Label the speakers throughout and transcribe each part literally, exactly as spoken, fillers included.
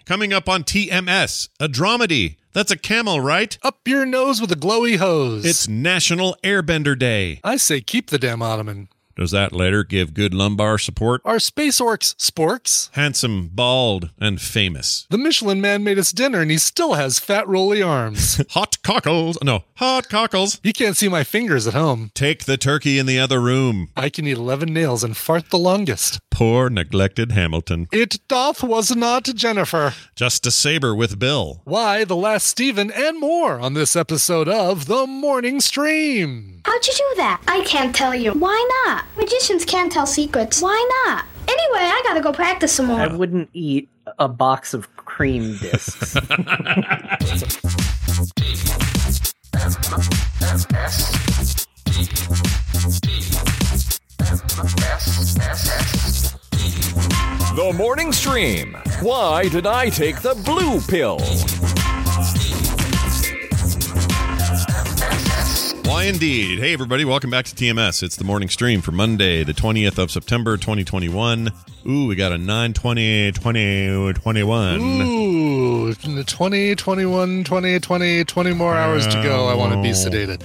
Speaker 1: Coming up on T M S, a dramedy. That's a camel, right?
Speaker 2: Up your nose with a glowy hose.
Speaker 1: It's National Airbender Day.
Speaker 2: I say keep the damn ottoman.
Speaker 1: Does that letter give good lumbar support?
Speaker 2: Are space orcs sporks?
Speaker 1: Handsome, bald, and famous.
Speaker 2: The Michelin Man made us dinner and he still has fat rolly arms.
Speaker 1: Hot cockles. No, hot cockles.
Speaker 2: You can't see my fingers at home.
Speaker 1: Take the turkey in the other room.
Speaker 2: I can eat eleven nails and fart the longest.
Speaker 1: Poor neglected Hamilton.
Speaker 2: It doth was not Jennifer.
Speaker 1: Just a saber with Bill.
Speaker 2: Why, the last Stephen, and more on this episode of The Morning Stream.
Speaker 3: How'd you do that? I can't tell you. Why not? Magicians can't tell secrets. Why not? Anyway, I gotta go practice some more.
Speaker 4: I wouldn't eat a box of cream discs.
Speaker 5: The Morning Stream. Why did I take the blue pill?
Speaker 1: Why indeed. Hey, everybody. Welcome back to T M S. It's the Morning Stream for Monday, the twentieth of September, twenty twenty-one. Ooh, we got a nine twenty twenty twenty-one.
Speaker 2: Ooh, twenty, twenty-one, twenty, twenty, twenty more hours to go. I want to be sedated.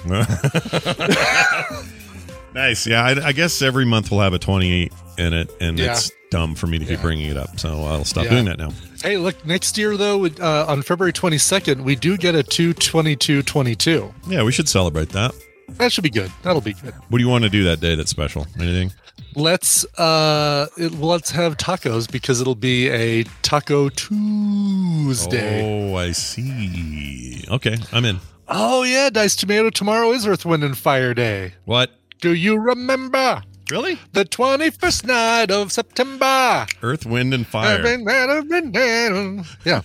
Speaker 1: Nice. Yeah, I, I guess every month we'll have a twenty in it, and
Speaker 2: Yeah.
Speaker 1: it's dumb for me to keep
Speaker 2: Yeah.
Speaker 1: bringing it up, so I'll stop
Speaker 2: Yeah.
Speaker 1: doing that now.
Speaker 2: Hey, look, next year, though, uh, on February twenty-second, we do get a two twenty-two twenty-two.
Speaker 1: Yeah, we should celebrate that.
Speaker 2: That should be good. That'll be good.
Speaker 1: What do you want to do that day that's special? Anything?
Speaker 2: Let's uh, it, let's have tacos because it'll be a Taco Tuesday.
Speaker 1: Oh, I see. Okay, I'm in.
Speaker 2: Oh, yeah, Diced Tomato. Tomorrow is Earth, Wind, and Fire Day.
Speaker 1: What?
Speaker 2: Do you remember?
Speaker 1: Really?
Speaker 2: The twenty-first night of September.
Speaker 1: Earth, Wind, and Fire.
Speaker 2: Yeah.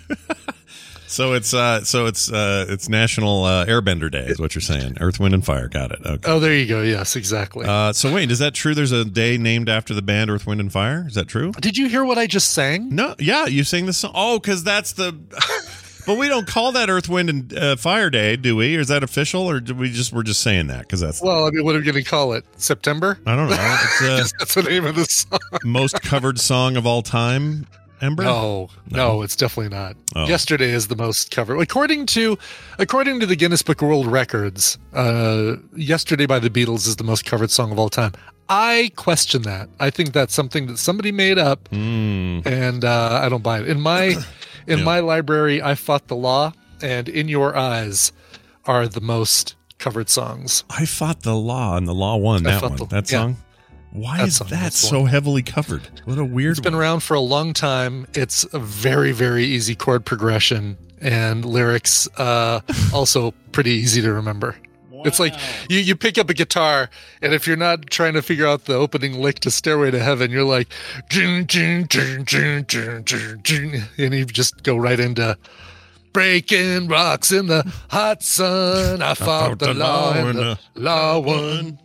Speaker 1: So it's uh, so it's uh, it's National uh, Airbender Day, is what you're saying. Earth, Wind, and Fire. Got it. Okay.
Speaker 2: Oh, there you go. Yes, exactly.
Speaker 1: Uh, so wait, is that true? There's a day named after the band Earth, Wind, and Fire. Is that true?
Speaker 2: Did you hear what I just sang?
Speaker 1: No. Yeah, you sing the song. Oh, because that's the. But we don't call that Earth, Wind, and uh, Fire Day, do we? Or is that official, or do we just we're just saying that because that's
Speaker 2: Well, I mean, what are we going to call it? September?
Speaker 1: I don't know. It's uh,
Speaker 2: That's the name of the song.
Speaker 1: most covered song of all time. Ember?
Speaker 2: No, no, it's definitely not.
Speaker 1: Oh.
Speaker 2: Yesterday is the most covered. According to according to the Guinness Book of World Records, uh, Yesterday by the Beatles is the most covered song of all time. I question that. I think that's something that somebody made up,
Speaker 1: Mm.
Speaker 2: and uh, I don't buy it. In my in
Speaker 1: Yeah.
Speaker 2: my library, I Fought the Law and In Your Eyes are the most covered songs.
Speaker 1: I Fought the Law, and the Law won
Speaker 2: I
Speaker 1: that
Speaker 2: Fought
Speaker 1: one.
Speaker 2: the-
Speaker 1: that
Speaker 2: yeah.
Speaker 1: song? Why
Speaker 2: That
Speaker 1: is
Speaker 2: song,
Speaker 1: that
Speaker 2: that's the
Speaker 1: so
Speaker 2: one.
Speaker 1: heavily covered? What a weird
Speaker 2: It's been
Speaker 1: one.
Speaker 2: around for a long time. It's a very, very easy chord progression and lyrics, uh, also pretty easy to remember. It's like you, you pick up a guitar, and if you're not trying to figure out the opening lick to Stairway to Heaven, you're like, "Jing, jing, jing, jing, jing, jing, jing," and you just go right into breaking rocks in the hot sun. I fought the law and the law won.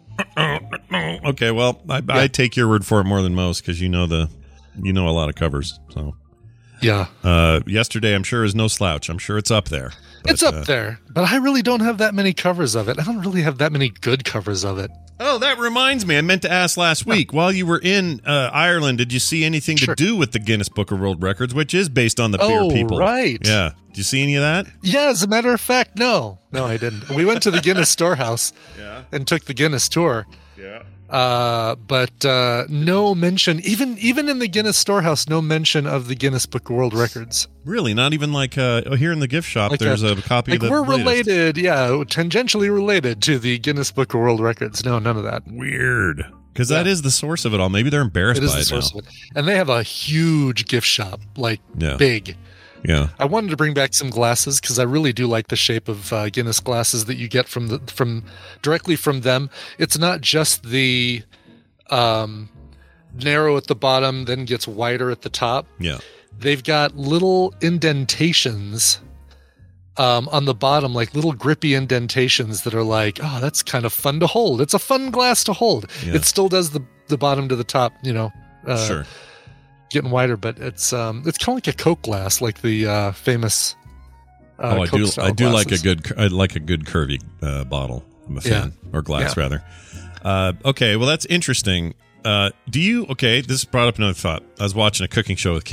Speaker 1: Okay, well, I, I take your word for it more than most because you know the you know a lot of covers. So
Speaker 2: Yeah.
Speaker 1: uh, Yesterday, I'm sure, is no slouch. I'm sure it's up there. But,
Speaker 2: It's up
Speaker 1: uh,
Speaker 2: there, but I really don't have that many covers of it. I don't really have that many good covers of it.
Speaker 1: Oh, that reminds me. I meant to ask last week. While you were in uh, Ireland, did you see anything
Speaker 2: Sure.
Speaker 1: to do with the Guinness Book of World Records, which is based on the beer
Speaker 2: Oh,
Speaker 1: people?
Speaker 2: right.
Speaker 1: Yeah. Did you see any of that?
Speaker 2: Yeah, as a matter of fact, no. No, I didn't. We went to the Guinness storehouse
Speaker 1: Yeah.
Speaker 2: and took the Guinness tour.
Speaker 1: Yeah.
Speaker 2: Uh, but uh, no mention, even even in the Guinness storehouse, no mention of the Guinness Book of World Records.
Speaker 1: Really? Not even like uh, oh, here in the gift shop,
Speaker 2: Like
Speaker 1: there's
Speaker 2: a-
Speaker 1: a, copy
Speaker 2: Like
Speaker 1: of the
Speaker 2: we're
Speaker 1: latest.
Speaker 2: related, yeah, tangentially related to the Guinness Book of World Records. No, none of that.
Speaker 1: Weird. Because that
Speaker 2: Yeah.
Speaker 1: is the source of it all. Maybe they're embarrassed
Speaker 2: It is
Speaker 1: by
Speaker 2: the
Speaker 1: it
Speaker 2: source
Speaker 1: now.
Speaker 2: of it. And they have a huge gift shop, like
Speaker 1: Yeah.
Speaker 2: big.
Speaker 1: Yeah.
Speaker 2: I wanted to bring back some glasses because I really do like the shape of uh, Guinness glasses that you get from the from directly from them. It's not just the um, narrow at the bottom, then gets wider at the top.
Speaker 1: Yeah.
Speaker 2: They've got little indentations um, on the bottom, like little grippy indentations that are like, oh, that's kind of fun to hold. It's a fun glass to hold.
Speaker 1: Yeah.
Speaker 2: It still does the the bottom to the top, you know. Uh,
Speaker 1: Sure.
Speaker 2: Getting wider, but it's um it's kind of like a Coke glass, like the uh, famous. Uh,
Speaker 1: oh, I
Speaker 2: Coke
Speaker 1: do.
Speaker 2: style
Speaker 1: I do like a
Speaker 2: glasses.
Speaker 1: good. I like a good curvy uh, bottle. I'm a fan, or glass
Speaker 2: Yeah.
Speaker 1: rather. Uh, okay, well that's interesting. Uh, do you? Okay, this brought up another thought. I was watching a cooking show with Kim,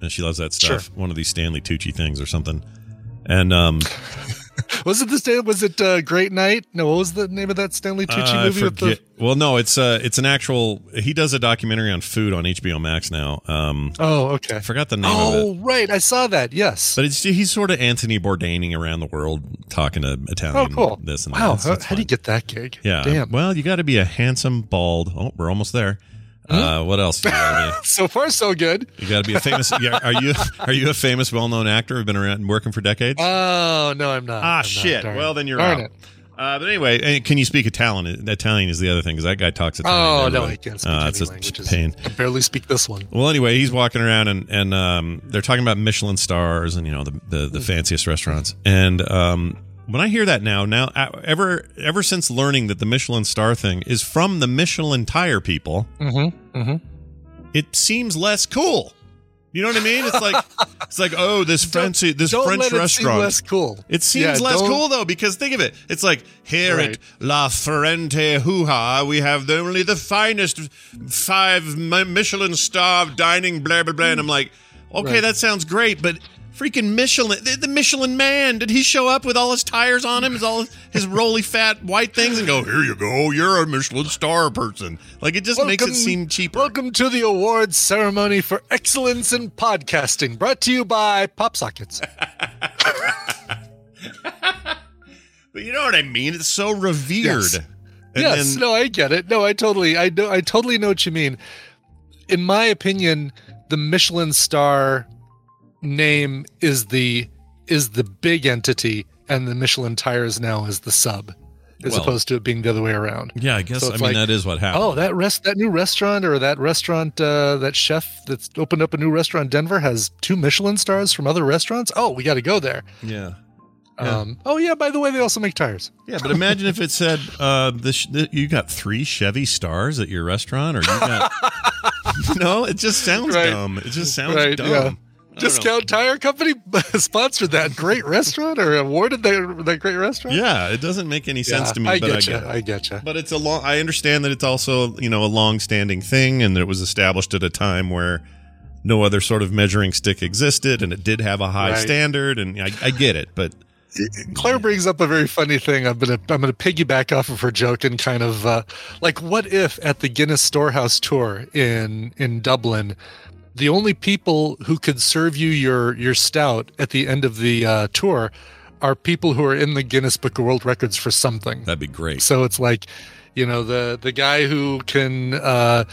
Speaker 1: and she loves that stuff.
Speaker 2: Sure.
Speaker 1: One of these Stanley Tucci things or something. And um,
Speaker 2: was it this day? Was it uh, Great Night? No, what was the name of that Stanley Tucci
Speaker 1: uh,
Speaker 2: movie?
Speaker 1: I
Speaker 2: With
Speaker 1: forget.
Speaker 2: the...
Speaker 1: Well, no, it's uh, it's an actual. He does a documentary on food on H B O Max now. Um,
Speaker 2: oh, okay.
Speaker 1: I forgot the name
Speaker 2: oh,
Speaker 1: of it.
Speaker 2: right. I saw that. Yes.
Speaker 1: But it's he's sort of Anthony Bourdaining around the world, talking to Italian.
Speaker 2: Oh, cool.
Speaker 1: This and
Speaker 2: wow.
Speaker 1: that. So
Speaker 2: How,
Speaker 1: it's
Speaker 2: how do you
Speaker 1: fun.
Speaker 2: get that gig?
Speaker 1: Yeah.
Speaker 2: Damn.
Speaker 1: Well, you got to be a handsome, bald. Oh, we're almost there. Uh, what else? You gotta be?
Speaker 2: So far, so good.
Speaker 1: You got to be a famous. Yeah, are you are you a famous, well-known actor who've been around and working for decades?
Speaker 2: Oh no, I'm not.
Speaker 1: ah,
Speaker 2: I'm
Speaker 1: shit.
Speaker 2: Not. Darn
Speaker 1: Well,
Speaker 2: it.
Speaker 1: then you're
Speaker 2: Darn
Speaker 1: out.
Speaker 2: it.
Speaker 1: Uh, but anyway, eh, can you speak Italian? Italian is the other thing because that guy talks Italian.
Speaker 2: Oh
Speaker 1: Everybody-
Speaker 2: no, I can't speak
Speaker 1: uh,
Speaker 2: any
Speaker 1: it's a
Speaker 2: languages.
Speaker 1: pain.
Speaker 2: I barely speak this one.
Speaker 1: Well, anyway, he's walking around and and um, they're talking about Michelin stars and you know the the, the fanciest restaurants. And um, when I hear that now, now uh, ever ever since learning that the Michelin star thing is from the Michelin tire people,
Speaker 2: Mm-hmm. Mm-hmm.
Speaker 1: it seems less cool. You know what I mean? It's like it's like oh, this fancy this
Speaker 2: Don't
Speaker 1: French
Speaker 2: let it
Speaker 1: restaurant.
Speaker 2: seem less cool.
Speaker 1: It seems
Speaker 2: Yeah,
Speaker 1: less
Speaker 2: don't-
Speaker 1: cool though because think of it. It's like here
Speaker 2: Right.
Speaker 1: at La Ferrante Hoo-Ha, we have the, only the finest five Mi- Michelin star dining. Blah blah blah. And I'm like, okay,
Speaker 2: Right.
Speaker 1: that sounds great, but freaking Michelin, the, the Michelin Man, did he show up with all his tires on him, his all his roly fat white things, and go, here you go, you're a Michelin star person? Like it just makes it
Speaker 2: Welcome-
Speaker 1: seem cheaper.
Speaker 2: Welcome to the awards ceremony for excellence in podcasting, brought to you by Pop Sockets.
Speaker 1: But you know what I mean? It's so revered.
Speaker 2: Yes.
Speaker 1: And
Speaker 2: yes,
Speaker 1: then-
Speaker 2: no, I get it. No, I totally, I know, I totally know what you mean. In my opinion, the Michelin star name is the is the big entity, and the Michelin tires now is the sub, as
Speaker 1: Well,
Speaker 2: opposed to it being the other way around.
Speaker 1: Yeah, I guess.
Speaker 2: So
Speaker 1: I
Speaker 2: it's
Speaker 1: mean,
Speaker 2: like,
Speaker 1: that is what happened.
Speaker 2: Oh, that rest, that new restaurant, or that restaurant, uh, that chef that's opened up a new restaurant in Denver has two Michelin stars from other restaurants. Oh, we got to go there.
Speaker 1: yeah. Yeah.
Speaker 2: Um, oh yeah, by the way, they also make tires.
Speaker 1: Yeah, but imagine if it said uh, this, th- you got three Chevy stars at your restaurant, or you got. No, it just sounds
Speaker 2: Right.
Speaker 1: dumb. It just sounds
Speaker 2: Right,
Speaker 1: dumb.
Speaker 2: yeah.
Speaker 1: I don't know.
Speaker 2: Discount Tire Company sponsored that great restaurant or awarded that, that great restaurant.
Speaker 1: Yeah, it doesn't make any sense
Speaker 2: Yeah,
Speaker 1: to me,
Speaker 2: I
Speaker 1: but I
Speaker 2: get you.
Speaker 1: get it.
Speaker 2: I get you.
Speaker 1: But it's a long. I understand that it's also you know a long-standing thing, and that it was established at a time where no other sort of measuring stick existed, and it did have a high
Speaker 2: Right.
Speaker 1: standard, and I, I get it. But
Speaker 2: Claire brings up a very funny thing. I'm gonna I'm gonna piggyback off of her joke and kind of uh, like, what if at the Guinness Storehouse tour in in Dublin, the only people who could serve you your your stout at the end of the uh, tour are people who are in the Guinness Book of World Records for something.
Speaker 1: that'd be great.
Speaker 2: So it's like, you know, the the guy who can uh,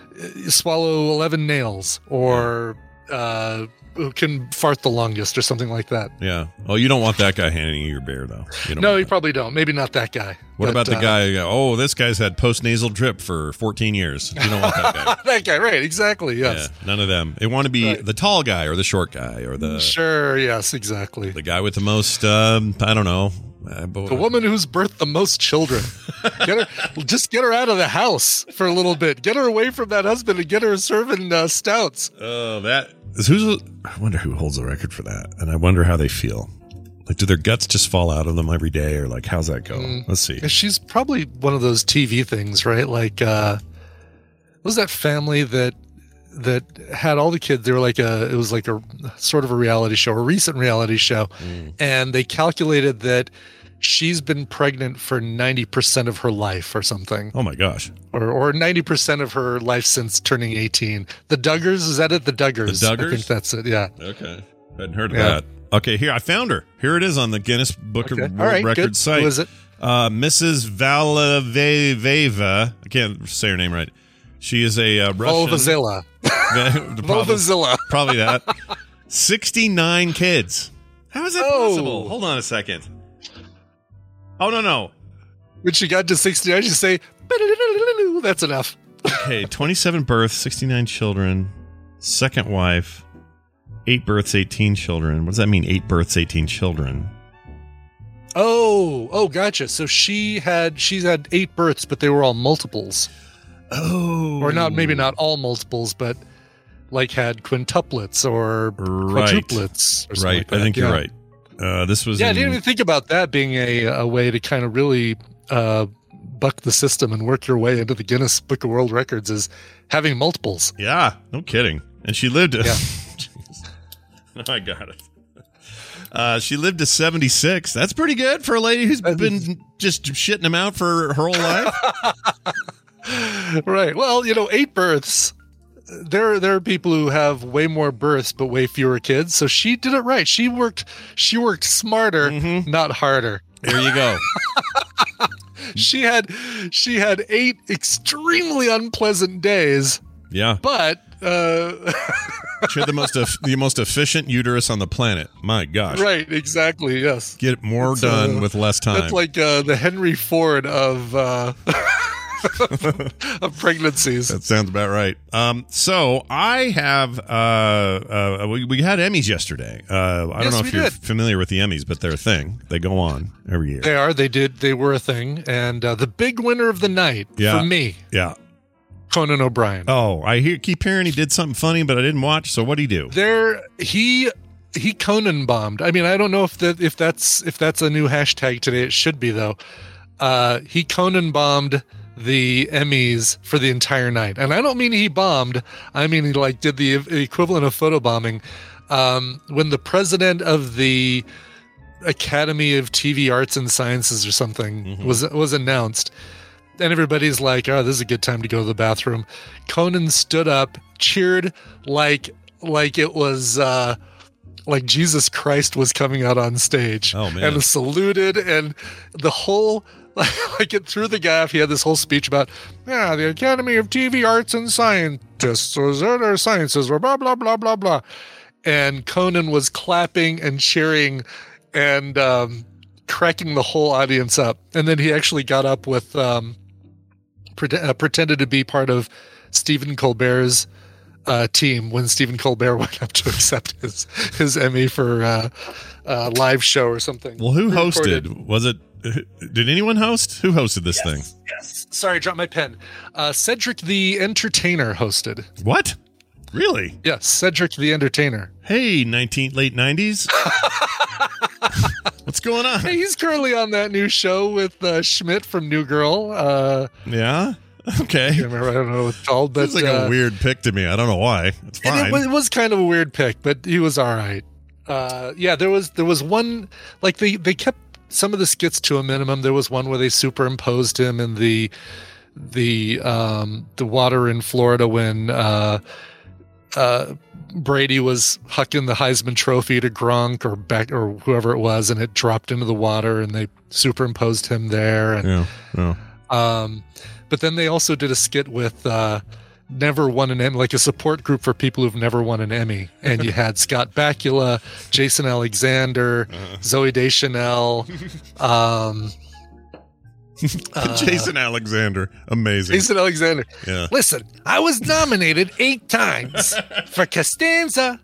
Speaker 2: swallow eleven nails, or uh, who can fart the longest, or something like that.
Speaker 1: Yeah. Oh, you don't want that guy handing you your beer, though. You don't
Speaker 2: No,
Speaker 1: want
Speaker 2: you
Speaker 1: that.
Speaker 2: probably don't. Maybe not that guy.
Speaker 1: What
Speaker 2: But,
Speaker 1: about the
Speaker 2: uh,
Speaker 1: guy? Oh, this guy's had post-nasal drip for fourteen years. You don't want that guy.
Speaker 2: that guy, right? Exactly. Yes.
Speaker 1: Yeah, none of them. They want to be
Speaker 2: Right.
Speaker 1: the tall guy or the short guy or the
Speaker 2: Sure. Yes. Exactly.
Speaker 1: the guy with the most. Um, I don't know. Uh, but-
Speaker 2: The woman who's birthed the most children. Get her, just get her out of the house for a little bit. Get her away from that husband and get her serving uh, stouts.
Speaker 1: Oh, that is who's. I wonder who holds the record for that, and I wonder how they feel. Like, do their guts just fall out of them every day, or like, how's that go?
Speaker 2: Mm.
Speaker 1: Let's see.
Speaker 2: She's probably one of those T V things, right? Like, uh, what was that family that that had all the kids? They were like a, it was like a sort of a reality show, a recent reality show,
Speaker 1: Mm.
Speaker 2: and they calculated that she's been pregnant for ninety percent of her life, or something,
Speaker 1: Oh my gosh,
Speaker 2: or or ninety percent of her life since turning eighteen. The Duggars, is that it? The Duggars.
Speaker 1: The
Speaker 2: I
Speaker 1: Duggars?
Speaker 2: think that's it. Yeah.
Speaker 1: okay, hadn't heard of
Speaker 2: Yeah.
Speaker 1: that. Okay, here I found her. Here it is on the Guinness Book
Speaker 2: Okay.
Speaker 1: of
Speaker 2: All
Speaker 1: World
Speaker 2: right.
Speaker 1: Records
Speaker 2: Good.
Speaker 1: site.
Speaker 2: Who is it?
Speaker 1: Uh, Missus Valaveva. I can't say her name right. She is a uh, Russian.
Speaker 2: Volvazilla.
Speaker 1: probably,
Speaker 2: Volvazilla.
Speaker 1: probably that. sixty-nine kids. How is that
Speaker 2: Oh.
Speaker 1: possible? Hold on a second. Oh, no, no.
Speaker 2: When she got to sixty, I should say, that's enough.
Speaker 1: Okay, twenty-seven births, sixty-nine children, second wife, eight births, eighteen children. What does that mean, eight births, eighteen children?
Speaker 2: Oh, oh, gotcha. So she had she's had eight births, but they were all multiples,
Speaker 1: Oh.
Speaker 2: or not. Maybe not all multiples, but like had quintuplets or
Speaker 1: Right.
Speaker 2: quadruplets. Or something
Speaker 1: Right,
Speaker 2: like that.
Speaker 1: I think
Speaker 2: yeah.
Speaker 1: you're right. Uh, this was
Speaker 2: Yeah, I
Speaker 1: in-
Speaker 2: didn't even think about that being a, a way to kind of really uh, buck the system and work your way into the Guinness Book of World Records, is having multiples.
Speaker 1: Yeah, no kidding. And she lived.
Speaker 2: Yeah.
Speaker 1: I got it. Uh, she lived to seventy-six. That's pretty good for a lady who's been just shitting him out for her whole life.
Speaker 2: Right. Well, you know, eight births. There, there are people who have way more births but way fewer kids. So she did it right. She worked. She worked smarter, mm-hmm. not harder.
Speaker 1: There you go.
Speaker 2: she had, she had eight extremely unpleasant days.
Speaker 1: Yeah,
Speaker 2: but uh,
Speaker 1: she had the most e- the most efficient uterus on the planet. My gosh.
Speaker 2: Right. Exactly. Yes.
Speaker 1: Get more it's, done uh, with less time.
Speaker 2: That's like uh, the Henry Ford of. Uh, of pregnancies.
Speaker 1: That sounds about right. Um, so I have uh, uh, we, we had Emmys yesterday. Uh, I
Speaker 2: yes,
Speaker 1: don't know if you're
Speaker 2: did.
Speaker 1: familiar with the Emmys, but they're a thing. They go on every year.
Speaker 2: They are. They did. They were a thing. And uh, the big winner of the night
Speaker 1: yeah.
Speaker 2: for me,
Speaker 1: yeah,
Speaker 2: Conan O'Brien.
Speaker 1: Oh, I hear keep hearing he did something funny, but I didn't watch. So what did he do?
Speaker 2: There, he he Conan bombed. I mean, I don't know if that if that's if that's a new hashtag today. It should be though. Uh, he Conan bombed the Emmys for the entire night. And I don't mean he bombed. I mean he like did the equivalent of photobombing. Um, when the president of the Academy of T V Arts and Sciences or something mm-hmm. was was announced, and everybody's like, oh, this is a good time to go to the bathroom. Conan stood up, cheered like like it was uh, like Jesus Christ was coming out on stage.
Speaker 1: Oh, man.
Speaker 2: And saluted, and the whole like it threw the gaff. He had this whole speech about, yeah, the Academy of T V Arts and Scientists or their sciences or blah, blah, blah, blah, blah. And Conan was clapping and cheering and um, cracking the whole audience up. And then he actually got up with, um, pre- uh, pretended to be part of Stephen Colbert's uh, team when Stephen Colbert went up to accept his, his Emmy for uh, uh, live show or something.
Speaker 1: Well, who hosted? Was it? Did anyone host? Who hosted this
Speaker 2: yes,
Speaker 1: thing?
Speaker 2: Yes. Sorry, I dropped my pen. Uh, Cedric the Entertainer hosted.
Speaker 1: What? Really?
Speaker 2: Yes, Cedric the Entertainer.
Speaker 1: Hey, nineteen late nineties. What's going on?
Speaker 2: Hey, he's currently on that new show with uh, Schmidt from New Girl. Uh,
Speaker 1: yeah. Okay.
Speaker 2: I, remember, I don't know what it's called, but
Speaker 1: it's like
Speaker 2: uh,
Speaker 1: a weird pick to me. I don't know why. It's fine.
Speaker 2: It was, it was kind of a weird pick, but he was all right. Uh, yeah, there was there was one like they they kept some of the skits to a minimum. There was one where they superimposed him in the the um, the water in Florida when uh, uh, Brady was hucking the Heisman Trophy to Gronk or back or whoever it was, and it dropped into the water, and they superimposed him there. And,
Speaker 1: yeah, yeah.
Speaker 2: Um, but then they also did a skit with uh, never won an Emmy, like a support group for people who've never won an Emmy. And you had Scott Bakula, Jason Alexander, uh-huh. Zoe Deschanel. Um,
Speaker 1: uh, Jason Alexander. Amazing.
Speaker 2: Jason Alexander.
Speaker 1: Yeah.
Speaker 2: Listen, I was nominated eight times for Costanza.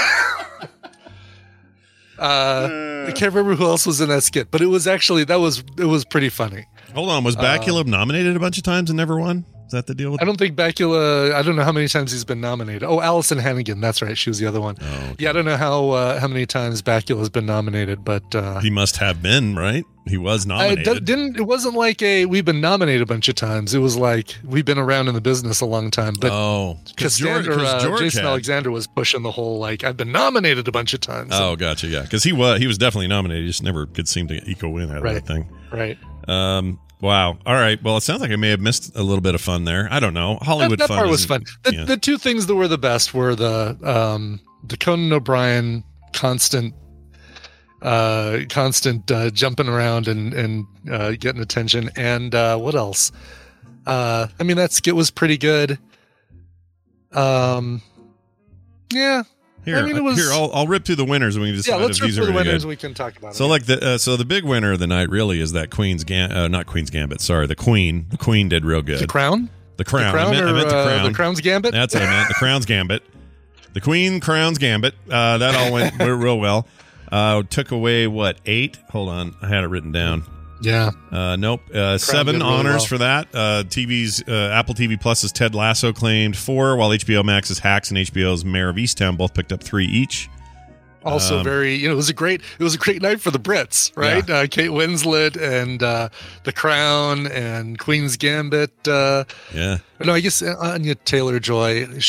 Speaker 2: uh, I can't remember who else was in that skit, but it was actually, that was, it was pretty funny.
Speaker 1: Hold on. Was Bakula uh, nominated a bunch of times and never won? Is that the deal with
Speaker 2: I don't think Bakula, I don't know how many times he's been nominated. Oh, Allison Hannigan. That's right. She was the other one.
Speaker 1: Oh, okay.
Speaker 2: Yeah, I don't know how uh, how many times Bakula has been nominated, but uh,
Speaker 1: he must have been, right? He was nominated.
Speaker 2: I, d- didn't it wasn't like a we've been nominated a bunch of times. It was like we've been around in the business a long time. But
Speaker 1: oh,
Speaker 2: Costanza,
Speaker 1: George,
Speaker 2: uh,
Speaker 1: George
Speaker 2: Jason
Speaker 1: had.
Speaker 2: Alexander was pushing the whole like I've been nominated a bunch of times.
Speaker 1: Oh, gotcha. Yeah, because he was he was definitely nominated. He just never could seem to eco in out of
Speaker 2: right.
Speaker 1: that thing.
Speaker 2: Right.
Speaker 1: Um. Wow. All right. Well, it sounds like I may have missed a little bit of fun there. I don't know. Hollywood
Speaker 2: that, that
Speaker 1: fun
Speaker 2: part was fun. The,
Speaker 1: yeah.
Speaker 2: the two things that were the best were the um, the Conan O'Brien constant, uh, constant uh, jumping around and and uh, getting attention, and uh, what else? Uh, I mean, that skit was pretty good. Um, yeah.
Speaker 1: Here,
Speaker 2: I mean, it was,
Speaker 1: here, I'll, I'll rip through the winners and we can decide
Speaker 2: yeah, let's
Speaker 1: if
Speaker 2: rip
Speaker 1: these
Speaker 2: through
Speaker 1: are
Speaker 2: the
Speaker 1: any
Speaker 2: winners
Speaker 1: good.
Speaker 2: and we can talk about
Speaker 1: So,
Speaker 2: it.
Speaker 1: like the uh, so the big winner of the night really is that Queen's Gam- uh, not Queen's Gambit. Sorry, the Queen. The Queen did real good.
Speaker 2: The Crown.
Speaker 1: The Crown.
Speaker 2: The Crown
Speaker 1: I meant,
Speaker 2: or,
Speaker 1: I meant the Crown.
Speaker 2: Uh, the Crown's Gambit.
Speaker 1: That's what I meant. The Crown's Gambit. The Queen Crown's Gambit. Uh, that all went real well. Uh, took away what eight? Hold on, I had it written down.
Speaker 2: Yeah.
Speaker 1: Uh, nope. Uh, seven
Speaker 2: really
Speaker 1: honors
Speaker 2: well.
Speaker 1: for that. Uh, T V's uh, Apple T V Plus's Ted Lasso claimed four, while H B O Max's Hacks and H B O's Mayor of Easttown both picked up three each.
Speaker 2: Also,
Speaker 1: um,
Speaker 2: very you know, it was a great it was a great night for the Brits, right?
Speaker 1: Yeah.
Speaker 2: Uh, Kate Winslet and uh, The Crown and Queen's Gambit. Uh,
Speaker 1: yeah.
Speaker 2: No, I guess Anya Taylor-Joy. She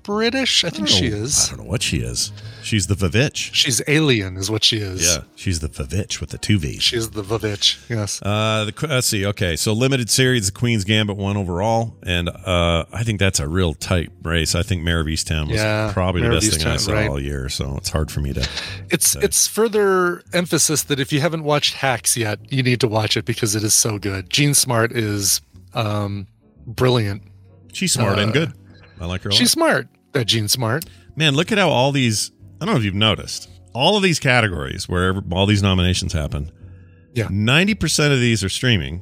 Speaker 2: British? I think she
Speaker 1: Oh,
Speaker 2: is.
Speaker 1: I don't know what she is. She's the Vavitch.
Speaker 2: She's alien, is what she is.
Speaker 1: Yeah, she's the Vavitch with the two V's.
Speaker 2: She's the Vavitch. Yes.
Speaker 1: Uh, the, let's see. Okay, so limited series, the Queen's Gambit won overall, and uh, I think that's a real tight race. I think Mayor of Easttown was
Speaker 2: Yeah,
Speaker 1: probably the
Speaker 2: Mayor of
Speaker 1: best thing I
Speaker 2: Easttown,
Speaker 1: saw
Speaker 2: right.
Speaker 1: all year. So it's hard for me to.
Speaker 2: It's
Speaker 1: say.
Speaker 2: it's further emphasis that if you haven't watched Hacks yet, you need to watch it because it is so good. Jean Smart is um, brilliant.
Speaker 1: She's smart
Speaker 2: uh,
Speaker 1: and good. I like her. A lot.
Speaker 2: She's smart. That Jean Smart.
Speaker 1: Man, look at how all these. I don't know if you've noticed all of these categories where all these nominations happen.
Speaker 2: Yeah.
Speaker 1: ninety percent of these are streaming.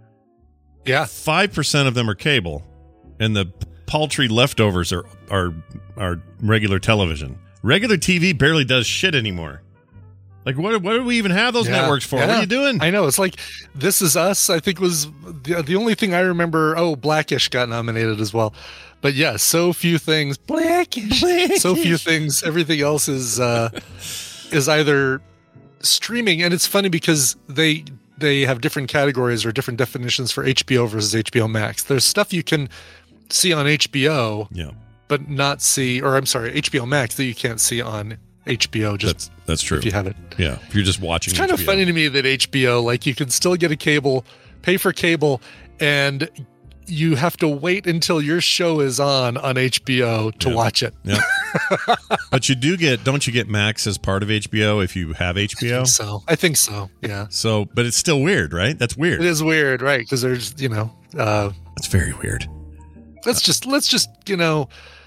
Speaker 2: Yeah.
Speaker 1: five percent of them are cable, and the paltry leftovers are are are regular television. Regular T V barely does shit anymore. Like, what what do we even have those
Speaker 2: Yeah,
Speaker 1: networks for? What
Speaker 2: yeah.
Speaker 1: are you doing?
Speaker 2: I know. It's like This Is Us, I think, was the, the only thing I remember. Oh, Blackish got nominated as well. But yeah, so few things. Blackish. So few things. Everything else is uh, is either streaming. And it's funny because they they have different categories or different definitions for H B O versus H B O Max. There's stuff you can see on H B O,
Speaker 1: Yeah,
Speaker 2: but not see, or I'm sorry, H B O Max that you can't see on H B O just
Speaker 1: that's that's true.
Speaker 2: if you have it.
Speaker 1: Yeah, if you're just watching,
Speaker 2: It's kind of
Speaker 1: H B O.
Speaker 2: funny to me that H B O, like, you can still get a cable, pay for cable, and you have to wait until your show is on on H B O to
Speaker 1: Yeah.
Speaker 2: watch it.
Speaker 1: Yeah, but you do get, don't you get Max as part of H B O if you have H B O?
Speaker 2: So I think so. Yeah,
Speaker 1: So, but it's still weird, right? That's
Speaker 2: it
Speaker 1: weird.
Speaker 2: is weird, right? Because there's, you know, uh,
Speaker 1: That's very weird.
Speaker 2: let's just let's just you know.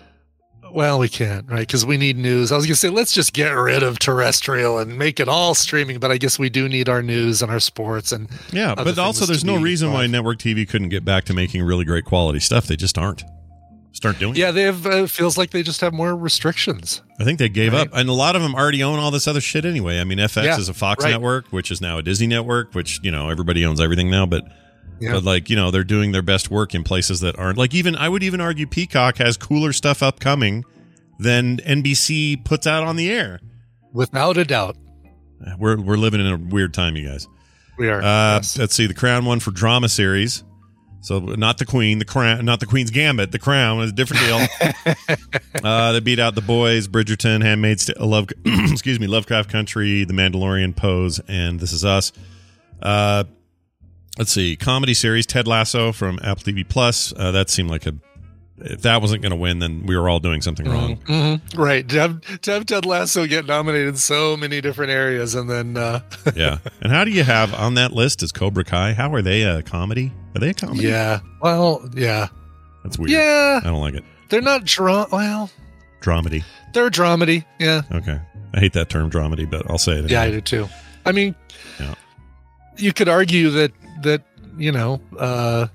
Speaker 2: Well, we can't, right? Because we need news. I was going to say, let's just get rid of terrestrial and make it all streaming. But I guess we do need our news and our sports and
Speaker 1: Yeah,
Speaker 2: other
Speaker 1: but also
Speaker 2: things
Speaker 1: there's
Speaker 2: to
Speaker 1: no
Speaker 2: be
Speaker 1: reason why
Speaker 2: live.
Speaker 1: network T V couldn't get back to making really great quality stuff. They just aren't. Start doing it.
Speaker 2: Yeah, they have. Uh, feels like they just have more restrictions.
Speaker 1: I think they gave
Speaker 2: Right.
Speaker 1: up, and a lot of them already own all this other shit anyway. I mean, F X
Speaker 2: Yeah,
Speaker 1: is a Fox
Speaker 2: right.
Speaker 1: network, which is now a Disney network, which, you know, everybody owns everything now. But
Speaker 2: Yeah.
Speaker 1: but like, you know, they're doing their best work in places that aren't. Like, even I would even argue Peacock has cooler stuff upcoming than N B C puts out on the air.
Speaker 2: Without a doubt,
Speaker 1: We're we're living in a weird time, you guys.
Speaker 2: we are.
Speaker 1: Uh,
Speaker 2: yes.
Speaker 1: Let's see, the Crown won for drama series. So not the Queen, the Crown, not the Queen's Gambit. The Crown is a different deal. uh, they beat out The Boys, Bridgerton, Handmaid's Tale, Love, excuse me, Lovecraft Country, The Mandalorian, Pose, and This Is Us. Uh, let's see, comedy series Ted Lasso from Apple T V Plus. Uh, that seemed like a. If that wasn't going to win, then we were all doing something wrong.
Speaker 2: Mhm. Right. To have, to have Ted Lasso get nominated in so many different areas, and then uh,
Speaker 1: Yeah. And how do you have on that list is Cobra Kai? How are they a comedy? Are they a comedy?
Speaker 2: yeah, well, yeah,
Speaker 1: That's weird.
Speaker 2: yeah,
Speaker 1: I don't like it.
Speaker 2: they're not dra- Well,
Speaker 1: Dramedy.
Speaker 2: they're a dramedy. Yeah,
Speaker 1: Okay. I hate that term dramedy, but I'll say it.
Speaker 2: yeah, I
Speaker 1: anyway.
Speaker 2: do too. I mean,
Speaker 1: Yeah.
Speaker 2: you could argue that that you know, uh,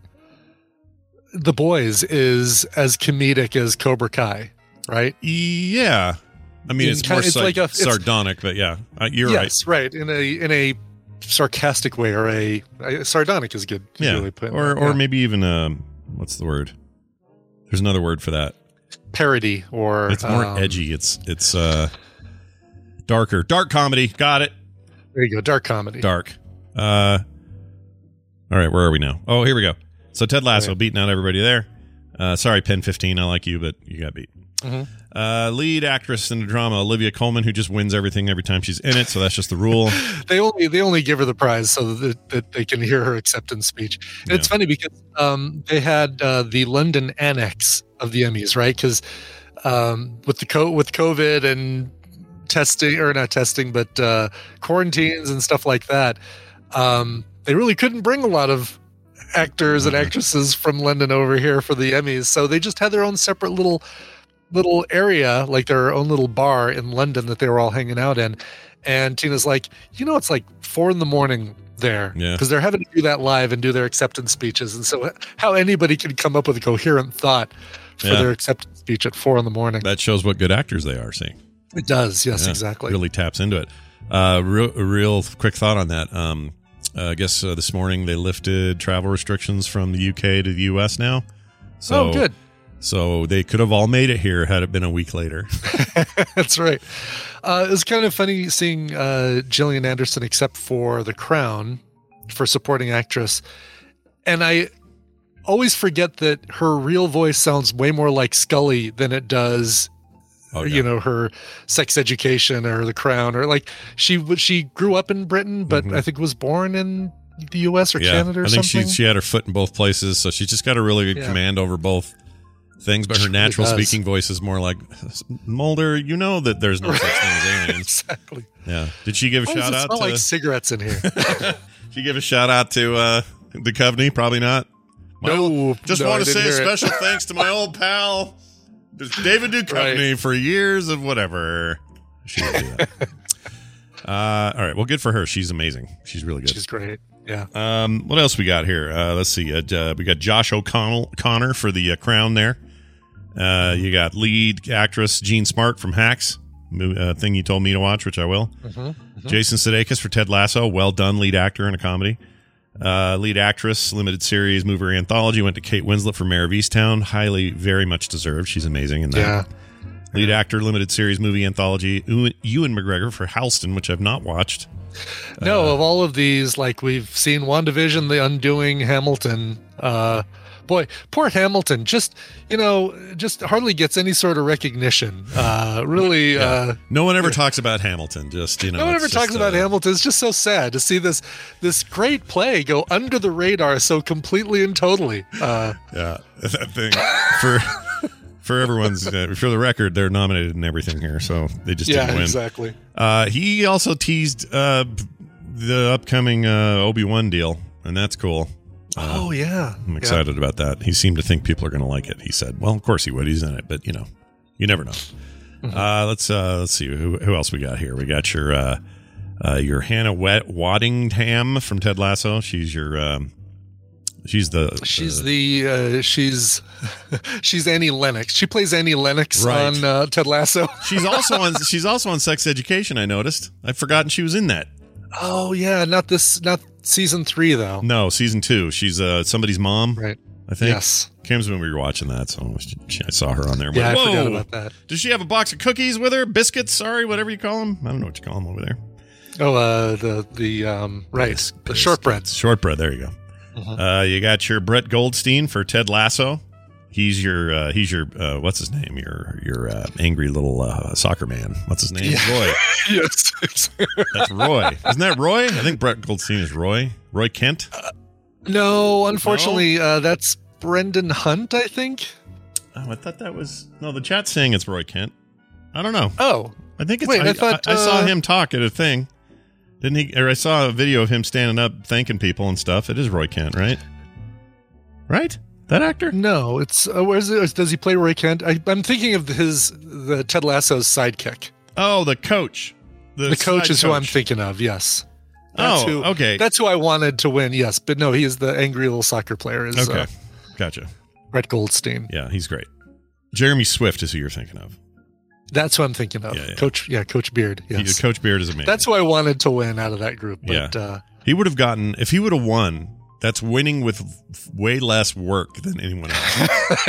Speaker 2: The Boys is as comedic as Cobra Kai, right?
Speaker 1: Yeah. I mean,
Speaker 2: In
Speaker 1: it's
Speaker 2: kind-
Speaker 1: more
Speaker 2: it's
Speaker 1: sar-
Speaker 2: like a- it's-
Speaker 1: sardonic, but yeah, uh, you're
Speaker 2: yes, right. In a in a sarcastic way, or a, a sardonic is good.
Speaker 1: right. Yeah.
Speaker 2: Really put it.
Speaker 1: Or, or
Speaker 2: Yeah.
Speaker 1: maybe even, um, what's the word? There's another word for that.
Speaker 2: parody, or
Speaker 1: It's more
Speaker 2: um,
Speaker 1: edgy. It's, it's, uh, darker. Dark comedy. Got it.
Speaker 2: There you go, dark comedy.
Speaker 1: Dark. Uh, all right. Where are we now? Oh, here we go. So Ted Lasso
Speaker 2: Right.
Speaker 1: beating out everybody there. Uh, sorry, Pen fifteen. I like you, but you got beat.
Speaker 2: Mhm.
Speaker 1: Uh, lead actress in the drama, Olivia Colman, who just wins everything every time she's in it. So that's just the rule.
Speaker 2: They only they only give her the prize so that, that they can hear her acceptance speech. And It's
Speaker 1: Yeah.
Speaker 2: funny because um, they had uh, the London annex of the Emmys, right? Because um, with the co- with COVID and testing, or not testing, but uh, quarantines and stuff like that, um, they really couldn't bring a lot of actors and actresses from London over here for the Emmys, so they just had their own separate little little area, like their own little bar in London that they were all hanging out in. And Tina's like, you know, it's like four in the morning there,
Speaker 1: Yeah.
Speaker 2: because they're having to do that live and do their acceptance speeches. And so, how anybody can come up with a coherent thought for
Speaker 1: Yeah.
Speaker 2: their acceptance speech at four in the morning?
Speaker 1: That shows what good actors they are. See,
Speaker 2: It does, yes,
Speaker 1: Yeah,
Speaker 2: exactly.
Speaker 1: really taps into it. Uh, real, a real quick thought on that. Um, uh, I guess uh, this morning they lifted travel restrictions from the U K to the U S now. So,
Speaker 2: oh, good.
Speaker 1: So they could have all made it here had it been a week later.
Speaker 2: That's right. Uh, it was kind of funny seeing uh, Gillian Anderson accept for The Crown for supporting actress, and I always forget that her real voice sounds way more like Scully than it does,
Speaker 1: Oh, yeah.
Speaker 2: you know, her Sex Education or The Crown, or like she she grew up in Britain, but
Speaker 1: Mhm.
Speaker 2: I think was born in the U S or
Speaker 1: Yeah,
Speaker 2: Canada or
Speaker 1: I think
Speaker 2: something.
Speaker 1: she she had her foot in both places, so she's just got a really good
Speaker 2: Yeah.
Speaker 1: command over both things. But
Speaker 2: She
Speaker 1: her
Speaker 2: really
Speaker 1: natural
Speaker 2: does.
Speaker 1: speaking voice is more like Mulder. You know that there's no such thing as aliens.
Speaker 2: Exactly.
Speaker 1: Yeah. Did she give a
Speaker 2: Why does
Speaker 1: shout
Speaker 2: it
Speaker 1: out
Speaker 2: smell
Speaker 1: to?
Speaker 2: like cigarettes in here?
Speaker 1: Did she give a shout out to uh, the Coveney? Probably not. My
Speaker 2: No,
Speaker 1: old- just
Speaker 2: no, I
Speaker 1: want to
Speaker 2: didn't
Speaker 1: say a
Speaker 2: hear it.
Speaker 1: special thanks to my old pal, David Duchovny, for years of whatever. She would do that. uh, all right. Well, good for her. She's amazing. She's really good.
Speaker 2: She's great. Yeah.
Speaker 1: Um, what else we got here? Uh, let's see. Uh, uh, we got Josh O'Connell Connor for the uh, Crown there. Uh, you got lead actress Jean Smart from Hacks, mo- uh, thing you told me to watch, which I will.
Speaker 2: Mm-hmm.
Speaker 1: Jason Sudeikis for Ted Lasso, well done lead actor in a comedy. Uh, lead actress, limited series, movie anthology, went to Kate Winslet for Mayor of Easttown. Highly, very much deserved. She's amazing in that.
Speaker 2: Yeah.
Speaker 1: Lead actor, limited series, movie anthology, Ewan, Ewan McGregor for Halston, which I've not watched.
Speaker 2: No, of all of these, like we've seen WandaVision, The Undoing, Hamilton. Uh, boy, poor Hamilton, just, you know, just hardly gets any sort of recognition. Uh, really, uh,
Speaker 1: No one ever talks about Hamilton. Just you know,
Speaker 2: no one
Speaker 1: it's
Speaker 2: ever
Speaker 1: just,
Speaker 2: talks about
Speaker 1: uh,
Speaker 2: Hamilton. It's just so sad to see this this great play go under the radar so completely and totally. Uh,
Speaker 1: Yeah, that thing for for everyone's uh, for the record, they're nominated in everything here, so they just
Speaker 2: yeah,
Speaker 1: didn't win.
Speaker 2: exactly.
Speaker 1: Uh, he also teased uh, the upcoming uh, Obi-Wan deal, and that's cool. Uh,
Speaker 2: oh yeah,
Speaker 1: I'm excited about that. He seemed to think people are going to like it. He said, "Well, of course he would. He's in it, but you know, you never know."
Speaker 2: Mm-hmm.
Speaker 1: Uh, let's uh, let's see who who else we got here. We got your uh, uh, your Hannah Wet Waddingham from Ted Lasso. She's your um, she's the
Speaker 2: She's
Speaker 1: uh,
Speaker 2: the uh, she's she's Annie Lennox. She plays Annie Lennox
Speaker 1: Right.
Speaker 2: on uh, Ted Lasso.
Speaker 1: she's also on she's also on Sex Education. I noticed. I'd forgotten she was in that.
Speaker 2: Oh yeah, not this, not season three though.
Speaker 1: No, season two. She's uh, somebody's mom.
Speaker 2: Right.
Speaker 1: I think.
Speaker 2: Yes.
Speaker 1: Kim's when we were watching that, so she, I saw her on there. I'm
Speaker 2: Yeah,
Speaker 1: like,
Speaker 2: I forgot
Speaker 1: "Whoa,
Speaker 2: about that.
Speaker 1: Does she have a box of cookies with her? Biscuits? Sorry, whatever you call them. I don't know what you call them over there.
Speaker 2: Oh, uh, the the um, right,
Speaker 1: Bis-
Speaker 2: the
Speaker 1: biscuits.
Speaker 2: shortbreads.
Speaker 1: Shortbread. There you go.
Speaker 2: Mhm.
Speaker 1: Uh, you got your Brett Goldstein for Ted Lasso. He's your uh, he's your uh, what's his name? Your your uh, angry little uh, soccer man. What's his name?
Speaker 2: Yeah.
Speaker 1: Roy.
Speaker 2: Yes.
Speaker 1: That's Roy. Isn't that Roy? I think Brett Goldstein is Roy. Roy Kent.
Speaker 2: No, unfortunately, Uh, that's Brendan Hunt, I think.
Speaker 1: Oh, I thought that was no. The chat's saying it's Roy Kent. I don't know.
Speaker 2: Oh,
Speaker 1: I think it's.
Speaker 2: Wait,
Speaker 1: I,
Speaker 2: I thought,
Speaker 1: I, I saw
Speaker 2: uh,
Speaker 1: him talk at a thing. Didn't he? Or I saw a video of him standing up thanking people and stuff. It is Roy Kent, right? Right? That actor?
Speaker 2: no, it's uh, where's it? Does he play Roy Kent? I, I'm thinking of his the Ted Lasso's sidekick.
Speaker 1: Oh, the coach.
Speaker 2: The coach
Speaker 1: side
Speaker 2: is who I'm
Speaker 1: coach.
Speaker 2: thinking of. Yes.
Speaker 1: Oh,
Speaker 2: who,
Speaker 1: okay.
Speaker 2: That's who I wanted to win. Yes, but no, he is the angry little soccer player. Is
Speaker 1: Okay,
Speaker 2: uh,
Speaker 1: gotcha.
Speaker 2: Brett Goldstein.
Speaker 1: Yeah, he's great. Jeremy Swift is who you're thinking of.
Speaker 2: That's who I'm thinking of.
Speaker 1: Yeah, yeah.
Speaker 2: Coach. Yeah, Coach Beard.
Speaker 1: He-
Speaker 2: Yes.
Speaker 1: Coach Beard is amazing.
Speaker 2: That's who I wanted to win out of that group. But
Speaker 1: Yeah.
Speaker 2: uh,
Speaker 1: He would have gotten if he would have won. That's winning with way less work than anyone else.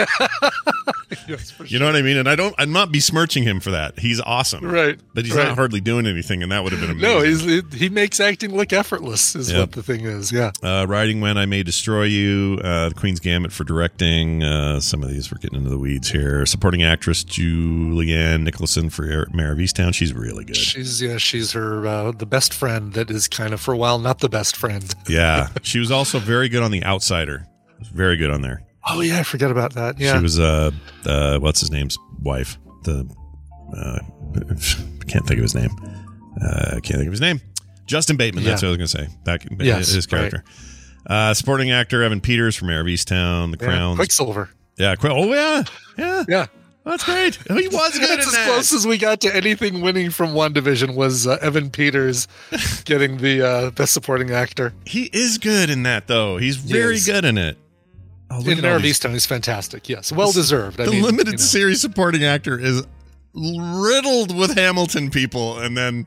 Speaker 2: yes, for
Speaker 1: You know what I mean? And I don't. I'm not besmirching him for that. He's awesome,
Speaker 2: Right.
Speaker 1: But he's
Speaker 2: right.
Speaker 1: not hardly doing anything, and that would have been amazing.
Speaker 2: No, he's he makes acting look effortless. Is
Speaker 1: Yep.
Speaker 2: what the thing is. Yeah.
Speaker 1: Uh, writing When I May Destroy You, uh, The Queen's Gambit for directing. Uh, some of these we're getting into the weeds here. Supporting actress Julianne Nicholson for Mayor of Easttown. She's really good.
Speaker 2: She's yeah. She's her uh, the best friend that is kind of for a while not the best friend.
Speaker 1: Yeah, she was also very good on The Outsider. Very good on there.
Speaker 2: Oh yeah, I forget about that. Yeah.
Speaker 1: She was uh, uh, what's his name's wife. The uh, can't think of his name. Uh, can't think of his name. Justin Bateman. That's
Speaker 2: Yeah.
Speaker 1: what I was gonna say. Back
Speaker 2: Yes,
Speaker 1: his character. Uh, supporting actor Evan Peters from Mayor of Easttown. The
Speaker 2: Yeah,
Speaker 1: Crown.
Speaker 2: Quicksilver.
Speaker 1: Yeah. Qu- oh yeah. Yeah.
Speaker 2: Yeah.
Speaker 1: That's great. Oh, he was good
Speaker 2: That's
Speaker 1: in
Speaker 2: as
Speaker 1: that.
Speaker 2: close as we got to anything winning from WandaVision was uh, Evan Peters getting the uh, best supporting actor.
Speaker 1: He is good in that, though. He's very
Speaker 2: is.
Speaker 1: good in it. Oh, look
Speaker 2: In
Speaker 1: at all
Speaker 2: Mayor of
Speaker 1: these-
Speaker 2: Easttown, he's fantastic. Yes, well deserved. I
Speaker 1: the
Speaker 2: mean,
Speaker 1: limited
Speaker 2: you know.
Speaker 1: series supporting actor is riddled with Hamilton people, and then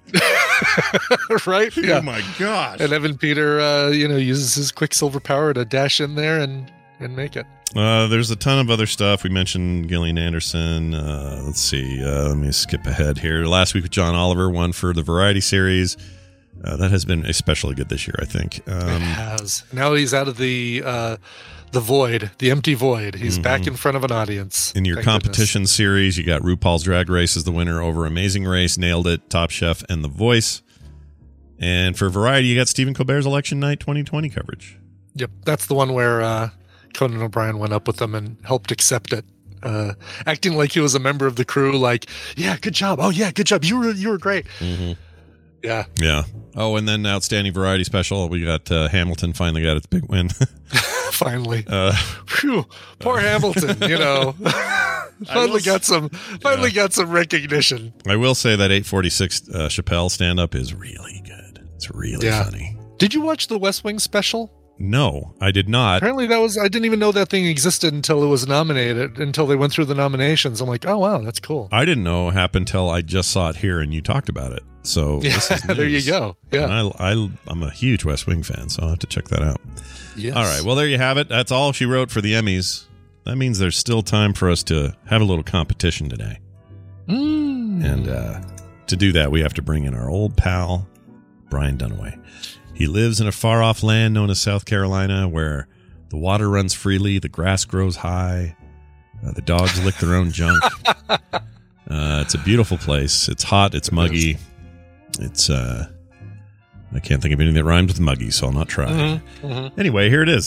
Speaker 2: right? Yeah.
Speaker 1: oh my gosh.
Speaker 2: And Evan Peter, uh, you know, uses his Quicksilver power to dash in there and and make it.
Speaker 1: Uh, there's a ton of other stuff. We mentioned Gillian Anderson. Uh, let's see. Uh, let me skip ahead here. Last week with John Oliver, won for the Variety series. Uh, that has been especially good this year, I think.
Speaker 2: It
Speaker 1: Um,
Speaker 2: has. Now he's out of the uh, the void, the empty void. He's mm-hmm. back in front of an audience.
Speaker 1: In your
Speaker 2: Thank
Speaker 1: competition
Speaker 2: goodness.
Speaker 1: series, you got RuPaul's Drag Race as the winner over Amazing Race, Nailed It, Top Chef, and The Voice. And for variety, you got Stephen Colbert's Election Night twenty twenty coverage.
Speaker 2: Yep, that's the one where uh, Conan O'Brien went up with them and helped accept it, uh, acting like he was a member of the crew. Like, yeah, good job. Oh yeah, good job. You were you were great.
Speaker 1: Mm-hmm.
Speaker 2: Yeah,
Speaker 1: yeah. Oh, and then outstanding variety special. We got uh, Hamilton finally got its big win.
Speaker 2: finally,
Speaker 1: uh,
Speaker 2: Phew, poor uh, Hamilton. You know, finally got some. Finally yeah. got some recognition.
Speaker 1: I will say that eight forty-six uh, Chappelle stand up is really good. It's really
Speaker 2: yeah.
Speaker 1: funny.
Speaker 2: Did you watch the West Wing special?
Speaker 1: No, I did not.
Speaker 2: Apparently that was, I didn't even know that thing existed until it was nominated, until they went through the nominations. I'm like, oh, wow, that's cool.
Speaker 1: I didn't know it happened until I just saw it here and you talked about it. So
Speaker 2: yeah,
Speaker 1: this is
Speaker 2: there you go. Yeah.
Speaker 1: And I, I, I'm a huge West Wing fan, so I'll have to check that out.
Speaker 2: Yes.
Speaker 1: All right. Well, there you have it. That's all she wrote for the Emmys. That means there's still time for us to have a little competition today.
Speaker 2: Mm.
Speaker 1: And uh, to do that, we have to bring in our old pal, Brian Dunaway. He lives in a far-off land known as South Carolina, where the water runs freely, the grass grows high, uh, the dogs lick their own junk. Uh, it's a beautiful place. It's hot. It's muggy. It's uh, I can't think of anything that rhymes with muggy, so I'll not try.
Speaker 2: Mm-hmm. Mm-hmm.
Speaker 1: Anyway, here it is.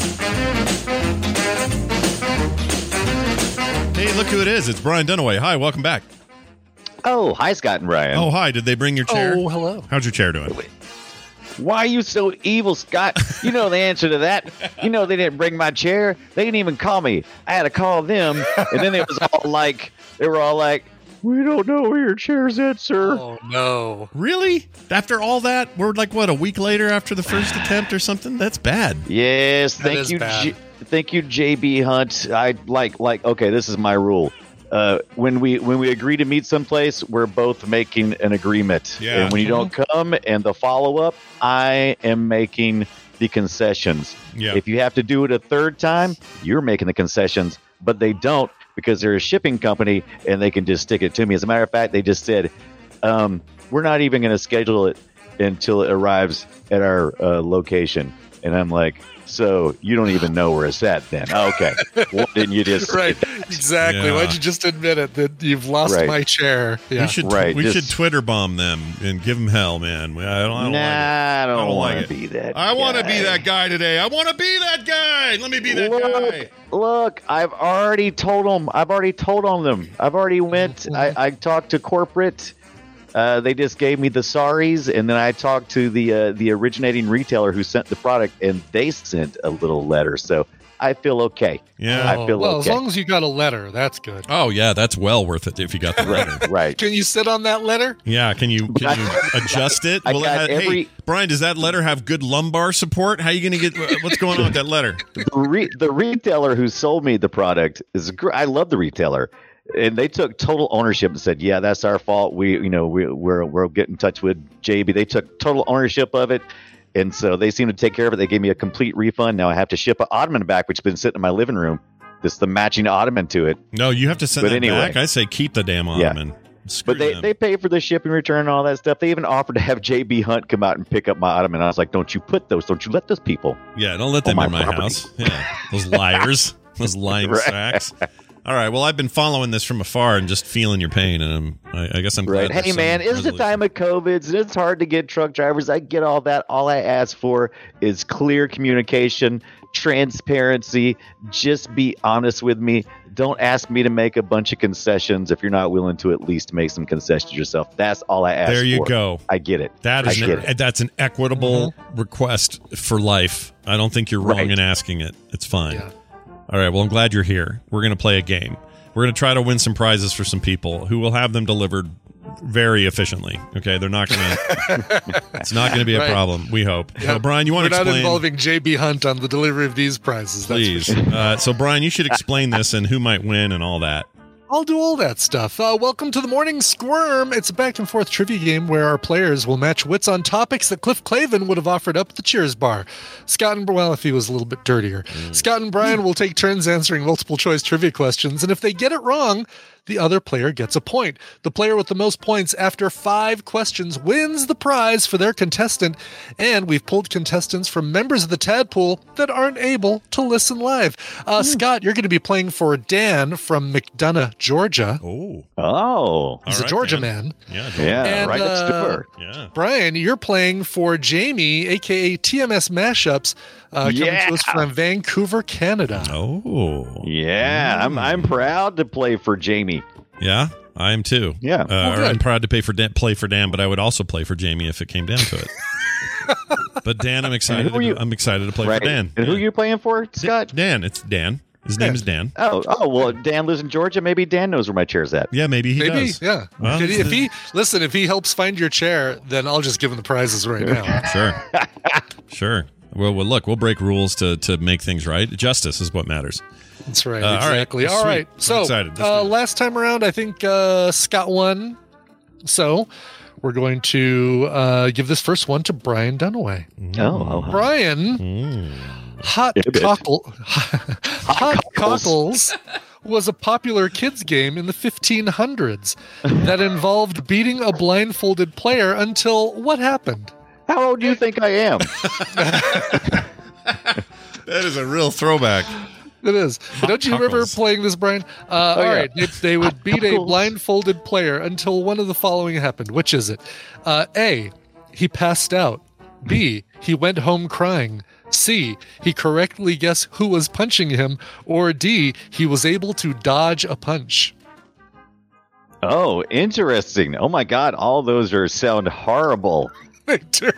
Speaker 1: Hey, look who it is. It's Brian Dunaway. Hi, welcome back.
Speaker 6: Oh, hi, Scott and Brian.
Speaker 1: Oh, hi. Did they bring your chair?
Speaker 2: Oh, hello.
Speaker 1: How's your chair doing?
Speaker 6: Why are you so evil, Scott? You know the answer to that. You know they didn't bring my chair. They didn't even call me. I had to call them. And then it was all like, they were all like, we don't know where your chair's at, sir.
Speaker 2: Oh, no.
Speaker 1: Really? After all that? We're like, what, a week later after the first attempt or something? That's bad.
Speaker 6: Yes.
Speaker 2: That
Speaker 6: thank you. J- thank you, J B Hunt. I like, like, okay, this is my rule. Uh, when we when we agree to meet someplace, we're both making an agreement.
Speaker 1: Yeah.
Speaker 6: And when you don't come and the follow-up, I am making the concessions.
Speaker 1: Yeah.
Speaker 6: If you have to do it a third time, you're making the concessions, but they don't because they're a shipping company and they can just stick it to me. As a matter of fact, they just said, um, we're not even going to schedule it until it arrives at our uh, location. And I'm like, so you don't even know where it's at then. Okay. Why didn't you just
Speaker 2: Right. Exactly.
Speaker 1: Yeah.
Speaker 2: Why'd you just admit it that you've lost
Speaker 6: Right.
Speaker 2: my chair? Yeah.
Speaker 1: We should
Speaker 6: Right,
Speaker 1: we
Speaker 6: just-
Speaker 1: should Twitter bomb them and give them hell, man. I don't, I don't
Speaker 6: nah,
Speaker 1: like it.
Speaker 6: I don't,
Speaker 1: don't
Speaker 6: want
Speaker 1: like
Speaker 6: to
Speaker 1: it.
Speaker 6: be that
Speaker 1: I want to be
Speaker 6: guy.
Speaker 1: that guy today. I want to be that guy. Let me be that
Speaker 6: Look,
Speaker 1: guy.
Speaker 6: look, I've already told them. I've already told on them. I've already went. I, I talked to corporate. Uh, they just gave me the sorries, and then I talked to the uh, the originating retailer who sent the product, and they sent a little letter. So I feel okay.
Speaker 1: Yeah.
Speaker 6: I feel
Speaker 2: well,
Speaker 6: okay.
Speaker 2: as long as you got a letter, that's good.
Speaker 1: Oh yeah, that's well worth it if you got the letter.
Speaker 6: Right.
Speaker 2: Can you sit on that letter?
Speaker 1: Yeah, can you can you adjust it?
Speaker 6: I
Speaker 1: Will it
Speaker 6: got
Speaker 1: have-
Speaker 6: every-
Speaker 1: hey, Brian, does that letter have good lumbar support? How are you going to get? What's going on with that letter?
Speaker 6: the, re- the retailer who sold me the product is gr- I love the retailer, and they took total ownership and said, "Yeah, that's our fault. We, you know, we, we're we'll get in touch with J B." They took total ownership of it, and so they seem to take care of it. They gave me a complete refund. Now I have to ship an ottoman back, which has been sitting in my living room. This the matching ottoman to it.
Speaker 1: No, you have to send
Speaker 6: But
Speaker 1: that
Speaker 6: anyway.
Speaker 1: back. I say keep the damn
Speaker 6: Yeah.
Speaker 1: ottoman. Screw
Speaker 6: But they,
Speaker 1: them.
Speaker 6: they pay for the shipping return and all that stuff. They even offered to have J B Hunt come out and pick up my ottoman. I was like, "Don't you put those? Don't you let those people?"
Speaker 1: Yeah, don't let them
Speaker 6: on
Speaker 1: in
Speaker 6: my
Speaker 1: my
Speaker 6: property.
Speaker 1: house. Yeah, those liars, those lying
Speaker 6: Right.
Speaker 1: sacks. All right, well, I've been following this from afar and just feeling your pain, and I'm, I, I guess I'm glad.
Speaker 6: Right.
Speaker 1: there's
Speaker 6: Hey,
Speaker 1: some
Speaker 6: man, it's the
Speaker 1: resolution.
Speaker 6: time of COVID, and it's hard to get truck drivers. I get all that. All I ask for is clear communication, transparency. Just be honest with me. Don't ask me to make a bunch of concessions if you're not willing to at least make some concessions yourself. That's all I ask for.
Speaker 1: There you go.
Speaker 6: I get it.
Speaker 1: That is
Speaker 6: I get
Speaker 1: an,
Speaker 6: it.
Speaker 1: that's an equitable request for life. I don't think you're wrong
Speaker 6: Right.
Speaker 1: in asking it. It's fine.
Speaker 2: Yeah.
Speaker 1: All right. Well, I'm glad you're here. We're going to play a game. We're going to try to win some prizes for some people who will have them delivered very efficiently. Okay, they're not going to. It's not going to be a
Speaker 2: Right.
Speaker 1: problem. We hope.
Speaker 2: Yeah.
Speaker 1: So, Brian, you want
Speaker 2: We're
Speaker 1: to
Speaker 2: not
Speaker 1: explain?
Speaker 2: involving J B Hunt on the delivery of these prizes. That's for
Speaker 1: Please.
Speaker 2: sure.
Speaker 1: Uh, so, Brian, you should explain this and who might win and all that.
Speaker 2: I'll do all that stuff. Uh, welcome to the Morning Squirm. It's a back and forth trivia game where our players will match wits on topics that Cliff Clavin would have offered up at the Cheers bar. Scott and, well, if he was a little bit dirtier. Scott and Brian will take turns answering multiple choice trivia questions, and if they get it wrong, the other player gets a point. The player with the most points after five questions wins the prize for their contestant, and we've pulled contestants from members of the Tadpool that aren't able to listen live. Uh, Scott, you're going to be playing for Dan from McDonough, Georgia.
Speaker 1: Oh.
Speaker 6: Oh.
Speaker 2: He's
Speaker 1: All
Speaker 2: a
Speaker 1: right,
Speaker 2: Georgia
Speaker 1: man.
Speaker 2: man.
Speaker 1: Yeah.
Speaker 6: Yeah,
Speaker 2: And,
Speaker 6: right next
Speaker 2: uh,
Speaker 6: door.
Speaker 1: Yeah.
Speaker 2: Brian, you're playing for Jamie, a k a. T M S Mashups, uh, coming
Speaker 6: Yeah.
Speaker 2: to us from Vancouver, Canada.
Speaker 1: Oh.
Speaker 6: Yeah, I'm I'm proud to play for Jamie.
Speaker 1: Yeah, I am too.
Speaker 6: Yeah.
Speaker 1: Uh,
Speaker 2: Oh,
Speaker 1: or
Speaker 2: good.
Speaker 1: I'm proud to pay for Dan, play for Dan, but I would also play for Jamie if it came down to it. But Dan, I'm excited.
Speaker 6: who are you-
Speaker 1: To, I'm excited to play
Speaker 6: Right.
Speaker 1: for Dan.
Speaker 6: And who are
Speaker 1: Yeah.
Speaker 6: you playing for, Scott?
Speaker 1: Dan. It's Dan. His name is Dan.
Speaker 6: Oh, oh well, Dan lives in Georgia. Maybe Dan knows where my chair's at.
Speaker 1: Yeah, maybe he
Speaker 2: Maybe,
Speaker 1: does.
Speaker 2: yeah.
Speaker 1: Well,
Speaker 2: Did he- if he listen, if he helps find your chair, then I'll just give him the prizes right now.
Speaker 1: Sure. Sure. Well, well, look, we'll break rules to to make things right. Justice is what matters.
Speaker 2: That's right.
Speaker 1: Uh, all right.
Speaker 2: exactly. All
Speaker 1: Sweet.
Speaker 2: right.
Speaker 1: I'm
Speaker 2: So
Speaker 1: excited. Let's
Speaker 2: uh,
Speaker 1: do it.
Speaker 2: last time around, I think uh, Scott won. So we're going to uh, give this first one to Brian Dunaway.
Speaker 6: Oh, oh, oh.
Speaker 2: Brian,
Speaker 1: Mm.
Speaker 2: hot
Speaker 6: Yeah, bitch.
Speaker 2: cockle, hot cockles was a popular kids game in the fifteen hundreds that involved beating a blindfolded player until what happened?
Speaker 6: How old do you think I am?
Speaker 1: That is a real throwback.
Speaker 2: It is. Don't you remember
Speaker 1: cockles.
Speaker 2: playing this, Brian? Uh, all
Speaker 6: Oh, yeah.
Speaker 2: right. They, they would beat a
Speaker 6: cockles.
Speaker 2: blindfolded player until one of the following happened. Which is it? Uh, A, he passed out. B, he went home crying. C, he correctly guessed who was punching him. Or D, he was able to dodge a punch.
Speaker 6: Oh, interesting. Oh my God, all those are sound horrible.
Speaker 2: They do.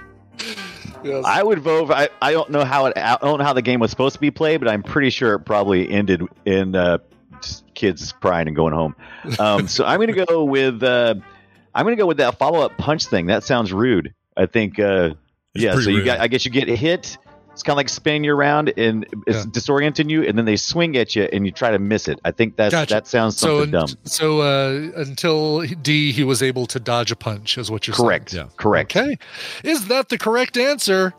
Speaker 2: Yes.
Speaker 6: I would vote. I, I don't know how it. I don't know how the game was supposed to be played, but I'm pretty sure it probably ended in uh, just kids crying and going home. Um, so I'm going to go with. Uh, I'm going to go with that follow up punch thing. That sounds rude. I think. Uh,
Speaker 1: It's
Speaker 6: yeah. So
Speaker 1: pretty
Speaker 6: you
Speaker 1: rude.
Speaker 6: got. I guess you get hit. It's kind of like spinning you around and it's
Speaker 2: Yeah.
Speaker 6: disorienting you, and then they swing at you and you try to miss it. I think that's
Speaker 2: Gotcha.
Speaker 6: that sounds
Speaker 2: so
Speaker 6: something dumb.
Speaker 2: so uh, until D, he was able to dodge a punch, is what you're
Speaker 6: Correct.
Speaker 2: saying.
Speaker 1: Yeah.
Speaker 6: Correct.
Speaker 2: Okay. Is that the correct answer?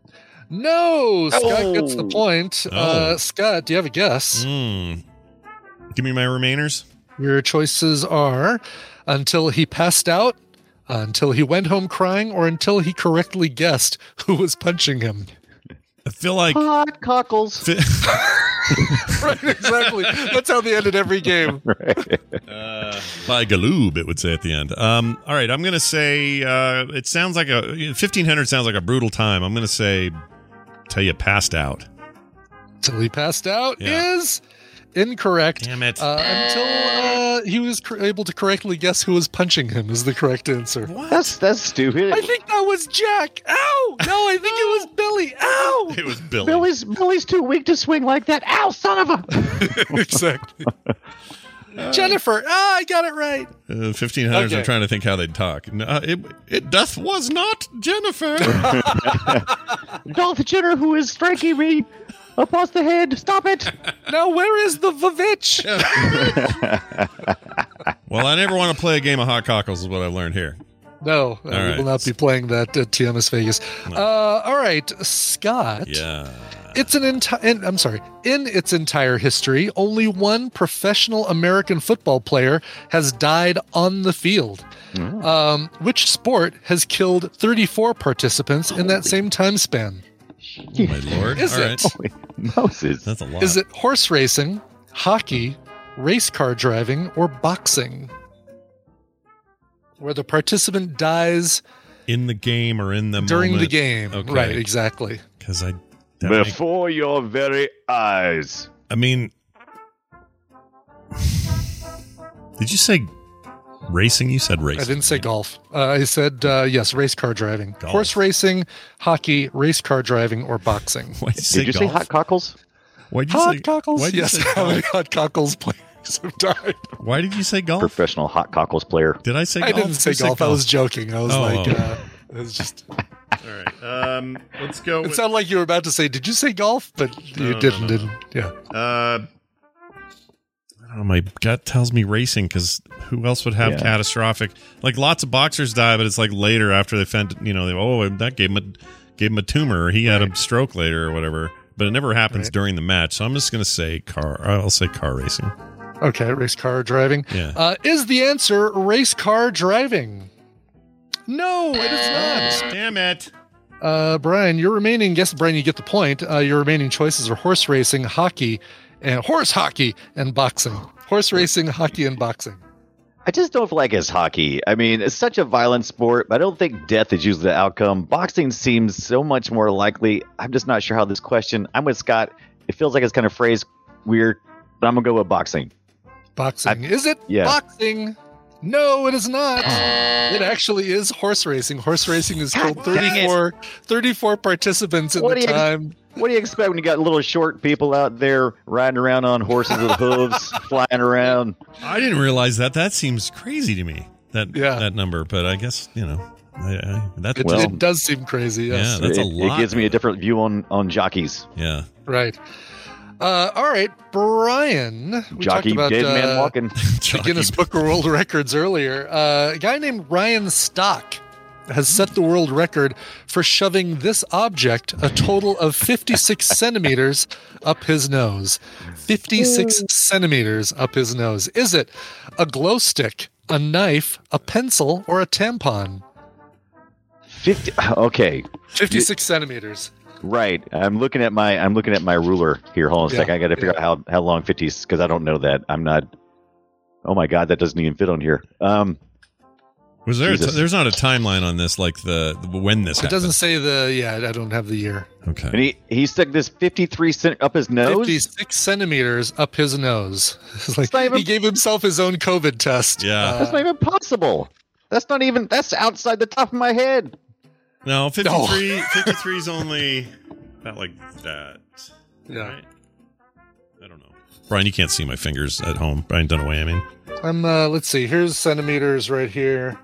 Speaker 2: No. Scott
Speaker 6: Oh.
Speaker 2: gets the point. Uh,
Speaker 1: Oh.
Speaker 2: Scott, do you have a guess?
Speaker 1: Mm. Give me my remainers.
Speaker 2: Your choices are until he passed out, uh, until he went home crying, or until he correctly guessed who was punching him.
Speaker 1: I feel like
Speaker 6: Hot cockles.
Speaker 1: fi-
Speaker 2: Right, exactly. That's how they ended every game.
Speaker 1: uh, by Galoob, it would say at the end. Um, all right, I'm going to say uh, it sounds like a fifteen hundred sounds like a brutal time. I'm going to say tell you passed out.
Speaker 2: Until he passed out
Speaker 1: Yeah.
Speaker 2: is incorrect.
Speaker 1: Damn it.
Speaker 2: Uh, until uh, he was cor- able to correctly guess who was punching him is the correct answer.
Speaker 1: What?
Speaker 6: That's that's stupid.
Speaker 2: I think that was Jack. Ow! No, I think it was Billy. Ow!
Speaker 1: It was Billy.
Speaker 6: Billy's Billy's too weak to swing like that. Ow, son of a!
Speaker 2: Exactly. Jennifer. Ah, I got it right.
Speaker 1: Uh, fifteen hundreds.
Speaker 2: Okay.
Speaker 1: I'm trying to think how they'd talk. No, uh, it it doth was not Jennifer.
Speaker 6: Dolph Jenner, who is striking me across the head. Stop it!
Speaker 2: Now, where is the Vavitch?
Speaker 1: Well, I never want to play a game of hot cockles. Is what I've learned here.
Speaker 2: No, uh, we
Speaker 1: right.
Speaker 2: will not be playing that at T M S Vegas. Uh, all right, Scott.
Speaker 1: Yeah.
Speaker 2: It's an entire. I'm sorry. In its entire history, only one professional American football player has died on the field. Um, which sport has killed thirty-four participants in that same time span?
Speaker 1: Oh, my lord.
Speaker 2: Is
Speaker 1: All
Speaker 2: it?
Speaker 1: right.
Speaker 6: Moses.
Speaker 1: That's a lot.
Speaker 2: Is it horse racing, hockey, race car driving, or boxing? Where the participant dies
Speaker 1: in the game or in the
Speaker 2: during
Speaker 1: moment?
Speaker 2: the game.
Speaker 1: Okay.
Speaker 2: Right, exactly.
Speaker 1: Because I. that make-
Speaker 6: Before your very eyes.
Speaker 1: I mean, did you say racing? You said racing.
Speaker 2: I didn't say golf. Uh, I said, uh, yes, race car driving.
Speaker 1: Golf.
Speaker 2: Horse racing, hockey, race car driving, or boxing.
Speaker 1: Why'd you say
Speaker 6: Did you
Speaker 1: golf?
Speaker 6: say hot cockles?
Speaker 1: Why'd you
Speaker 2: Hot
Speaker 1: say
Speaker 2: cockles?
Speaker 1: Why'd you
Speaker 2: Yes,
Speaker 1: say
Speaker 2: how many
Speaker 1: golf?
Speaker 2: hot cockles players have died?
Speaker 1: Why did you say golf?
Speaker 6: Professional hot cockles player.
Speaker 1: Did I say
Speaker 2: I
Speaker 1: golf?
Speaker 2: didn't say
Speaker 1: You said
Speaker 2: golf. I was joking. I was
Speaker 1: Oh,
Speaker 2: like,
Speaker 1: oh.
Speaker 2: uh, it was just.
Speaker 1: All right. Um, let's go.
Speaker 2: It
Speaker 1: With,
Speaker 2: sounded like you were about to say, "Did you say golf?" But you
Speaker 1: no,
Speaker 2: didn't,
Speaker 1: no,
Speaker 2: didn't? Yeah.
Speaker 1: uh, I don't know. My gut tells me racing because who else would have
Speaker 6: Yeah.
Speaker 1: catastrophic? Like lots of boxers die, but it's like later after they found, you know, they oh that gave him a gave him a tumor, or he had a stroke later, or whatever. But it never happens
Speaker 2: Right.
Speaker 1: during the match. So I'm just gonna say car. I'll say car racing.
Speaker 2: Okay, race car driving.
Speaker 1: Yeah.
Speaker 2: Uh, is the answer race car driving? No, it is not.
Speaker 1: Damn it.
Speaker 2: Uh, Brian, your remaining, yes, Brian, you get the point. Uh, your remaining choices are horse racing, hockey, and horse hockey, and boxing. Horse racing, hockey, and boxing.
Speaker 6: I just don't feel like it's hockey. I mean, it's such a violent sport, but I don't think death is usually the outcome. Boxing seems so much more likely. I'm just not sure how this question. I'm with Scott. It feels like it's kind of phrased weird, but I'm going to go with boxing.
Speaker 2: Boxing.
Speaker 6: I-
Speaker 2: is it
Speaker 6: yeah.
Speaker 2: boxing? No, it is not. It actually is horse racing. Horse racing has killed thirty-four, thirty-four participants in
Speaker 6: What
Speaker 2: the
Speaker 6: do you-
Speaker 2: time.
Speaker 6: What do you expect when you got little short people out there riding around on horses with hooves, flying around?
Speaker 1: I didn't realize that. That seems crazy to me. That
Speaker 2: Yeah.
Speaker 1: that number, but I guess you know I, I, that's
Speaker 2: It,
Speaker 6: Well-
Speaker 2: it does seem crazy, yes.
Speaker 1: Yeah, that's a
Speaker 6: it,
Speaker 1: lot.
Speaker 6: It gives me a different view on, on jockeys.
Speaker 1: yeah.
Speaker 2: Right. Uh, all right, Brian. We
Speaker 6: Jockey,
Speaker 2: talked about
Speaker 6: dead man
Speaker 2: uh,
Speaker 6: walking.
Speaker 2: the Guinness Book of World Records earlier. Uh, a guy named Ryan Stock has set the world record for shoving this object a total of fifty-six centimeters up his nose. fifty-six centimeters up his nose. Is it a glow stick, a knife, a pencil, or a tampon?
Speaker 6: Fifty. Okay,
Speaker 2: fifty-six centimeters.
Speaker 6: right. I'm looking at my I'm looking at my ruler here. Hold on a
Speaker 2: Yeah,
Speaker 6: second. I got to figure
Speaker 2: yeah.
Speaker 6: out how how long fifty because I don't know that. I'm not. Oh my god, that doesn't even fit on here. Um,
Speaker 1: Was there? A t-
Speaker 6: Jesus.
Speaker 1: there's not a timeline on this, like the, the when this.
Speaker 2: It
Speaker 1: happened.
Speaker 2: doesn't say the, yeah, I don't have the year.
Speaker 1: Okay.
Speaker 6: and he he stuck this fifty-three cent up his nose.
Speaker 2: fifty-six centimeters up his nose. It's like
Speaker 6: not even-
Speaker 2: he gave himself his own COVID test.
Speaker 1: Yeah.
Speaker 2: Uh,
Speaker 6: That's not even possible. That's not even. That's outside the top of my head.
Speaker 1: No, fifty-three. fifty-three is only about like that.
Speaker 2: yeah.
Speaker 1: Right? I don't know. Brian, you can't see my fingers at home. Brian Dunaway, I mean.
Speaker 2: I'm, uh, let's see. Here's centimeters right here.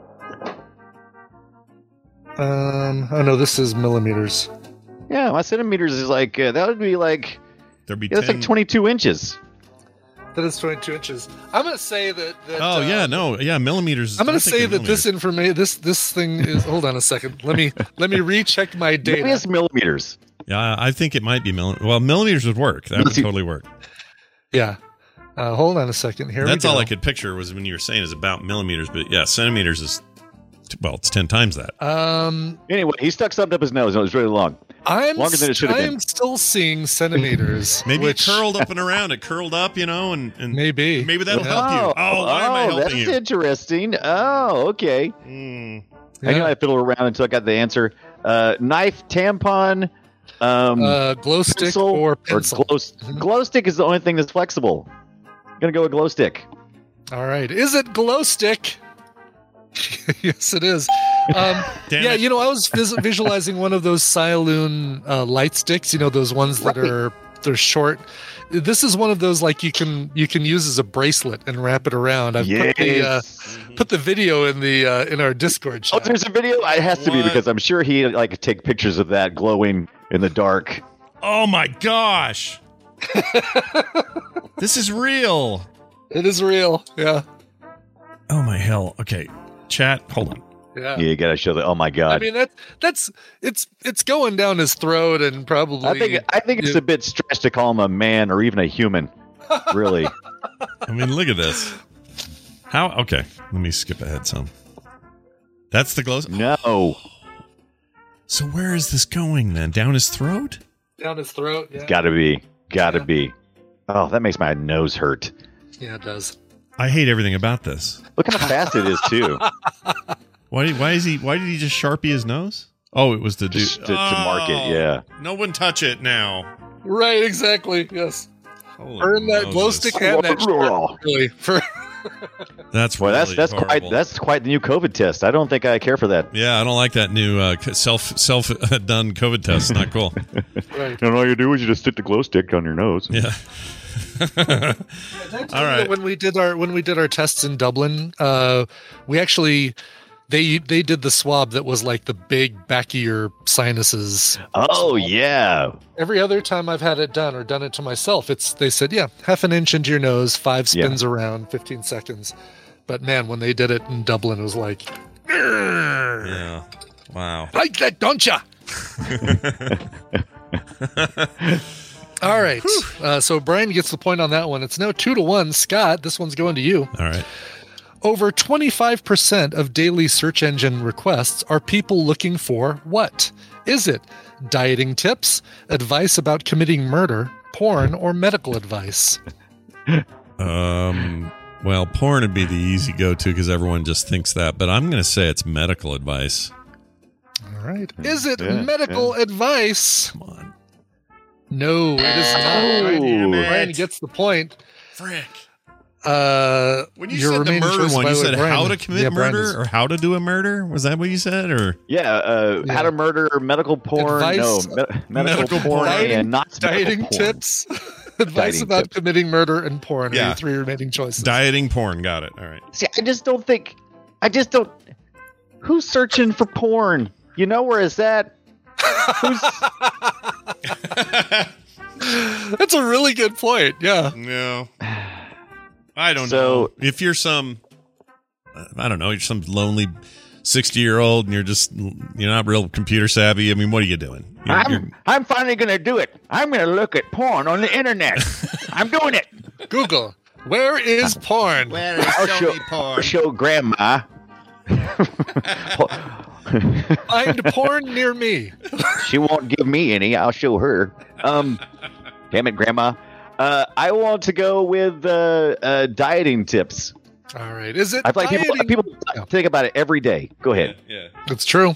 Speaker 2: Um, oh no, this is millimeters.
Speaker 6: Yeah, my centimeters is like uh, that would be like
Speaker 1: There'd be
Speaker 6: yeah, that's
Speaker 1: ten.
Speaker 6: like twenty-two inches.
Speaker 2: That is twenty-two inches. I'm going to say that. that
Speaker 1: Oh
Speaker 2: uh,
Speaker 1: yeah, no, yeah, millimeters. is-
Speaker 2: I'm going
Speaker 1: I'm
Speaker 2: to say
Speaker 1: thinking
Speaker 2: that this information, this this thing is. Hold on a second. Let me let me recheck my
Speaker 6: Maybe
Speaker 2: data.
Speaker 6: it's millimeters.
Speaker 1: Yeah, I think it might be milli. Well, millimeters would work. That would
Speaker 6: Let's see.
Speaker 1: totally work.
Speaker 2: Yeah. Uh, hold on a second. Here
Speaker 1: That's
Speaker 2: we go.
Speaker 1: all I could picture was when you were saying is about millimeters, but yeah, centimeters is well, it's ten times that.
Speaker 2: Um,
Speaker 6: Anyway, he stuck something up his nose. And it was really long.
Speaker 2: I'm
Speaker 6: Longer than it should have
Speaker 2: I'm
Speaker 6: been.
Speaker 2: still seeing centimeters.
Speaker 1: Maybe
Speaker 2: which,
Speaker 1: it curled up and around. It curled up, you know, and, and
Speaker 2: Maybe.
Speaker 1: maybe that'll
Speaker 2: Yeah.
Speaker 1: help you. Oh, why am I
Speaker 6: oh,
Speaker 1: helping
Speaker 6: that's
Speaker 1: you?
Speaker 6: interesting. Oh, okay.
Speaker 1: Mm.
Speaker 6: I knew
Speaker 2: Yeah.
Speaker 6: I fiddled around until I got the answer. Uh, knife, tampon, um,
Speaker 2: Uh, glow stick
Speaker 6: pencil,
Speaker 2: or pencil.
Speaker 6: glow, glow stick is the only thing that's flexible. Gonna go with glow stick.
Speaker 2: All right. Is it glow stick? Yes, it is. Um,
Speaker 1: Damn
Speaker 2: yeah,
Speaker 1: it.
Speaker 2: you know, I was vis- visualizing one of those Siloon uh, light sticks. You know, those ones that
Speaker 6: Right.
Speaker 2: are they're short. This is one of those like you can you can use as a bracelet and wrap it around. I've put the uh,
Speaker 6: Yes.
Speaker 2: put the video in the uh, in our Discord
Speaker 6: Oh,
Speaker 2: chat.
Speaker 6: there's a video. It has to be
Speaker 1: What?
Speaker 6: because I'm sure he like could take pictures of that glowing in the dark.
Speaker 1: Oh my gosh. This is real.
Speaker 2: It is real. Yeah.
Speaker 1: Oh my hell. Okay. Chat, hold on.
Speaker 2: Yeah.
Speaker 6: Yeah, you gotta show that. Oh my
Speaker 2: I
Speaker 6: god.
Speaker 2: mean that that's it's it's going down his throat and probably
Speaker 6: I think I think it's
Speaker 2: you-
Speaker 6: a bit stretched to call him a man or even a human. Really.
Speaker 1: I mean, look at this. How? Okay. Let me skip ahead some. That's the glow.
Speaker 6: No.
Speaker 1: So where is this going then? Down his throat?
Speaker 2: down his throat. Yeah.
Speaker 6: Gotta be. Gotta
Speaker 2: Yeah.
Speaker 6: be. Oh, that makes my nose hurt.
Speaker 2: Yeah, it does.
Speaker 1: I hate everything about this.
Speaker 6: Look how fast it is too.
Speaker 1: Why? did- Why is he? Why did he just sharpie his nose? Oh, it was to do
Speaker 6: Just to- to mark it, yeah.
Speaker 1: No one touch it now.
Speaker 2: Right, exactly. Yes.
Speaker 1: Holy
Speaker 2: Burn that glow
Speaker 1: Moses.
Speaker 2: stick and that short, really. For
Speaker 1: That's
Speaker 6: Well, that's
Speaker 1: really
Speaker 6: that's
Speaker 1: horrible.
Speaker 6: quite that's quite the new COVID test. I don't think I care for that.
Speaker 1: Yeah, I don't like that new uh, self self uh, done COVID test. Not cool.
Speaker 2: right.
Speaker 6: And all you do is you just stick the glow stick on your nose.
Speaker 1: Yeah. All right.
Speaker 2: When we did our when we did our tests in Dublin, uh, we actually they they did the swab that was like the big back of your sinuses.
Speaker 6: Oh yeah.
Speaker 2: Every other time I've had it done or done it to myself, it's they said, yeah, half an inch into your nose, five spins around, fifteen seconds. But man, when they did it in Dublin, it was like,
Speaker 1: Yeah. Wow.
Speaker 2: like that, don't ya? All right. Uh, so Brian gets the point on that one. It's now two to one. Scott, this one's going to you.
Speaker 1: All right.
Speaker 2: Over twenty-five percent of daily search engine requests are people looking for what? Is it dieting tips, advice about committing murder, porn, or medical advice?
Speaker 1: Um. Well, porn would be the easy go-to because everyone just thinks that. But I'm going to say it's medical advice.
Speaker 2: All right. Is it
Speaker 6: Yeah,
Speaker 2: medical advice?
Speaker 1: Come on.
Speaker 2: No, it is not.
Speaker 6: Oh,
Speaker 2: Brian,
Speaker 1: damn
Speaker 2: Brian
Speaker 1: it.
Speaker 2: gets the point.
Speaker 1: Frick.
Speaker 2: Uh,
Speaker 1: When you
Speaker 2: your
Speaker 1: said the
Speaker 2: remaining
Speaker 1: murder
Speaker 2: choice,
Speaker 1: one,
Speaker 2: by
Speaker 1: you
Speaker 2: the way,
Speaker 1: said
Speaker 2: Brian-
Speaker 1: how to commit
Speaker 2: yeah, Brian
Speaker 1: murder
Speaker 2: is-
Speaker 1: or how to do a murder? Was that what you said? Or
Speaker 6: Yeah, uh,
Speaker 2: Yeah.
Speaker 6: how to murder, medical porn,
Speaker 2: Advice-
Speaker 6: no, me- medical,
Speaker 1: Medical
Speaker 6: porn,
Speaker 1: porn.
Speaker 6: and not
Speaker 2: dieting
Speaker 6: medical porn.
Speaker 2: tips, advice
Speaker 6: Dieting
Speaker 2: about
Speaker 6: tips.
Speaker 2: committing murder and porn. Are
Speaker 1: Yeah.
Speaker 2: your three remaining choices?
Speaker 1: dieting porn? Got it. All right.
Speaker 6: See, I just don't think, I just don't. Who's searching for porn? You know where it's at? Who's,
Speaker 2: That's a really good point. Yeah.
Speaker 1: No. I don't
Speaker 6: So-
Speaker 1: know. If you're some, I don't know, you're some lonely sixty year old and you're just, you're not real computer savvy. I mean, what are you doing? You're, you're-
Speaker 6: I'm, I'm finally going to do it. I'm going to look at porn on the internet. I'm doing it.
Speaker 2: Google. Where is porn?
Speaker 6: I'll show, I'll show grandma.
Speaker 2: Find porn near me.
Speaker 6: She won't give me any. I'll show her. Um, damn it, grandma. Uh, I want to go with uh, uh, dieting tips.
Speaker 2: All right. Is it
Speaker 6: I feel like people,
Speaker 2: dieting?
Speaker 6: people
Speaker 2: Yeah.
Speaker 6: think about it every day. Go ahead.
Speaker 1: yeah.
Speaker 2: It's true.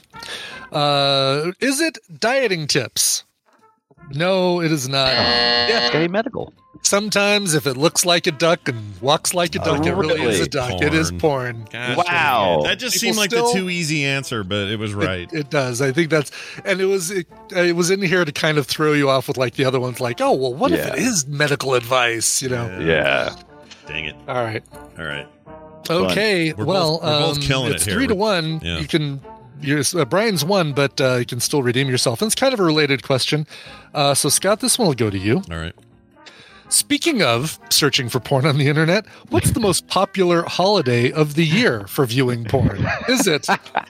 Speaker 2: Uh, is it dieting tips? No, it is not.
Speaker 6: It's gotta be medical.
Speaker 2: Sometimes if it looks like a duck and walks like a duck,
Speaker 6: Oh,
Speaker 2: it really is a
Speaker 6: really?
Speaker 2: duck. It is
Speaker 1: Porn.
Speaker 2: porn.
Speaker 1: Gosh,
Speaker 6: Wow.
Speaker 1: That just
Speaker 2: People
Speaker 1: seemed like
Speaker 2: still-
Speaker 1: the too easy answer, but it was right.
Speaker 2: It, it does. I think that's, and it was it, it was in here to kind of throw you off with like the other ones, like, oh well, what if
Speaker 6: Yeah.
Speaker 2: it is medical advice? You know.
Speaker 6: Yeah.
Speaker 1: Dang it.
Speaker 2: All right.
Speaker 1: All right.
Speaker 2: Okay.
Speaker 1: We're
Speaker 2: well,
Speaker 1: both- we're both
Speaker 2: um,
Speaker 1: killing it
Speaker 2: it's
Speaker 1: here.
Speaker 2: three to
Speaker 1: We're-
Speaker 2: one.
Speaker 1: yeah.
Speaker 2: You can. You're, uh, Brian's won, but uh, you can still redeem yourself. And it's kind of a related question. Uh, so Scott, this one will go to you.
Speaker 1: All right.
Speaker 2: Speaking of searching for porn on the internet, what's the most popular holiday of the year for viewing porn? Is it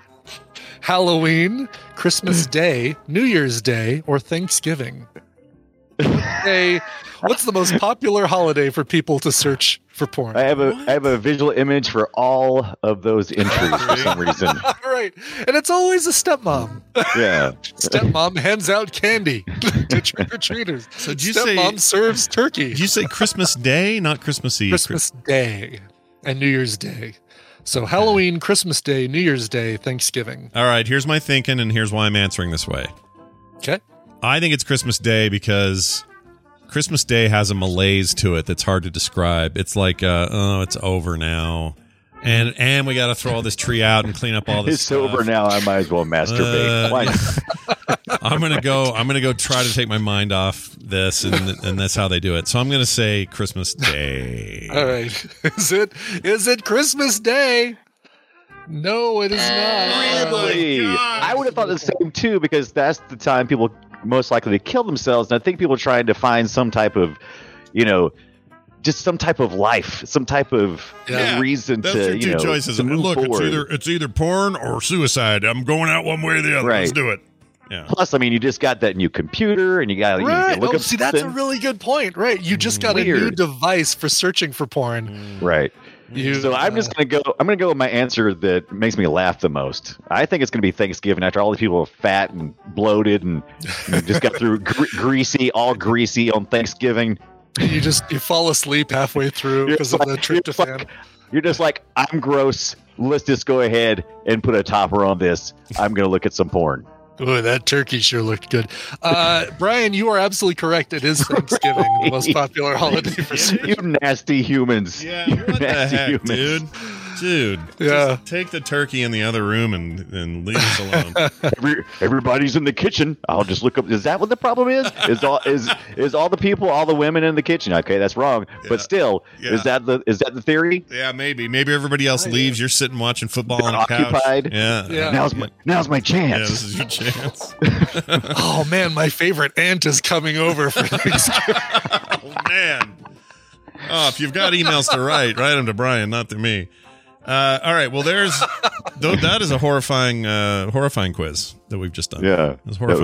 Speaker 2: Halloween, Christmas Day, New Year's Day, or Thanksgiving? Hey, what's the most popular holiday for people to search for porn?
Speaker 6: I have a I have a visual image for all of those entries for some reason.
Speaker 2: All right, and it's always a stepmom.
Speaker 6: Yeah.
Speaker 2: Stepmom hands out candy to trick or treaters.
Speaker 1: So did you say-
Speaker 2: Stepmom serves turkey.
Speaker 1: Did you say Christmas Day, not Christmas Eve?
Speaker 2: Christmas Day and New Year's Day. So Halloween, Christmas Day, New Year's Day, Thanksgiving.
Speaker 1: All right. Here's my thinking, and here's why I'm answering this way.
Speaker 2: Okay.
Speaker 1: I think it's Christmas Day because Christmas Day has a malaise to it that's hard to describe. It's like, uh, oh, it's over now, and and we got to throw all this tree out and clean up all this.
Speaker 6: It's
Speaker 1: stuff.
Speaker 6: over now. I might as well masturbate.
Speaker 1: Uh,
Speaker 6: Why?
Speaker 1: I'm gonna go. I'm gonna go try to take my mind off this, and and that's how they do it. So I'm gonna say Christmas Day.
Speaker 2: All right. Is it is it Christmas Day? No, it is not.
Speaker 6: Really? I would have thought the same too, because that's the time people most likely to kill themselves. And I think people are trying to find some type of, you know, just some type of life, some type of
Speaker 2: Yeah.
Speaker 6: reason
Speaker 1: Those
Speaker 6: to,
Speaker 1: are
Speaker 6: you
Speaker 1: two
Speaker 6: know,
Speaker 1: choices.
Speaker 6: to move
Speaker 1: Look, it's
Speaker 6: forward.
Speaker 1: either it's either porn or suicide. I'm going out one way or the other.
Speaker 6: Right.
Speaker 1: Let's do it. Yeah.
Speaker 6: Plus, I mean, you just got that new computer, and you got you
Speaker 2: Right.
Speaker 6: can look
Speaker 2: Oh,
Speaker 6: up
Speaker 2: see, that's a
Speaker 6: something.
Speaker 2: really good point. Right. You just got a new
Speaker 6: Weird.
Speaker 2: device for searching for porn.
Speaker 6: right.
Speaker 2: You,
Speaker 6: So I'm just
Speaker 2: uh,
Speaker 6: gonna go. I'm gonna go with my answer that makes me laugh the most. I think it's gonna be Thanksgiving after all these people are fat and bloated and, and just got through gre- greasy, all greasy on Thanksgiving.
Speaker 2: you just you fall asleep halfway through
Speaker 6: You're
Speaker 2: because of the
Speaker 6: like- you're just
Speaker 2: tryptophan.
Speaker 6: like- You're just like, I'm gross. Let's just go ahead and put a topper on this. I'm gonna look at some porn.
Speaker 2: Ooh, that turkey sure looked good. Uh, Brian, you are absolutely correct. It is Thanksgiving, the most popular holiday for search.
Speaker 6: You nasty humans.
Speaker 1: Yeah.
Speaker 6: You
Speaker 1: What the
Speaker 6: nasty
Speaker 1: heck,
Speaker 6: humans.
Speaker 1: dude? Dude.
Speaker 2: Yeah.
Speaker 1: Just take the turkey in the other room and and leave us alone.
Speaker 6: Every, everybody's in the kitchen. I'll just look up. Is that what the problem is? Is all is is all the people, all the women in the kitchen? Okay, that's wrong.
Speaker 1: Yeah.
Speaker 6: But still,
Speaker 1: Yeah.
Speaker 6: is that the is that the theory?
Speaker 1: Yeah, maybe. Maybe everybody else leaves. You're sitting watching football on the
Speaker 6: Occupied.
Speaker 1: couch. Yeah.
Speaker 2: Yeah.
Speaker 6: Now's my now's my
Speaker 1: Yeah,
Speaker 6: chance.
Speaker 1: this is your chance.
Speaker 2: Oh man, my favorite aunt is coming over for Thanksgiving.
Speaker 1: Oh man. Oh, if you've got emails to write, write them to Brian, not to me. Uh, all right. Well, there's though that is a horrifying, uh, horrifying quiz that we've just done.
Speaker 6: Yeah,
Speaker 1: It's
Speaker 6: that
Speaker 1: horrifying.
Speaker 6: was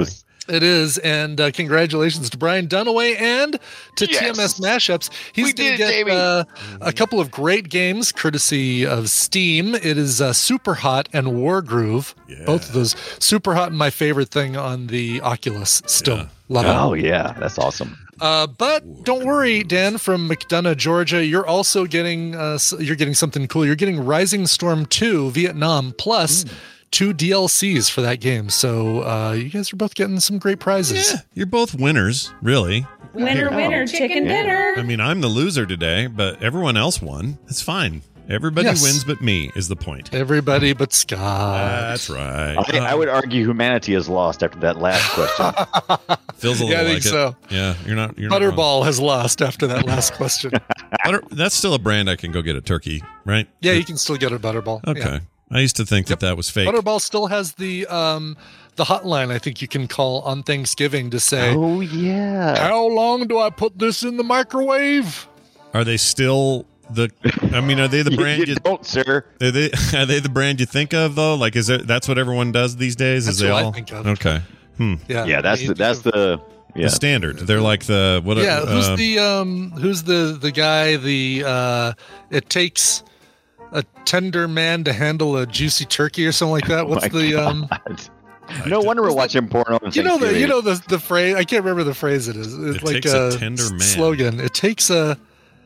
Speaker 2: It is, and uh, congratulations to Brian Dunaway and to
Speaker 6: Yes.
Speaker 2: T M S Mashups. He's
Speaker 6: We
Speaker 2: going to
Speaker 6: did it,
Speaker 2: get
Speaker 6: Jamie.
Speaker 2: uh, a couple of great games courtesy of Steam. It is uh, Super Hot and Wargroove.
Speaker 1: Yeah.
Speaker 2: Both of those. Super Hot, my favorite thing on the Oculus still.
Speaker 1: Yeah.
Speaker 2: Love it.
Speaker 6: Oh yeah, that's awesome.
Speaker 2: Uh, but don't worry, Dan from McDonough, Georgia. You're also getting uh, s- you're getting something cool. You're getting Rising Storm two Vietnam plus two D L Cs for that game. So uh, you guys are both getting some great prizes.
Speaker 1: Yeah, you're both winners, really.
Speaker 7: Winner, winner, chicken dinner.
Speaker 1: I mean, I'm the loser today, but everyone else won. It's fine. Everybody
Speaker 2: Yes.
Speaker 1: wins but me is the point.
Speaker 2: Everybody but Scott.
Speaker 1: That's right.
Speaker 6: I, I would argue humanity has lost after that last question.
Speaker 1: Feels a little
Speaker 2: Yeah, I think
Speaker 1: like it.
Speaker 2: so.
Speaker 1: Yeah, you're not. You're not wrong.
Speaker 2: Butterball has lost after that last question.
Speaker 1: Butter, that's still a brand I can go get a turkey, right?
Speaker 2: Yeah, you can still get a Butterball.
Speaker 1: Okay.
Speaker 2: Yeah.
Speaker 1: I used to think that that was fake.
Speaker 2: Butterball still has the um, the hotline I think you can call on Thanksgiving to say,
Speaker 6: Oh yeah.
Speaker 2: how long do I put this in the microwave?
Speaker 1: Are they still the? I mean, are they the
Speaker 6: You,
Speaker 1: brand?
Speaker 6: you
Speaker 1: You,
Speaker 6: don't, sir.
Speaker 1: are they? Are they the brand you think of though? Like, is it? That's what everyone does these days.
Speaker 2: That's
Speaker 1: is they
Speaker 2: what I
Speaker 1: all
Speaker 2: think of.
Speaker 1: okay? Hmm.
Speaker 2: Yeah,
Speaker 6: Yeah, that's
Speaker 2: you
Speaker 6: the
Speaker 2: think
Speaker 6: that's
Speaker 2: of-
Speaker 6: the yeah.
Speaker 1: The standard. They're like the what?
Speaker 2: yeah. Who's
Speaker 1: uh,
Speaker 2: the um? Who's the the guy? The uh, it takes a tender man to handle a juicy turkey or something like that. What's
Speaker 6: My
Speaker 2: the um?
Speaker 6: God. No wonder we're watching porno. On
Speaker 2: You know the you
Speaker 6: Thanksgiving.
Speaker 2: know the the phrase. I can't remember the phrase. It is. It's
Speaker 1: It
Speaker 2: like
Speaker 1: takes a
Speaker 2: a,
Speaker 1: tender man.
Speaker 2: slogan. It takes a.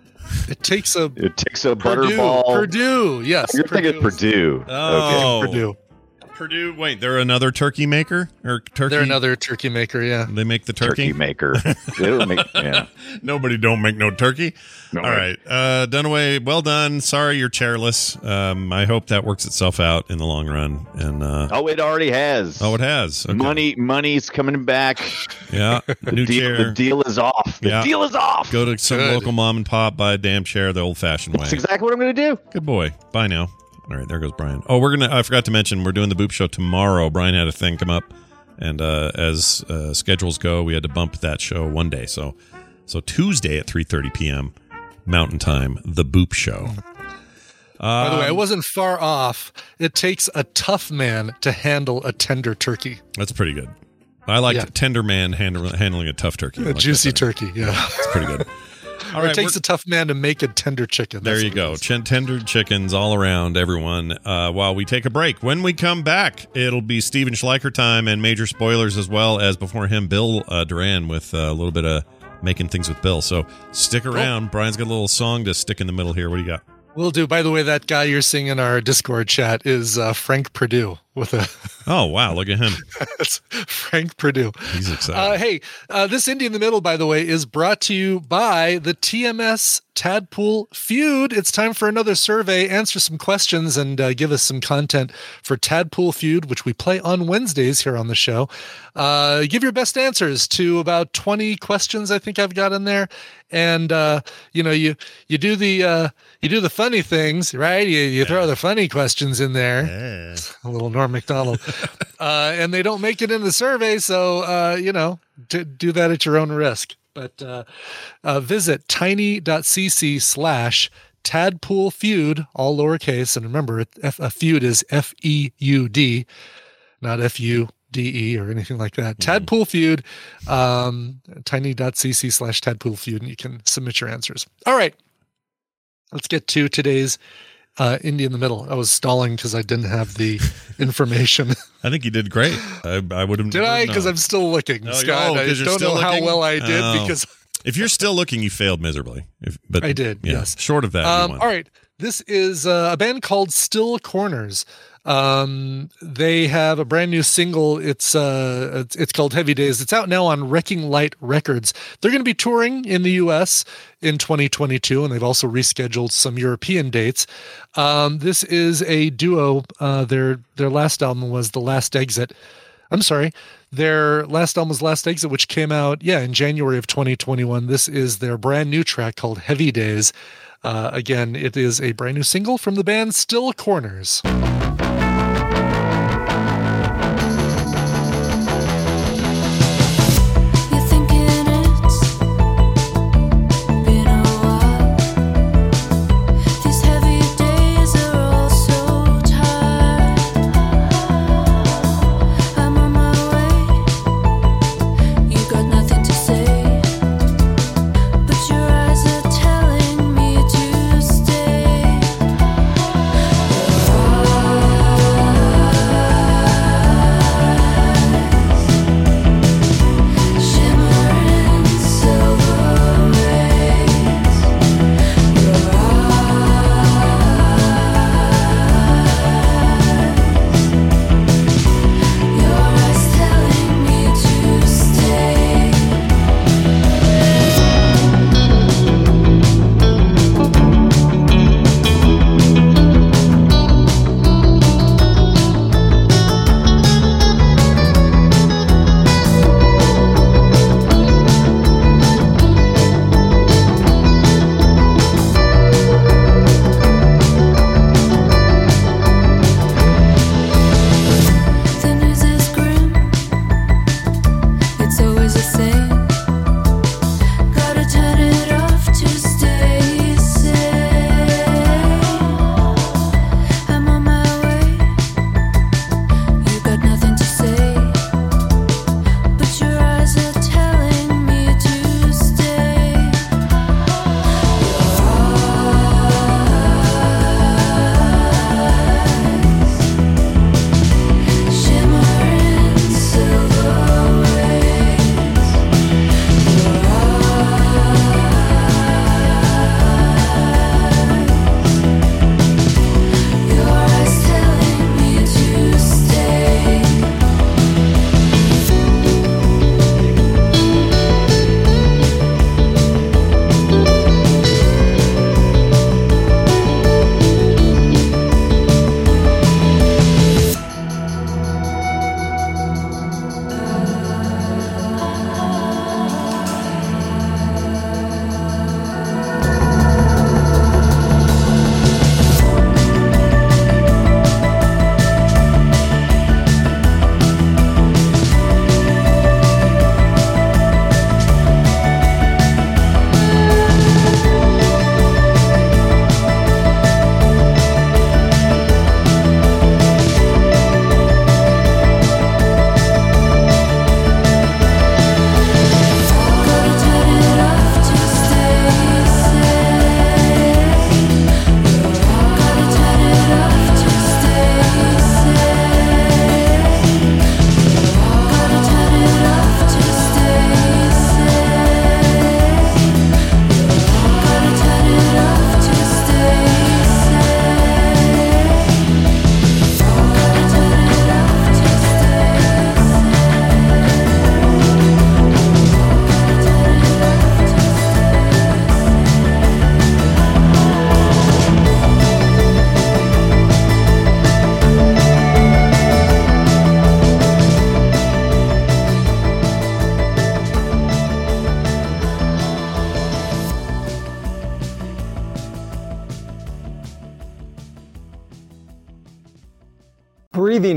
Speaker 2: It takes a.
Speaker 6: It takes a
Speaker 2: Purdue.
Speaker 6: butterball.
Speaker 2: Purdue. Yes.
Speaker 6: You're thinking Purdue.
Speaker 1: Oh,
Speaker 2: Purdue.
Speaker 1: Purdue. Wait, they're another turkey maker or turkey?
Speaker 2: They're another turkey maker. Yeah.
Speaker 1: They make the
Speaker 6: Turkey
Speaker 1: turkey.
Speaker 6: maker. It'll make, yeah.
Speaker 1: Nobody don't make no turkey.
Speaker 6: No
Speaker 1: All right, uh, Dunaway, well done. Sorry you're chairless. Um, I hope that works itself out in the long run. And uh,
Speaker 6: Oh, it already has.
Speaker 1: oh, it has. Okay.
Speaker 6: Money, money's coming back.
Speaker 1: Yeah, new
Speaker 6: Deal,
Speaker 1: chair.
Speaker 6: the deal is off. The
Speaker 1: Yeah.
Speaker 6: deal is off.
Speaker 1: Go to some
Speaker 2: Good.
Speaker 1: local mom and pop, buy a damn chair the old-fashioned way.
Speaker 6: That's exactly what I'm going to do.
Speaker 1: Good boy. Bye now. All right, there goes Brian. Oh, we're gonna. I forgot to mention we're doing the Boop Show tomorrow. Brian had a thing come up, and uh, as uh, schedules go, we had to bump that show one day. So, so Tuesday at three thirty p.m. Mountain Time, the Boop Show.
Speaker 2: By the way, I
Speaker 1: Um,
Speaker 2: wasn't far off. It takes a tough man to handle a tender turkey,
Speaker 1: That's pretty good. I like
Speaker 2: Yeah.
Speaker 1: tender man handle, handling a tough turkey. I
Speaker 2: a
Speaker 1: like that
Speaker 2: juicy
Speaker 1: better.
Speaker 2: turkey. Yeah.
Speaker 1: It's pretty good. All
Speaker 2: Or
Speaker 1: right,
Speaker 2: it takes
Speaker 1: we're-
Speaker 2: a tough man to make a tender chicken.
Speaker 1: there
Speaker 2: That's
Speaker 1: you
Speaker 2: what it
Speaker 1: go.
Speaker 2: is.
Speaker 1: Ch- tender chickens all around, everyone. Uh, while we take a break, when we come back, it'll be Steven Schleicher time and major spoilers, as well as before him, Bill uh, Duran with uh, a little bit of making things with Bill. So stick around. Brian's got a little song to stick in the middle here. What do you got?
Speaker 2: Will do. By the way, that guy you're seeing in our Discord chat is uh, Frank Purdue with a.
Speaker 1: Oh wow, look at him.
Speaker 2: That's Frank Purdue.
Speaker 1: He's excited.
Speaker 2: Uh, hey, uh, this Indie in the Middle, by the way, is brought to you by the T M S Tadpool Feud. It's time for another survey. Answer some questions and uh, give us some content for Tadpool Feud, which we play on Wednesdays here on the show. Uh, give your best answers to about twenty questions I think I've got in there. And, uh, you know, you, you do the, uh, you do the funny things, right? You, you throw the funny questions in there. A little Norm Macdonald. uh, and they don't make it in the survey. So, uh, you know, d- do that at your own risk. But uh, uh, visit tiny.cc slash Tadpool Feud, all lowercase. And remember, it- F- a feud is F E U D, not F U D E or anything like that. Tadpool Feud, um, tiny.cc slash Tadpool Feud, and you can submit your answers. All right. Let's get to today's uh, Indie in the Middle. I was stalling because I didn't have the information.
Speaker 1: I think you did great. I, I would have.
Speaker 2: Did I? Because I'm still looking,
Speaker 1: Oh,
Speaker 2: Scott.
Speaker 1: oh,
Speaker 2: I
Speaker 1: 'cause you're
Speaker 2: don't
Speaker 1: still
Speaker 2: know how
Speaker 1: looking?
Speaker 2: well I did
Speaker 1: Oh.
Speaker 2: because
Speaker 1: If you're still looking, you failed miserably. If, but
Speaker 2: I did,
Speaker 1: yeah,
Speaker 2: yes.
Speaker 1: Short of that, you
Speaker 2: Um,
Speaker 1: won.
Speaker 2: all right. This is uh, a band called Still Corners. Um, they have a brand new single. It's uh, it's, it's called Heavy Days. It's out now on Wrecking Light Records. They're going to be touring in the U S in twenty twenty-two, and they've also rescheduled some European dates. Um, this is a duo. Uh, their their last album was The Last Exit. I'm sorry. Their last album was Last Exit, which came out, yeah, in January of twenty twenty-one. This is their brand new track called Heavy Days. Uh, again, it is a brand new single from the band Still Corners.
Speaker 8: You're thinking it's been a while. These heavy days are all so tired. I'm on my way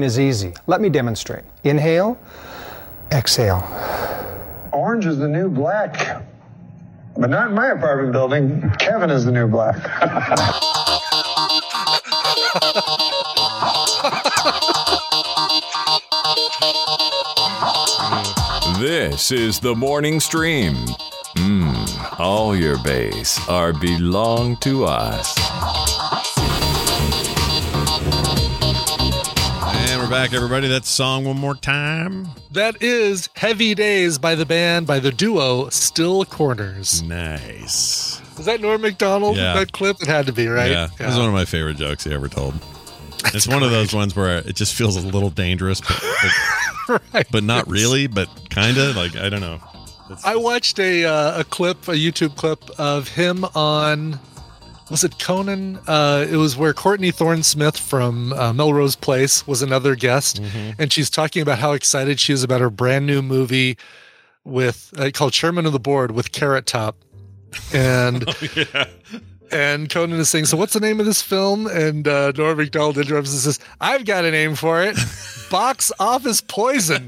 Speaker 9: is easy. Let me demonstrate. Inhale, exhale.
Speaker 10: Orange is the new black. But not in my apartment building. Kevin is the new black.
Speaker 5: This is the morning stream. Mmm, all your bays are belong to us.
Speaker 1: And we're back, everybody. That song one more time.
Speaker 2: That is Heavy Days by the band, by the duo Still Corners.
Speaker 1: Nice.
Speaker 2: Was that Norm Macdonald?
Speaker 1: Yeah.
Speaker 2: That clip? It had to be, right?
Speaker 1: Yeah, this is one of my favorite jokes he ever told. That's it's one great. of those ones where it just feels a little dangerous, but but, right. but not really, but kind of. Like, I don't know. It's,
Speaker 2: I watched a uh, a clip, a YouTube clip of him on, was it Conan? Uh, it was where Courtney Thorne Smith from uh, Melrose Place was another guest, mm-hmm. and she's talking about how excited she is about her brand new movie with uh, called Chairman of the Board with Carrot Top, and oh, yeah. and Conan is saying, "So what's the name of this film?" And uh, Norm Macdonald interrupts and says, "I've got a name for it: Box Office Poison."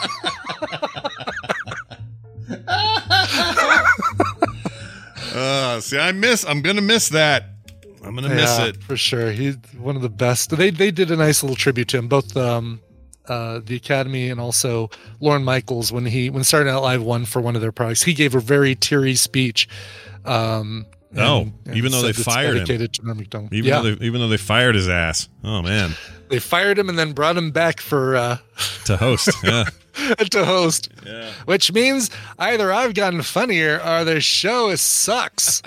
Speaker 1: uh, see, I miss. I'm gonna miss that. I'm gonna miss
Speaker 2: yeah,
Speaker 1: it
Speaker 2: for sure. He's one of the best. They they did a nice little tribute to him, both um, uh, the Academy and also Lorne Michaels when he when Saturday Night Live won for one of their products. He gave a very teary speech. Um, and,
Speaker 1: oh,
Speaker 2: and
Speaker 1: even though they fired him,
Speaker 2: to Norm Macdonald.
Speaker 1: Even
Speaker 2: yeah.
Speaker 1: though they, even though they fired his ass. Oh man,
Speaker 2: they fired him and then brought him back for uh,
Speaker 1: to host. Yeah.
Speaker 2: to host,
Speaker 1: yeah.
Speaker 2: Which means either I've gotten funnier or the show sucks.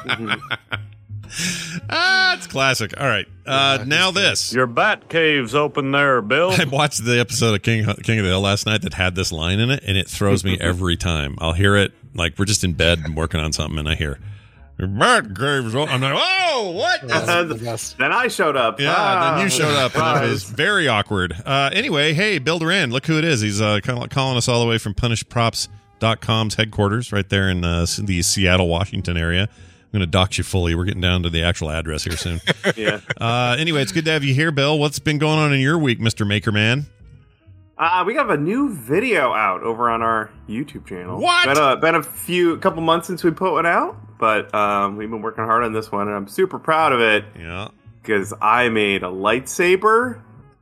Speaker 1: Ah, it's classic. All right, uh, now this.
Speaker 11: Your bat cave's open there, Bill.
Speaker 1: I watched the episode of King King of the Hill last night that had this line in it, and it throws me every time. I'll hear it like we're just in bed and working on something, and I hear. Your bat cave's open. I'm like, oh, what?
Speaker 12: The then I showed up.
Speaker 1: Yeah,
Speaker 12: ah,
Speaker 1: then you showed up, and it was very awkward. Uh, anyway, hey, Bill Duran, look who it is. He's uh, calling us all the way from Punish Props dot com's headquarters right there in uh, the Seattle, Washington area. I'm going to dox you fully. We're getting down to the actual address here soon.
Speaker 12: yeah.
Speaker 1: Uh, anyway, it's good to have you here, Bill. What's been going on in your week, Mister Maker Man?
Speaker 12: Uh, we have a new video out over on our YouTube channel.
Speaker 1: What?
Speaker 12: Been a, been a few, a couple months since we put one out, but um, we've been working hard on this one, and I'm super proud of it.
Speaker 1: Yeah.
Speaker 12: Because I made a lightsaber,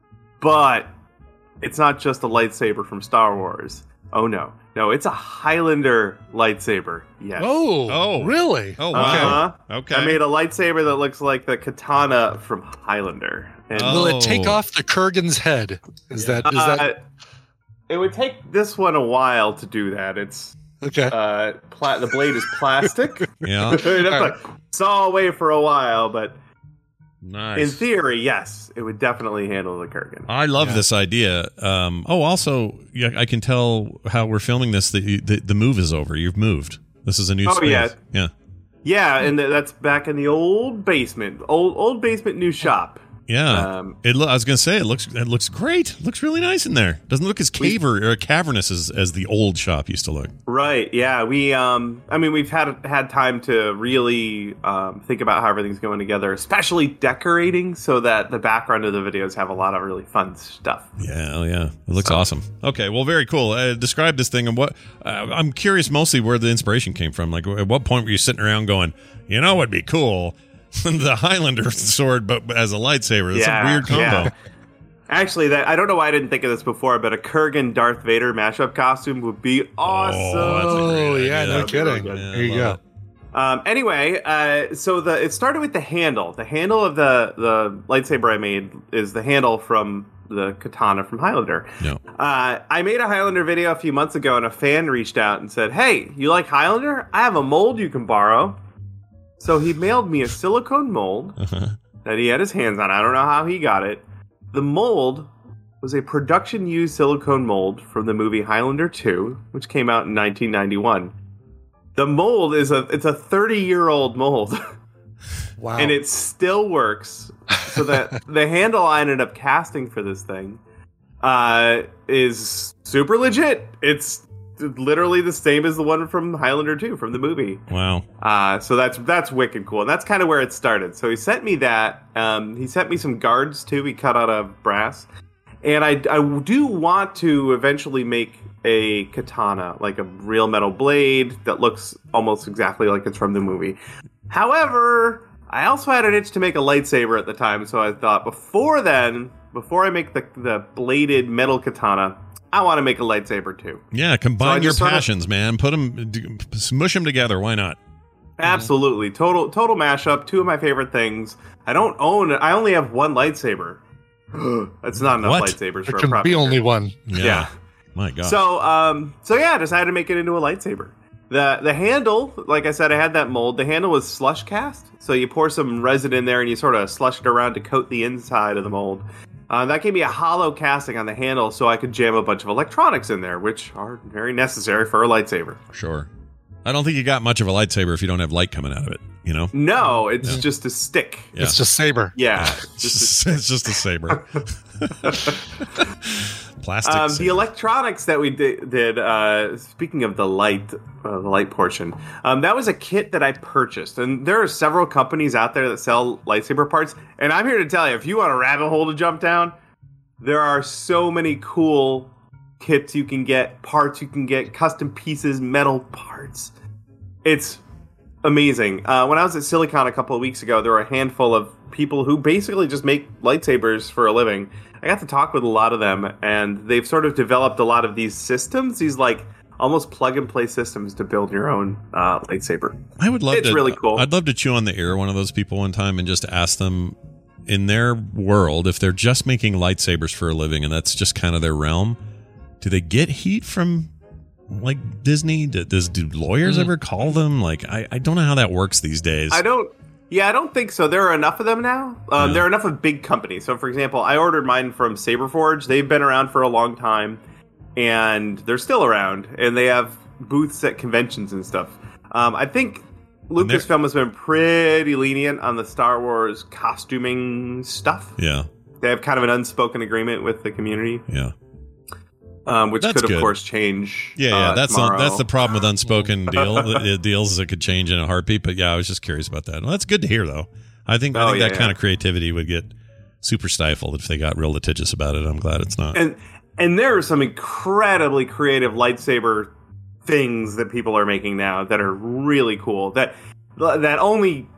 Speaker 12: but it's not just a lightsaber from Star Wars. Oh, no. No, it's a Highlander lightsaber. Yes.
Speaker 2: Oh, oh, really?
Speaker 1: Oh, wow.
Speaker 12: Uh-huh.
Speaker 1: Okay.
Speaker 12: I made a lightsaber that looks like the katana from Highlander. And
Speaker 2: oh. Will it take off the Kurgan's head? Is
Speaker 12: yeah.
Speaker 2: that? Is
Speaker 12: uh,
Speaker 2: that?
Speaker 12: It would take this one a while to do that. It's
Speaker 2: okay.
Speaker 12: Uh, pla- the blade is plastic.
Speaker 1: yeah.
Speaker 12: Right. Saw away for a while, but
Speaker 1: nice.
Speaker 12: In theory, yes, it would definitely handle the Kurgan.
Speaker 1: I love
Speaker 2: yeah.
Speaker 1: this idea. Um, oh, also, yeah, I can tell how we're filming this. The, the the move is over. You've moved. This is a new
Speaker 12: oh,
Speaker 1: space.
Speaker 12: Yeah.
Speaker 1: Yeah.
Speaker 12: Yeah, and that's back in the old basement. Old old basement, new shop.
Speaker 1: Yeah,
Speaker 12: um,
Speaker 1: it. Lo- I was gonna say it looks. It looks great. It looks really nice in there. Doesn't look as cave or, or cavernous as, as the old shop used to look.
Speaker 12: Right. Yeah. We. Um. I mean, we've had had time to really um, think about how everything's going together, especially decorating, so that the background of the videos have a lot of really fun stuff.
Speaker 1: Yeah. Oh, yeah. It looks so awesome. Okay. Well, very cool. Uh, describe this thing and what. Uh, I'm curious mostly where the inspiration came from. Like, at what point were you sitting around going, you know, what'd be cool? The Highlander sword, but as a lightsaber. That's
Speaker 12: yeah,
Speaker 1: a weird combo.
Speaker 12: Yeah. Actually, that I don't know why I didn't think of this before, but a Kurgan Darth Vader mashup costume would be awesome.
Speaker 2: Oh, oh yeah, no kidding.
Speaker 12: Really
Speaker 2: there you go.
Speaker 12: Um, anyway, uh, so the it started with the handle. The handle of the, the lightsaber I made is the handle from the katana from Highlander.
Speaker 1: No.
Speaker 12: Uh, I made a Highlander video a few months ago, and a fan reached out and said, "Hey, you like Highlander? I have a mold you can borrow." So he mailed me a silicone mold
Speaker 1: uh-huh.
Speaker 12: that he had his hands on. I don't know how he got it. The mold was a production-used silicone mold from the movie Highlander two, which came out in nineteen ninety-one. The mold is a it's a thirty-year-old mold.
Speaker 2: Wow.
Speaker 12: And it still works. So that the handle I ended up casting for this thing uh, is super legit. It's literally the same as the one from Highlander two from the movie.
Speaker 1: Wow.
Speaker 12: Uh, so that's that's wicked cool. And that's kind of where it started. So he sent me that. Um, he sent me some guards too. He cut out of brass. And I, I do want to eventually make a katana, like a real metal blade that looks almost exactly like it's from the movie. However, I also had an itch to make a lightsaber at the time, so I thought before then, before I make the, the bladed metal katana, I want to make a lightsaber too.
Speaker 1: Yeah, combine
Speaker 12: So I
Speaker 1: your
Speaker 12: just sort of-
Speaker 1: passions, man. Put them, smush them together. Why not?
Speaker 12: Absolutely. Total total mashup. Two of my favorite things. I don't own I only have one lightsaber. That's not enough
Speaker 2: What?
Speaker 12: lightsabers
Speaker 2: There
Speaker 12: for a
Speaker 2: can
Speaker 12: prop
Speaker 2: be
Speaker 12: maker.
Speaker 2: only one.
Speaker 1: Yeah.
Speaker 12: Yeah.
Speaker 1: My God.
Speaker 12: So um so yeah, I decided to make it into a lightsaber. The the handle, like I said, I had that mold. The handle was slush cast. So you pour some resin in there and you sort of slush it around to coat the inside of the mold. Uh, that gave me a hollow casting on the handle so I could jam a bunch of electronics in there, which are very necessary for a lightsaber.
Speaker 1: Sure. I don't think you got much of a lightsaber if you don't have light coming out of it, you know?
Speaker 12: No, it's
Speaker 1: Yeah.
Speaker 12: just a stick.
Speaker 1: Yeah.
Speaker 2: It's just saber.
Speaker 12: Yeah.
Speaker 1: It's just, it's just a saber. Plastic
Speaker 12: Um,
Speaker 1: saber.
Speaker 12: the electronics that we did, did uh, speaking of the light, uh, the light portion, um, that was a kit that I purchased. And there are several companies out there that sell lightsaber parts. And I'm here to tell you, if you want a rabbit hole to jump down, there are so many cool kits you can get, parts you can get, custom pieces, metal parts. It's amazing. Uh, when I was at Silicon a couple of weeks ago, there were a handful of people who basically just make lightsabers for a living. I got to talk with a lot of them, and they've sort of developed a lot of these systems, these like almost plug and play systems to build your own uh, lightsaber.
Speaker 1: I would love
Speaker 12: it's
Speaker 1: to.
Speaker 12: really cool.
Speaker 1: I'd love to chew on the ear of one of those people one time and just ask them in their world, if they're just making lightsabers for a living and that's just kind of their realm, do they get heat from like Disney? Do, does do lawyers
Speaker 12: Mm.
Speaker 1: ever call them? Like, I, I don't know how that works these days.
Speaker 12: I don't. Yeah, I don't think so. There are enough of them now. Um,
Speaker 1: Yeah.
Speaker 12: There are enough of big companies. So, for example, I ordered mine from Saberforge. They've been around for a long time, and they're still around. And they have booths at conventions and stuff. Um, I think
Speaker 1: And they're-
Speaker 12: Lucasfilm has been pretty lenient on the Star Wars costuming stuff.
Speaker 1: Yeah,
Speaker 12: They have kind of an unspoken agreement with the community,
Speaker 1: yeah,
Speaker 12: um, which
Speaker 1: That's
Speaker 12: could, of
Speaker 1: good.
Speaker 12: course, change.
Speaker 1: yeah, yeah.
Speaker 12: uh,
Speaker 1: that's the,
Speaker 12: tomorrow.
Speaker 1: that's the problem with unspoken deal uh, deals is it could change in a heartbeat. But yeah, I was just curious about that. Well, that's good to hear, though. I think I
Speaker 12: Oh,
Speaker 1: think
Speaker 12: yeah,
Speaker 1: that kind
Speaker 12: yeah.
Speaker 1: of creativity would get super stifled if they got real litigious about it. I'm glad it's not.
Speaker 12: And and there are some incredibly creative lightsaber things that people are making now that are really cool. That that only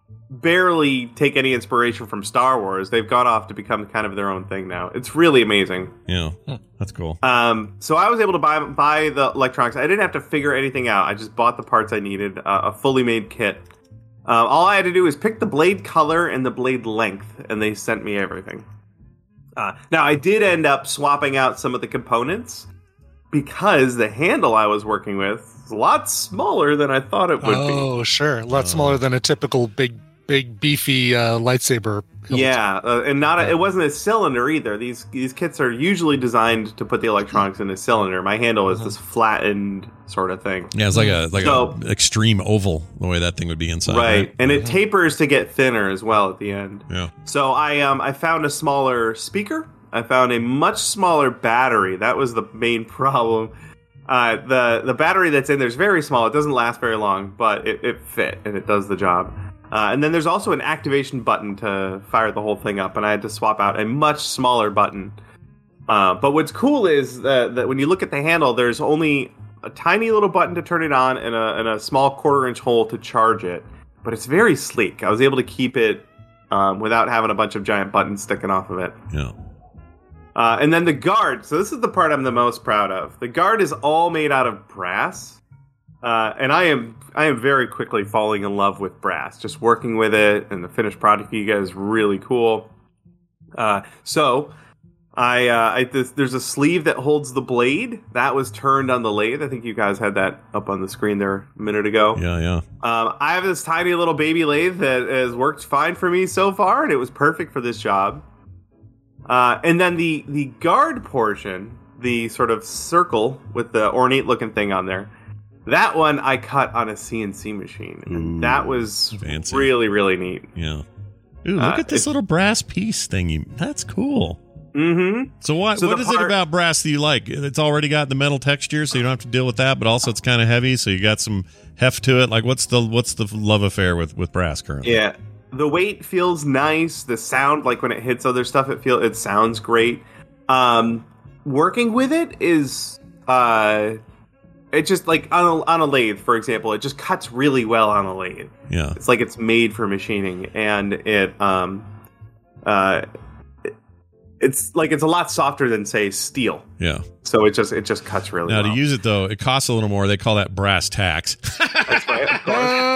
Speaker 12: barely take any inspiration from Star Wars. They've gone off to become kind of their own thing now. It's really amazing.
Speaker 1: Yeah, that's cool.
Speaker 12: Um, so I was able to buy buy the electronics. I didn't have to figure anything out. I just bought the parts I needed, uh, a fully made kit. Uh, all I had to do was pick the blade color and the blade length, and they sent me everything. Uh, now, I did end up swapping out some of the components because the handle I was working with is a lot smaller than I thought it would be.
Speaker 2: Oh, sure. A lot smaller than a typical big, big, beefy uh, lightsaber. hilt.
Speaker 12: Yeah, uh, and not a, it wasn't a cylinder either. These these kits are usually designed to put the electronics in a cylinder. My handle is this flattened sort of thing.
Speaker 1: Yeah, it's like a like
Speaker 12: So-
Speaker 1: a extreme oval the way that thing would be inside.
Speaker 12: Right, and it tapers to get thinner as well at the end.
Speaker 1: Yeah.
Speaker 12: So I um I found a smaller speaker. I found a much smaller battery. That was the main problem. Uh, the the battery that's in there is very small. It doesn't last very long, but it, it fit and it does the job. Uh, and then there's also an activation button to fire the whole thing up, and I had to swap out a much smaller button. Uh, but what's cool is that, that when you look at the handle, there's only a tiny little button to turn it on and a, and a small quarter inch hole to charge it. But it's very sleek. I was able to keep it um, without having a bunch of giant buttons sticking off of it.
Speaker 1: Yeah.
Speaker 12: Uh, and then the guard. So this is the part I'm the most proud of. The guard is all made out of brass. Uh, and I am I am very quickly falling in love with brass. Just working with it, and the finished product you guys is really cool. Uh, so I, uh, I this, there's a sleeve that holds the blade that was turned on the lathe. I think you guys had that up on the screen there a minute ago.
Speaker 1: Yeah, yeah.
Speaker 12: Um, I have this tiny little baby lathe that has worked fine for me so far, and it was perfect for this job. Uh, and then the the guard portion, the sort of circle with the ornate looking thing on there. That one I cut on a C N C machine, and
Speaker 1: Ooh,
Speaker 12: that was
Speaker 1: fancy.
Speaker 12: really, really neat.
Speaker 1: Yeah. Ooh, look
Speaker 12: Uh,
Speaker 1: at this
Speaker 12: it-
Speaker 1: little brass piece thing. You, that's cool.
Speaker 12: Mm-hmm.
Speaker 1: So what?
Speaker 12: So
Speaker 1: what
Speaker 12: the
Speaker 1: is it
Speaker 12: part-
Speaker 1: about brass that you like? It's already got the metal texture, so you don't have to deal with that. But also, it's kind of heavy, so you got some heft to it. Like, what's the what's the love affair with with brass currently?
Speaker 12: Yeah, the weight feels nice. The sound, like when it hits other stuff, it feel it sounds great. Um, working with it is, uh, it just like on a, on a lathe, for example, it just cuts really well on a lathe.
Speaker 1: Yeah.
Speaker 12: It's like it's made for machining, and it, um, uh, it, it's like it's a lot softer than say steel.
Speaker 1: Yeah.
Speaker 12: So it just it just cuts really
Speaker 1: Now
Speaker 12: well.
Speaker 1: to use it though, it costs a little more. They call that brass tacks.
Speaker 12: That's right, of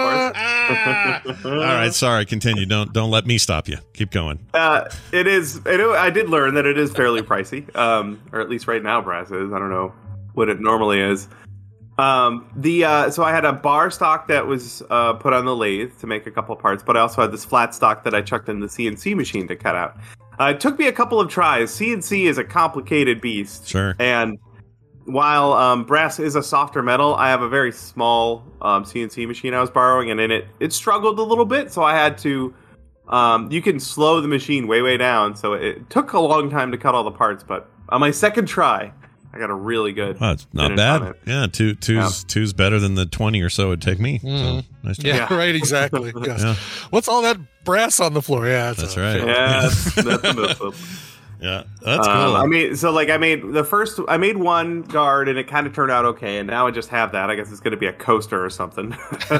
Speaker 12: course, of course.
Speaker 1: All right, sorry. Continue. Don't don't let me stop you. Keep going.
Speaker 12: Uh, it is. It, I did learn that it is fairly pricey, um, or at least right now, brass is. I don't know what it normally is. Um, the uh, so I had a bar stock that was uh, put on the lathe to make a couple parts, but I also had this flat stock that I chucked in the C N C machine to cut out. Uh, it took me a couple of tries. C N C is a complicated beast,
Speaker 1: Sure.
Speaker 12: and while um, brass is a softer metal, I have a very small um, C N C machine I was borrowing, and in it, it struggled a little bit, so I had to. Um, you can slow the machine way, way down, so it took a long time to cut all the parts, but on my second try, I got a really good.
Speaker 1: Well, it's not
Speaker 12: finish on
Speaker 1: bad.
Speaker 12: it.
Speaker 1: Yeah, two two's
Speaker 12: Yeah.
Speaker 1: two's better than the twenty or so it'd take me. So,
Speaker 2: Mhm.
Speaker 1: nice
Speaker 2: Yeah,
Speaker 1: job.
Speaker 2: right, exactly. Yes.
Speaker 1: Yeah.
Speaker 2: What's all that brass on the floor? Yeah,
Speaker 1: That's
Speaker 2: a
Speaker 1: right.
Speaker 2: fail.
Speaker 12: Yeah, that's, that's a move.
Speaker 1: Yeah, that's
Speaker 12: Um,
Speaker 1: cool.
Speaker 12: I made so like I made the first I made one guard and it kind of turned out okay, and now I just have that. I guess it's going to be a coaster or something.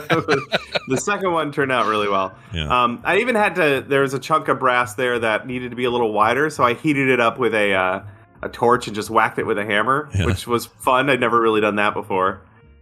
Speaker 12: The second one turned out really well.
Speaker 1: Yeah.
Speaker 12: Um, I even had to. There was a chunk of brass there that needed to be a little wider, so I heated it up with a uh, a torch and just whacked it with a hammer,
Speaker 1: Yeah.
Speaker 12: which was fun. I'd never really done that before.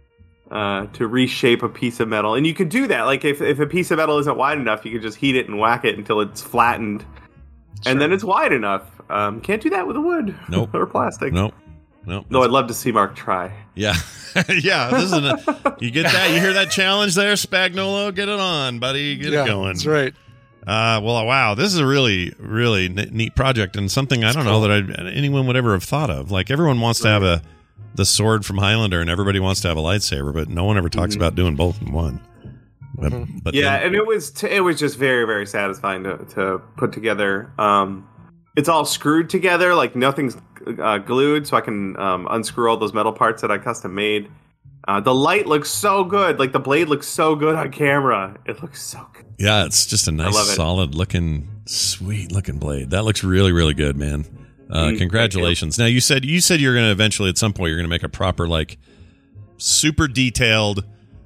Speaker 12: Uh, to reshape a piece of metal, and you could do that. Like if if a piece of metal isn't wide enough, you could just heat it and whack it until it's flattened, and then it's wide enough. Um, can't do that with a wood
Speaker 1: Nope.
Speaker 12: or plastic.
Speaker 1: Nope. Nope.
Speaker 12: No, I'd love to see Mark try.
Speaker 1: Yeah. Yeah. This is a, you get that? You hear that challenge there, Spagnolo? Get it on, buddy. Get
Speaker 2: Yeah,
Speaker 1: it going.
Speaker 2: that's right.
Speaker 1: Uh, well, wow. This is a really, really ne- neat project and something I don't know that I, anyone would ever have thought of. Like everyone wants to have a the sword from Highlander and everybody wants to have a lightsaber, but no one ever talks
Speaker 12: Mhm.
Speaker 1: about doing both in one. But, but
Speaker 12: yeah,
Speaker 1: then-
Speaker 12: and it was t- it was just very very satisfying to to put together. Um, it's all screwed together, like nothing's uh, glued, so I can um, unscrew all those metal parts that I custom made. Uh, the light looks so good, like the blade looks so good on camera. It looks so good.
Speaker 1: yeah, it's just a nice,
Speaker 12: love it.
Speaker 1: solid looking, sweet looking blade. That looks really, really good, man. Uh,
Speaker 12: Mm,
Speaker 1: congratulations. Now you said you said you're going to eventually at some point you're going to make a proper like super detailed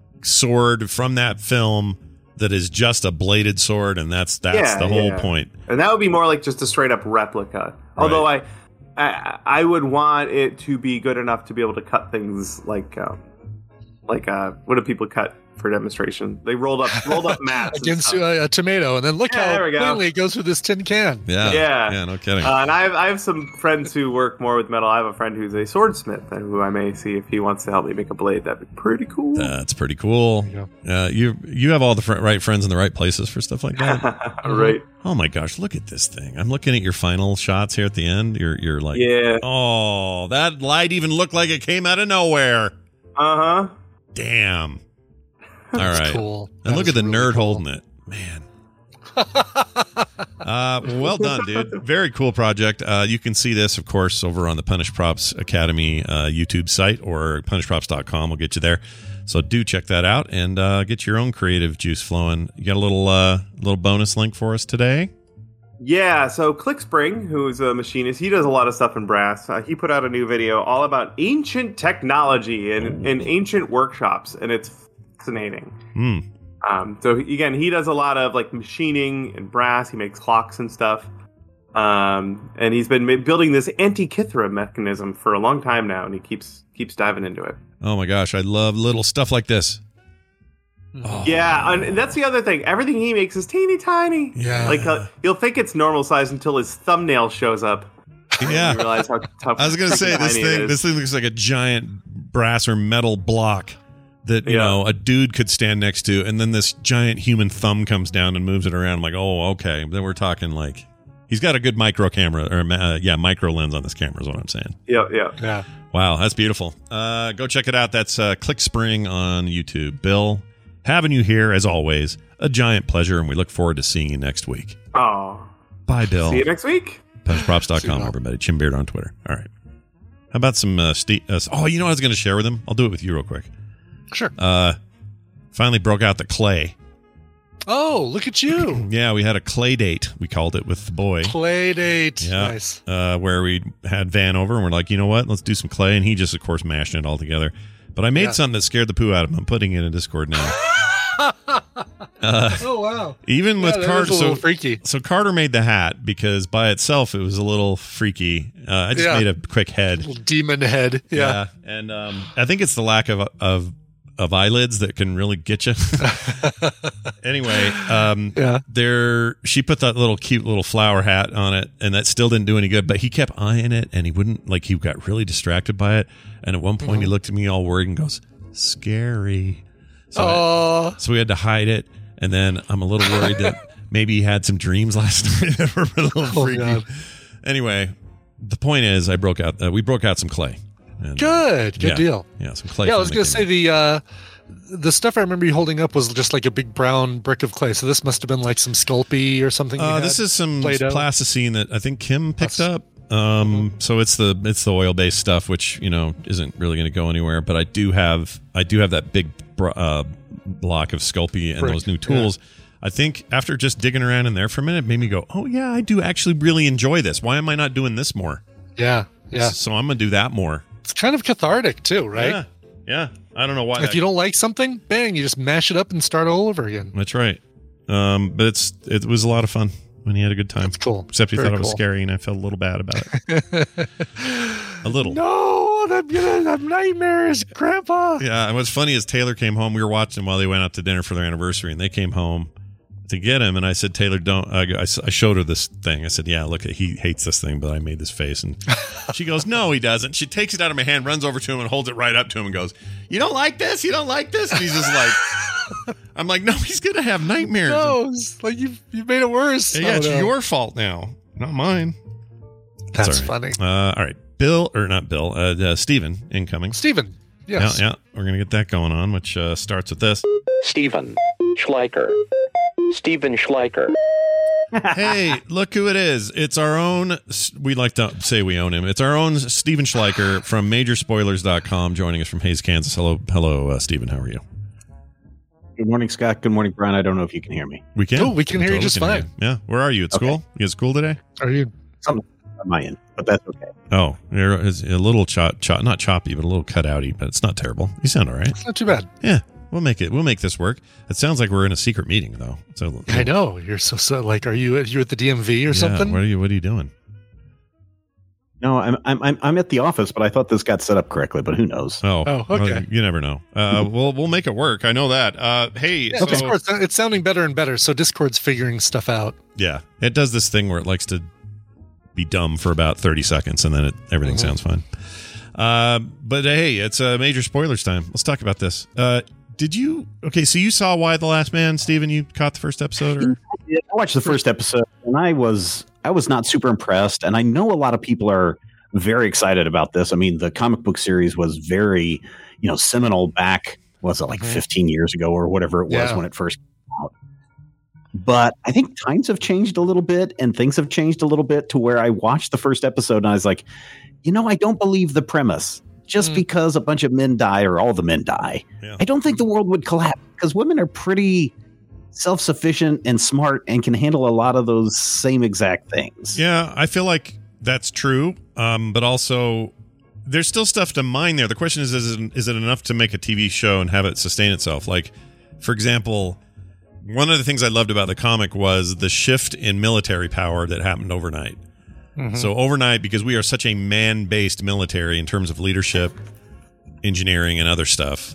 Speaker 1: sword from that film that is just a bladed sword, and that's that's
Speaker 12: Yeah,
Speaker 1: the whole
Speaker 12: yeah.
Speaker 1: point.
Speaker 12: And that would be more like just a straight up replica. Although I, I, I would want it to be good enough to be able to cut things like, um, like uh, what do people cut for demonstration? They rolled up rolled up mats and
Speaker 2: Against
Speaker 12: stuff.
Speaker 2: uh, a tomato, and then look
Speaker 12: Yeah, there
Speaker 2: how
Speaker 12: we go.
Speaker 2: cleanly it goes through this tin can.
Speaker 1: Yeah,
Speaker 12: Yeah.
Speaker 1: yeah, no kidding.
Speaker 12: Uh, and I have, I have some friends who work more with metal. I have a friend who's a swordsmith, and who I may see if he wants to help me make a blade. That'd be pretty cool.
Speaker 1: That's pretty cool. Uh, you you have all the fr- right friends in the right places for stuff like that.
Speaker 12: Right.
Speaker 1: Oh my gosh, look at this thing! I'm looking at your final shots here at the end. You're you're like,
Speaker 12: Yeah.
Speaker 1: oh, that light even looked like it came out of nowhere.
Speaker 12: Uh huh.
Speaker 1: Damn. All
Speaker 2: That's
Speaker 1: right.
Speaker 2: cool.
Speaker 1: And
Speaker 2: That
Speaker 1: look
Speaker 2: is
Speaker 1: at the
Speaker 2: really
Speaker 1: nerd
Speaker 2: cool.
Speaker 1: holding it, man. uh, well done, dude. Very cool project. Uh, you can see this, of course, over on the Punish Props Academy uh, YouTube site, or punish props dot com will get you there. So do check that out and uh, get your own creative juice flowing. You got a little uh, little bonus link for us today?
Speaker 12: Yeah, so ClickSpring, who's a machinist, he does a lot of stuff in brass. Uh, he put out a new video all about ancient technology and, and ancient workshops, and it's fascinating.
Speaker 1: Hmm.
Speaker 12: Um, so again, he does a lot of like machining and brass. He makes clocks and stuff. Um, and he's been ma- building this Antikythera mechanism for a long time now, and he keeps keeps diving into it.
Speaker 1: Oh my gosh, I love little stuff like this. Oh.
Speaker 12: Yeah, and that's the other thing. Everything he makes is teeny tiny.
Speaker 1: Yeah.
Speaker 12: Like uh, you'll think it's normal size until his thumbnail shows up.
Speaker 1: Yeah.
Speaker 12: You realize how tough.
Speaker 1: I was going to say this
Speaker 12: tiny it
Speaker 1: thing.
Speaker 12: is.
Speaker 1: This thing looks like a giant brass or metal block that you
Speaker 12: Yeah.
Speaker 1: know a dude could stand next to, and then this giant human thumb comes down and moves it around. I'm like, oh, okay. Then we're talking like he's got a good micro camera, or uh, yeah, micro lens on this camera is what I'm saying.
Speaker 12: Yeah, yeah,
Speaker 2: yeah.
Speaker 1: Wow, that's beautiful. Uh, go check it out. That's uh, ClickSpring on YouTube. Bill, having you here as always, a giant pleasure, and we look forward to seeing you next week.
Speaker 12: Oh,
Speaker 1: bye, Bill.
Speaker 12: See you next week.
Speaker 1: Punish Props dot
Speaker 2: See you,
Speaker 1: com,
Speaker 2: Bill.
Speaker 1: everybody. Chim Beard on Twitter. All right. How about some uh, Steve? Uh, oh, you know what I was going to share with him? I'll do it with you real quick.
Speaker 2: Sure.
Speaker 1: Uh, finally broke out the clay
Speaker 2: Oh, look at you.
Speaker 1: Yeah, we had a clay date, we called it, with the boy.
Speaker 2: Play date.
Speaker 1: Yeah.
Speaker 2: Nice.
Speaker 1: Uh, where we had Van over and we're like, you know what? Let's do some clay. And he just, of course, mashed it all together. But I made
Speaker 2: Yeah.
Speaker 1: something that scared the poo out of him. I'm putting it in Discord now. uh,
Speaker 2: Oh, wow.
Speaker 1: even
Speaker 2: Yeah,
Speaker 1: with
Speaker 2: that
Speaker 1: Carter,
Speaker 2: is a little
Speaker 1: so,
Speaker 2: freaky.
Speaker 1: so Carter made the hat because by itself it was a little freaky. Uh, I just
Speaker 2: Yeah.
Speaker 1: made a quick head.
Speaker 2: Little demon head. Yeah.
Speaker 1: And um, I think it's the lack of of of eyelids that can really get you. Anyway, um,
Speaker 2: Yeah.
Speaker 1: there she put that little cute little flower hat on it, and that still didn't do any good. But he kept eyeing it, and he wouldn't like. He got really distracted by it, and at one point
Speaker 2: Mm-hmm.
Speaker 1: he looked at me all worried and goes, "Scary." So, I-
Speaker 2: Oh,
Speaker 1: so we had to hide it, and then I'm a little worried that maybe he had some dreams last night that were a little
Speaker 2: Oh,
Speaker 1: freaky.
Speaker 2: God.
Speaker 1: Anyway, the point is, I broke out. Uh, we broke out some clay. And,
Speaker 2: good. Good
Speaker 1: yeah,
Speaker 2: deal.
Speaker 1: Yeah, some clay.
Speaker 2: Yeah, I
Speaker 1: from
Speaker 2: was
Speaker 1: the
Speaker 2: going to say the uh, the stuff I remember you holding up was just like a big brown brick of clay. So this must have been like some Sculpey or something. you
Speaker 1: Uh,
Speaker 2: had
Speaker 1: this is some
Speaker 2: Play-Doh.
Speaker 1: plasticine that I think Kim picked
Speaker 2: That's-
Speaker 1: up. Um, so it's the it's the oil based stuff, which you know isn't really going to go anywhere. But I do have I do have that big bro- uh, block of Sculpey and
Speaker 2: Brick,
Speaker 1: those new tools. I think after just digging around in there for a minute, it made me go, oh yeah, I do actually really enjoy this. Why am I not doing this more?
Speaker 2: Yeah, yeah.
Speaker 1: So I'm gonna do that more.
Speaker 2: It's kind of cathartic too, right?
Speaker 1: Yeah, yeah. I don't know why.
Speaker 2: If
Speaker 1: that-
Speaker 2: you don't like something, bang, you just mash it up and start all over again.
Speaker 1: That's right. Um, but it's it was a lot of fun when he had a good time.
Speaker 2: That's cool.
Speaker 1: Except he
Speaker 2: Very
Speaker 1: thought it was
Speaker 2: cool.
Speaker 1: scary, and I felt a little bad about it. A little.
Speaker 2: No, I'm gonna have nightmares, Grandpa.
Speaker 1: Yeah, and what's funny is Taylor came home. We were watching while they went out to dinner for their anniversary, and they came home to get him. And I said, Taylor, don't. I, I I showed her this thing. I said, yeah, look, he hates this thing, but I made this face. And she goes, no, he doesn't. She takes it out of my hand, runs over to him, and holds it right up to him and goes, you don't like this? You don't like this? And he's just like, I'm like, no, he's going to have nightmares.
Speaker 2: No, it's like you you made it worse.
Speaker 1: Yeah,
Speaker 2: Oh,
Speaker 1: it's
Speaker 2: no.
Speaker 1: your fault now, not mine.
Speaker 2: That's
Speaker 1: all
Speaker 2: funny.
Speaker 1: Uh, all right. Bill, or not Bill, uh, uh, Steven, incoming.
Speaker 2: Steven, yes.
Speaker 1: Yeah, yeah. We're going to get that going on, which uh, starts with this.
Speaker 13: Steven Schleicher. Steven Schleicher.
Speaker 1: Hey, look who it is. It's our own, we like to say we own him. It's our own Steven Schleicher from major spoilers dot com joining us from Hayes, Kansas. Hello, hello, uh, Steven. How are you?
Speaker 14: Good morning, Scott. Good morning, Brian. I don't know if you can hear me.
Speaker 1: We can.
Speaker 2: Oh, we can hear you just
Speaker 1: can hear
Speaker 2: fine.
Speaker 1: you. Yeah. Where are you? At
Speaker 14: Okay.
Speaker 1: school? You at school today?
Speaker 2: Are you?
Speaker 14: Something on my end, but that's okay.
Speaker 1: Oh, you're it's a little chop, chop, not choppy, but a little cut outy, but it's not terrible. You sound all right.
Speaker 2: It's not too bad.
Speaker 1: Yeah. We'll make it. We'll make this work. It sounds like we're in a secret meeting, though. So
Speaker 2: I know you're so so. Like, are you you at the D M V or
Speaker 1: yeah,
Speaker 2: something?
Speaker 1: What are you? What are you doing?
Speaker 14: No, I'm I'm I'm I'm at the office, but I thought this got set up correctly. But who knows?
Speaker 1: Oh,
Speaker 2: Oh,
Speaker 1: well,
Speaker 2: okay.
Speaker 1: you never know. Uh, we'll we'll make it work. I know that. Uh, hey,
Speaker 2: Yeah,
Speaker 1: so,
Speaker 2: Discord's, it's sounding better and better. So Discord's figuring stuff out.
Speaker 1: yeah, it does this thing where it likes to be dumb for about thirty seconds, and then it, everything
Speaker 2: Mhm.
Speaker 1: sounds fine. Uh, but hey, it's a uh, major spoilers time. Let's talk about this. Uh, did you? Okay, so you saw Why the Last Man, Steven? You caught the first episode, or
Speaker 14: I watched the first episode, and I was I was not super impressed. And I know a lot of people are very excited about this. I mean, the comic book series was very, you know, seminal back. Was it like
Speaker 2: Mhm.
Speaker 14: fifteen years ago or whatever it was
Speaker 2: Yeah.
Speaker 14: when it first came out? But I think times have changed a little bit, and things have changed a little bit to where I watched the first episode and I was like, you know, I don't believe the premise. Just
Speaker 2: Mm.
Speaker 14: because a bunch of men die or all the men die,
Speaker 1: Yeah.
Speaker 14: I don't think the world would collapse because women are pretty self-sufficient and smart and can handle a lot of those same exact things.
Speaker 1: yeah, I feel like that's true. Um, but also, there's still stuff to mine there. The question is, is it, is it enough to make a T V show and have it sustain itself? Like, for example, one of the things I loved about the comic was the shift in military power that happened overnight.
Speaker 2: Mhm.
Speaker 1: So overnight, because we are such a man-based military in terms of leadership, engineering, and other stuff,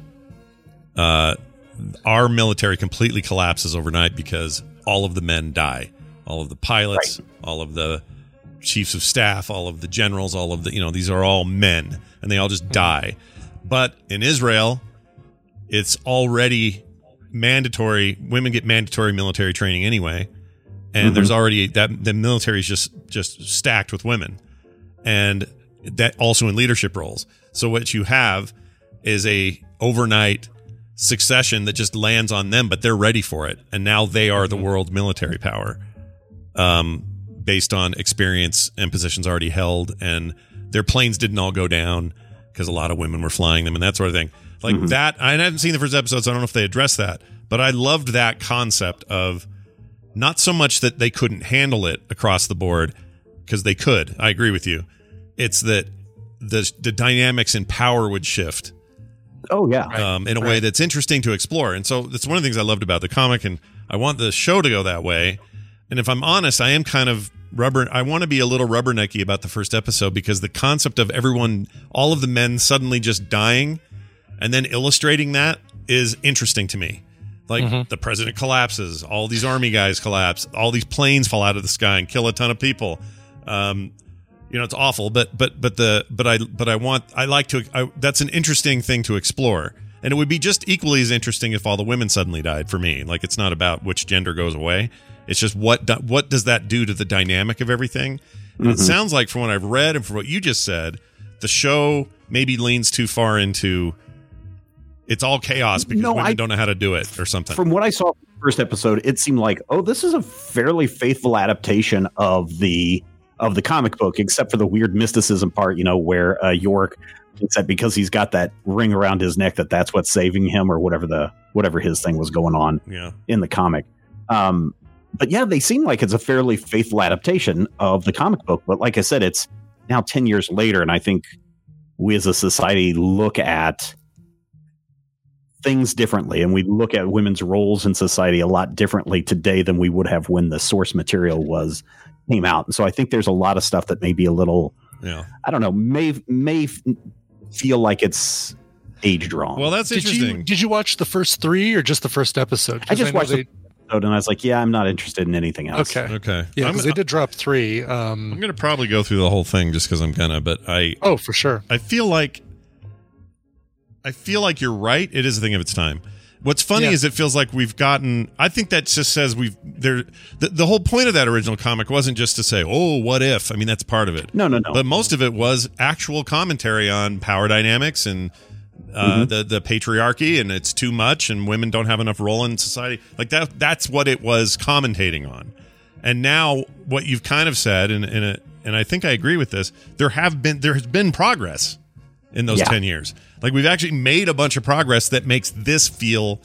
Speaker 1: uh, our military completely collapses overnight because all of the men die. All of the pilots, all of the chiefs of staff, all of the generals, all of the, you know, these are all men, and they all just die. But in Israel, it's already mandatory. Women get mandatory military training anyway. And
Speaker 14: Mhm.
Speaker 1: there's already that the military is just just stacked with women, and that also in leadership roles. So what you have is a overnight succession that just lands on them, but they're ready for it, and now they are the world military power, um, based on experience and positions already held, and their planes didn't all go down because a lot of women were flying them and that sort of thing. Like
Speaker 14: Mhm.
Speaker 1: that, I hadn't seen the first episode, so I don't know if they addressed that, but I loved that concept of not so much that they couldn't handle it across the board, because they could. I agree with you. It's that the the dynamics in power would shift.
Speaker 14: Oh yeah,
Speaker 1: um, in a way that's interesting to explore. And so that's one of the things I loved about the comic, and I want the show to go that way. And if I'm honest, I am kind of rubber. I want to be a little rubbernecky about the first episode, because the concept of everyone, all of the men suddenly just dying and then illustrating that is interesting to me. Like
Speaker 2: Mhm.
Speaker 1: the president collapses, all these army guys collapse, all these planes fall out of the sky and kill a ton of people. Um, you know, it's awful, but but but the but I but I want I like to. I, that's an interesting thing to explore, and it would be just equally as interesting if all the women suddenly died. For me, like it's not about which gender goes away. It's just what do, what does that do to the dynamic of everything? And it
Speaker 14: Mhm.
Speaker 1: sounds like from what I've read and from what you just said, the show maybe leans too far into it's all chaos because
Speaker 14: No,
Speaker 1: women
Speaker 14: I-
Speaker 1: don't know how to do it or something.
Speaker 14: From what I saw from the first episode, it seemed like, oh, this is a fairly faithful adaptation of the of the comic book, except for the weird mysticism part, you know, where uh, York thinks that because he's got that ring around his neck, that that's what's saving him, or whatever the whatever his thing was going on
Speaker 1: Yeah.
Speaker 14: in the comic. Um, but yeah, they seem like it's a fairly faithful adaptation of the comic book. But like I said, it's now ten years later, and I think we as a society look at things differently, and we look at women's roles in society a lot differently today than we would have when the source material was came out. And so I think there's a lot of stuff that may be a little,
Speaker 1: Yeah.
Speaker 14: I don't know, may may f- feel like it's aged wrong.
Speaker 1: Well, that's
Speaker 2: Did
Speaker 1: interesting.
Speaker 2: you did you watch the first three or just the first episode? 'Cause
Speaker 14: I just
Speaker 2: know
Speaker 14: watched
Speaker 2: they,
Speaker 14: the episode and I was like, yeah, I'm not interested in anything else.
Speaker 2: Okay.
Speaker 1: Okay.
Speaker 2: Yeah,
Speaker 1: I'm,
Speaker 2: because they did drop three. Um,
Speaker 1: I'm going to probably go through the whole thing just because I'm gonna, but I
Speaker 2: oh, for sure.
Speaker 1: I feel like I feel like you're right. It is a thing of its time. What's funny
Speaker 2: Yeah.
Speaker 1: is it feels like we've gotten. I think that just says we've there. The, the whole point of that original comic wasn't just to say, "Oh, what if?" I mean, that's part of it.
Speaker 14: No, no, no.
Speaker 1: But most of it was actual commentary on power dynamics and uh,
Speaker 14: Mm-hmm.
Speaker 1: the the patriarchy, and it's too much, and women don't have enough role in society. Like that. That's what it was commentating on. And now, what you've kind of said, and and, it, and I think I agree with this. There have been there has been progress in those
Speaker 14: Yeah.
Speaker 1: ten years. Like we've actually made a bunch of progress that makes this feel.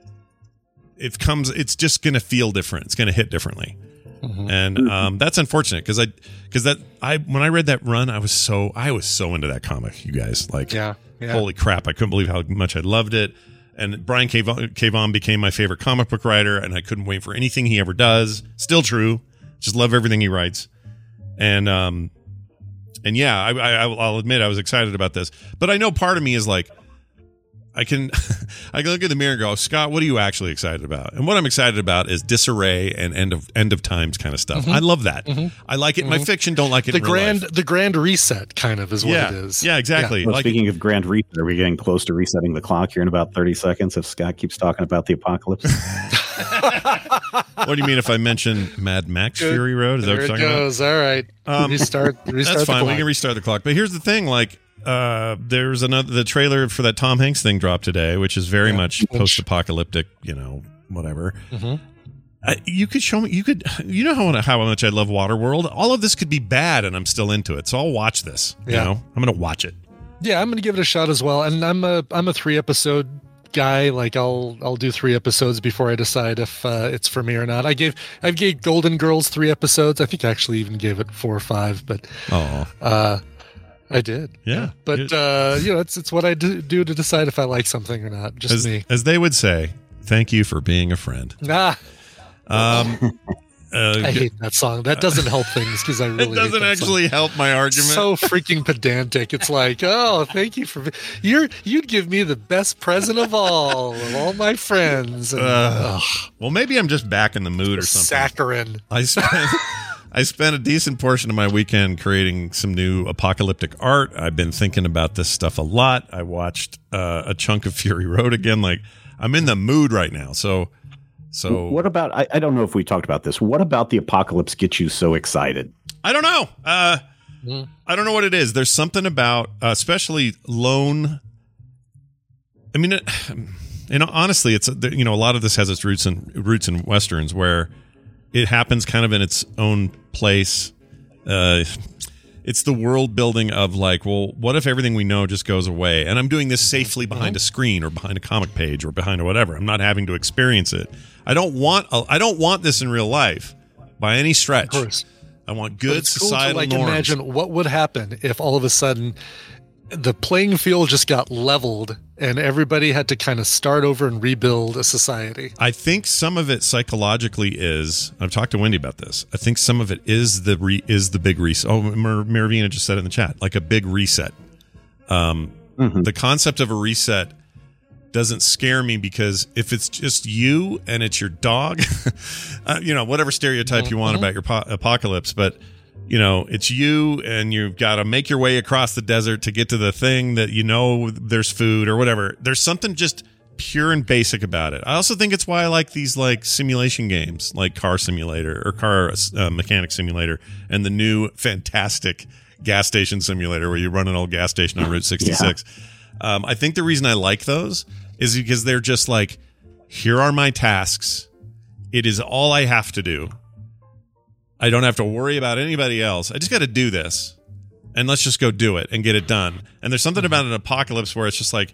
Speaker 1: It comes. It's just going to feel different. It's going to hit differently. And um, that's unfortunate because I because that I when I read that run I was so I was so into that comic, you guys, like
Speaker 2: Yeah, yeah.
Speaker 1: holy crap, I couldn't believe how much I loved it. And Brian K. Vaughan K. Vaughan became my favorite comic book writer, and I couldn't wait for anything he ever does. Still true, just love everything he writes. And um and yeah, I, I I'll admit I was excited about this, but I know part of me is like I can I can look in the mirror and go, Scott, what are you actually excited about? And what I'm excited about is disarray and end of end of times kind of stuff.
Speaker 2: Mhm.
Speaker 1: I love that.
Speaker 2: Mhm.
Speaker 1: I like it in my
Speaker 2: Mhm.
Speaker 1: fiction, don't like it
Speaker 2: The
Speaker 1: in real
Speaker 2: grand
Speaker 1: life.
Speaker 2: the grand reset kind of is what
Speaker 1: Yeah.
Speaker 2: it is.
Speaker 1: Yeah, exactly.
Speaker 14: Well,
Speaker 1: Like-
Speaker 14: speaking of grand reset, are we getting close to resetting the clock here in about thirty seconds if Scott keeps talking about the apocalypse?
Speaker 1: What do you mean if I mention Mad Max
Speaker 2: Good.
Speaker 1: Fury Road? Is that
Speaker 2: There
Speaker 1: what
Speaker 2: it
Speaker 1: you're talking
Speaker 2: goes. All right.
Speaker 1: Um,
Speaker 2: restart. Restart.
Speaker 1: That's
Speaker 2: the
Speaker 1: fine. We
Speaker 2: clock.
Speaker 1: can restart the clock. But here's the thing: like, uh, there's another the trailer for that Tom Hanks thing dropped today, which is very
Speaker 2: Yeah.
Speaker 1: much post-apocalyptic. You know, whatever.
Speaker 2: Mhm.
Speaker 1: Uh, you could show me. You could. You know how how much I love Waterworld. All of this could be bad, and I'm still into it. So I'll watch this. You
Speaker 2: Yeah.
Speaker 1: know, I'm going to watch it.
Speaker 2: Yeah, I'm gonna give it a shot as well. And I'm a I'm a three episode guy. Like I'll I'll do three episodes before I decide if uh, it's for me or not. I gave I gave Golden Girls three episodes. I think I actually even gave it four or five, but
Speaker 1: Oh,
Speaker 2: uh, I did.
Speaker 1: Yeah.
Speaker 2: But uh, you know, it's it's what I do, do to decide if I like something or not. Just
Speaker 1: as,
Speaker 2: me.
Speaker 1: as they would say, thank you for being a friend.
Speaker 2: Nah.
Speaker 1: Um, uh,
Speaker 2: I hate that song. That doesn't help things because I really
Speaker 1: it doesn't
Speaker 2: hate that
Speaker 1: actually
Speaker 2: song.
Speaker 1: help my argument.
Speaker 2: So freaking pedantic. It's like, oh, thank you for you're you'd give me the best present of all of all my friends. And,
Speaker 1: Uh,
Speaker 2: ugh,
Speaker 1: well, maybe I'm just back in the mood or something.
Speaker 2: saccharin.
Speaker 1: I spent I spent a decent portion of my weekend creating some new apocalyptic art. I've been thinking about this stuff a lot. I watched uh, a chunk of Fury Road again. Like I'm in the mood right now. So, so
Speaker 14: what about? I, I don't know if we talked about this. What about the apocalypse gets you so excited?
Speaker 1: I don't know. Uh,
Speaker 2: Mm.
Speaker 1: I don't know what it is. There's something about, uh, especially lone. I mean, it, you know, honestly, it's you know, a lot of this has its roots in roots in westerns where it happens kind of in its own place. Uh, it's the world building of like, well, what if everything we know just goes away? And I'm doing this safely behind a screen or behind a comic page or behind a whatever. I'm not having to experience it. I don't want I don't want this in real life by any stretch.
Speaker 2: Of course.
Speaker 1: I want
Speaker 2: But
Speaker 1: good
Speaker 2: it's cool
Speaker 1: societal
Speaker 2: to like
Speaker 1: norms.
Speaker 2: imagine what would happen if all of a sudden the playing field just got leveled and everybody had to kind of start over and rebuild a society.
Speaker 1: I think some of it psychologically is. I've talked to Wendy about this. I think some of it is the re, is the big reset. Oh, Mar- Maravina just said it in the chat, like a big reset. Um,
Speaker 14: Mm-hmm.
Speaker 1: The concept of a reset doesn't scare me because if it's just you and it's your dog, uh, you know, whatever stereotype you want
Speaker 2: Mm-hmm.
Speaker 1: about your po- apocalypse, but you know, it's you and you've got to make your way across the desert to get to the thing that you know there's food or whatever. There's something just pure and basic about it. I also think it's why I like these like simulation games like Car Simulator or Car uh, Mechanic Simulator and the new fantastic Gas Station Simulator where you run an old gas station on Route sixty-six. Yeah. Um, I think the reason I like those is because they're just like, here are my tasks. It is all I have to do. I don't have to worry about anybody else. I just got to do this. And let's just go do it and get it done. And there's something about an apocalypse where it's just like,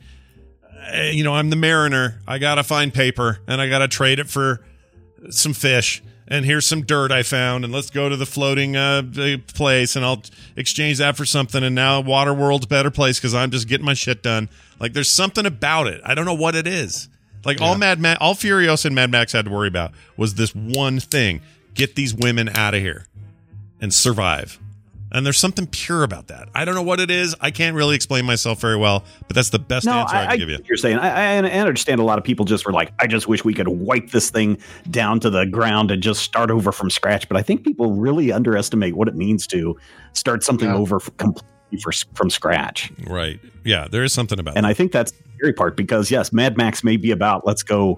Speaker 1: eh, you know, I'm the mariner. I got to find paper and I got to trade it for some fish. And here's some dirt I found. And let's go to the floating uh, place and I'll exchange that for something. And now Waterworld's a better place because I'm just getting my shit done. Like there's something about it. I don't know what it is. Like yeah. all Mad Ma- all Furiosa and Mad Max had to worry about was this one thing. Get these women out of here and survive. And there's something pure about that. I don't know what it is. I can't really explain myself very well, but that's the best
Speaker 14: no,
Speaker 1: answer I, I can
Speaker 14: I
Speaker 1: give you.
Speaker 14: You're saying I, I understand a lot of people just were like, I just wish we could wipe this thing down to the ground and just start over from scratch. But I think people really underestimate what it means to start something yeah. over completely for, from scratch.
Speaker 1: Right. Yeah, there is something about
Speaker 14: and
Speaker 1: that.
Speaker 14: I think that's the scary part because, yes, Mad Max may be about let's go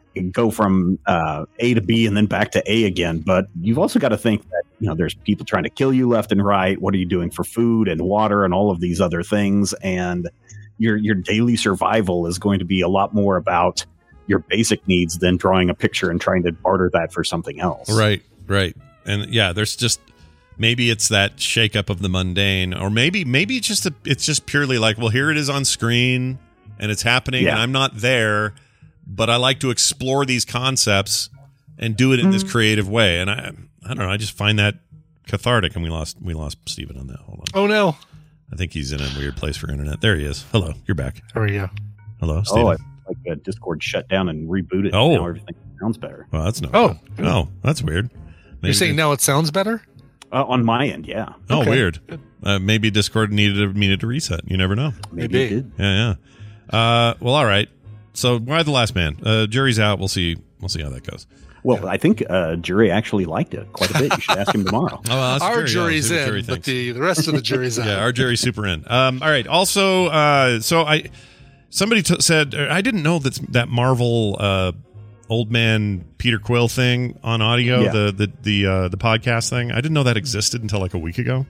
Speaker 14: go from uh, A to B and then back to A again. But you've also got to think that, you know, there's people trying to kill you left and right. What are you doing for food and water and all of these other things? And your your daily survival is going to be a lot more about your basic needs than drawing a picture and trying to barter that for something else.
Speaker 1: Right, right. And yeah, there's just maybe it's that shakeup of the mundane, or maybe maybe it's just a, it's just purely like, well, here it is on screen and it's happening yeah. and I'm not there. But I like to explore these concepts and do it in mm-hmm. this creative way. And I I don't know, I just find that cathartic. And we lost we lost Steven on that. Hold on.
Speaker 2: Oh, no.
Speaker 1: I think he's in a weird place for internet. There he is. Hello, you're back.
Speaker 2: There we go.
Speaker 1: Hello, Steven.
Speaker 14: Oh, I, like uh, Discord shut down and rebooted.
Speaker 1: Oh.
Speaker 14: Now everything sounds better.
Speaker 1: Well, that's no.
Speaker 2: Oh.
Speaker 1: No, that's weird.
Speaker 2: Maybe You're saying now it sounds better?
Speaker 14: Uh, on my end, yeah.
Speaker 1: Oh,
Speaker 2: okay.
Speaker 1: weird. Uh, maybe Discord needed a, needed to reset. You never know.
Speaker 14: Maybe it did.
Speaker 1: Yeah, yeah. Uh, well, all right. So why The Last Man? Uh, jury's out. We'll see. We'll see how that goes.
Speaker 14: Well, yeah. I think uh, jury actually liked it quite a bit. You should ask him tomorrow.
Speaker 1: Oh, well,
Speaker 2: our
Speaker 1: jury,
Speaker 2: jury's
Speaker 1: yeah,
Speaker 2: in,
Speaker 1: jury
Speaker 2: but the, the rest of the jury's out.
Speaker 1: Yeah, our jury's super in. Um, all right. Also, uh, so I somebody t- said I didn't know that that Marvel uh, old man Peter Quill thing on audio, yeah. the the the uh, the podcast thing. I didn't know that existed until like a week ago.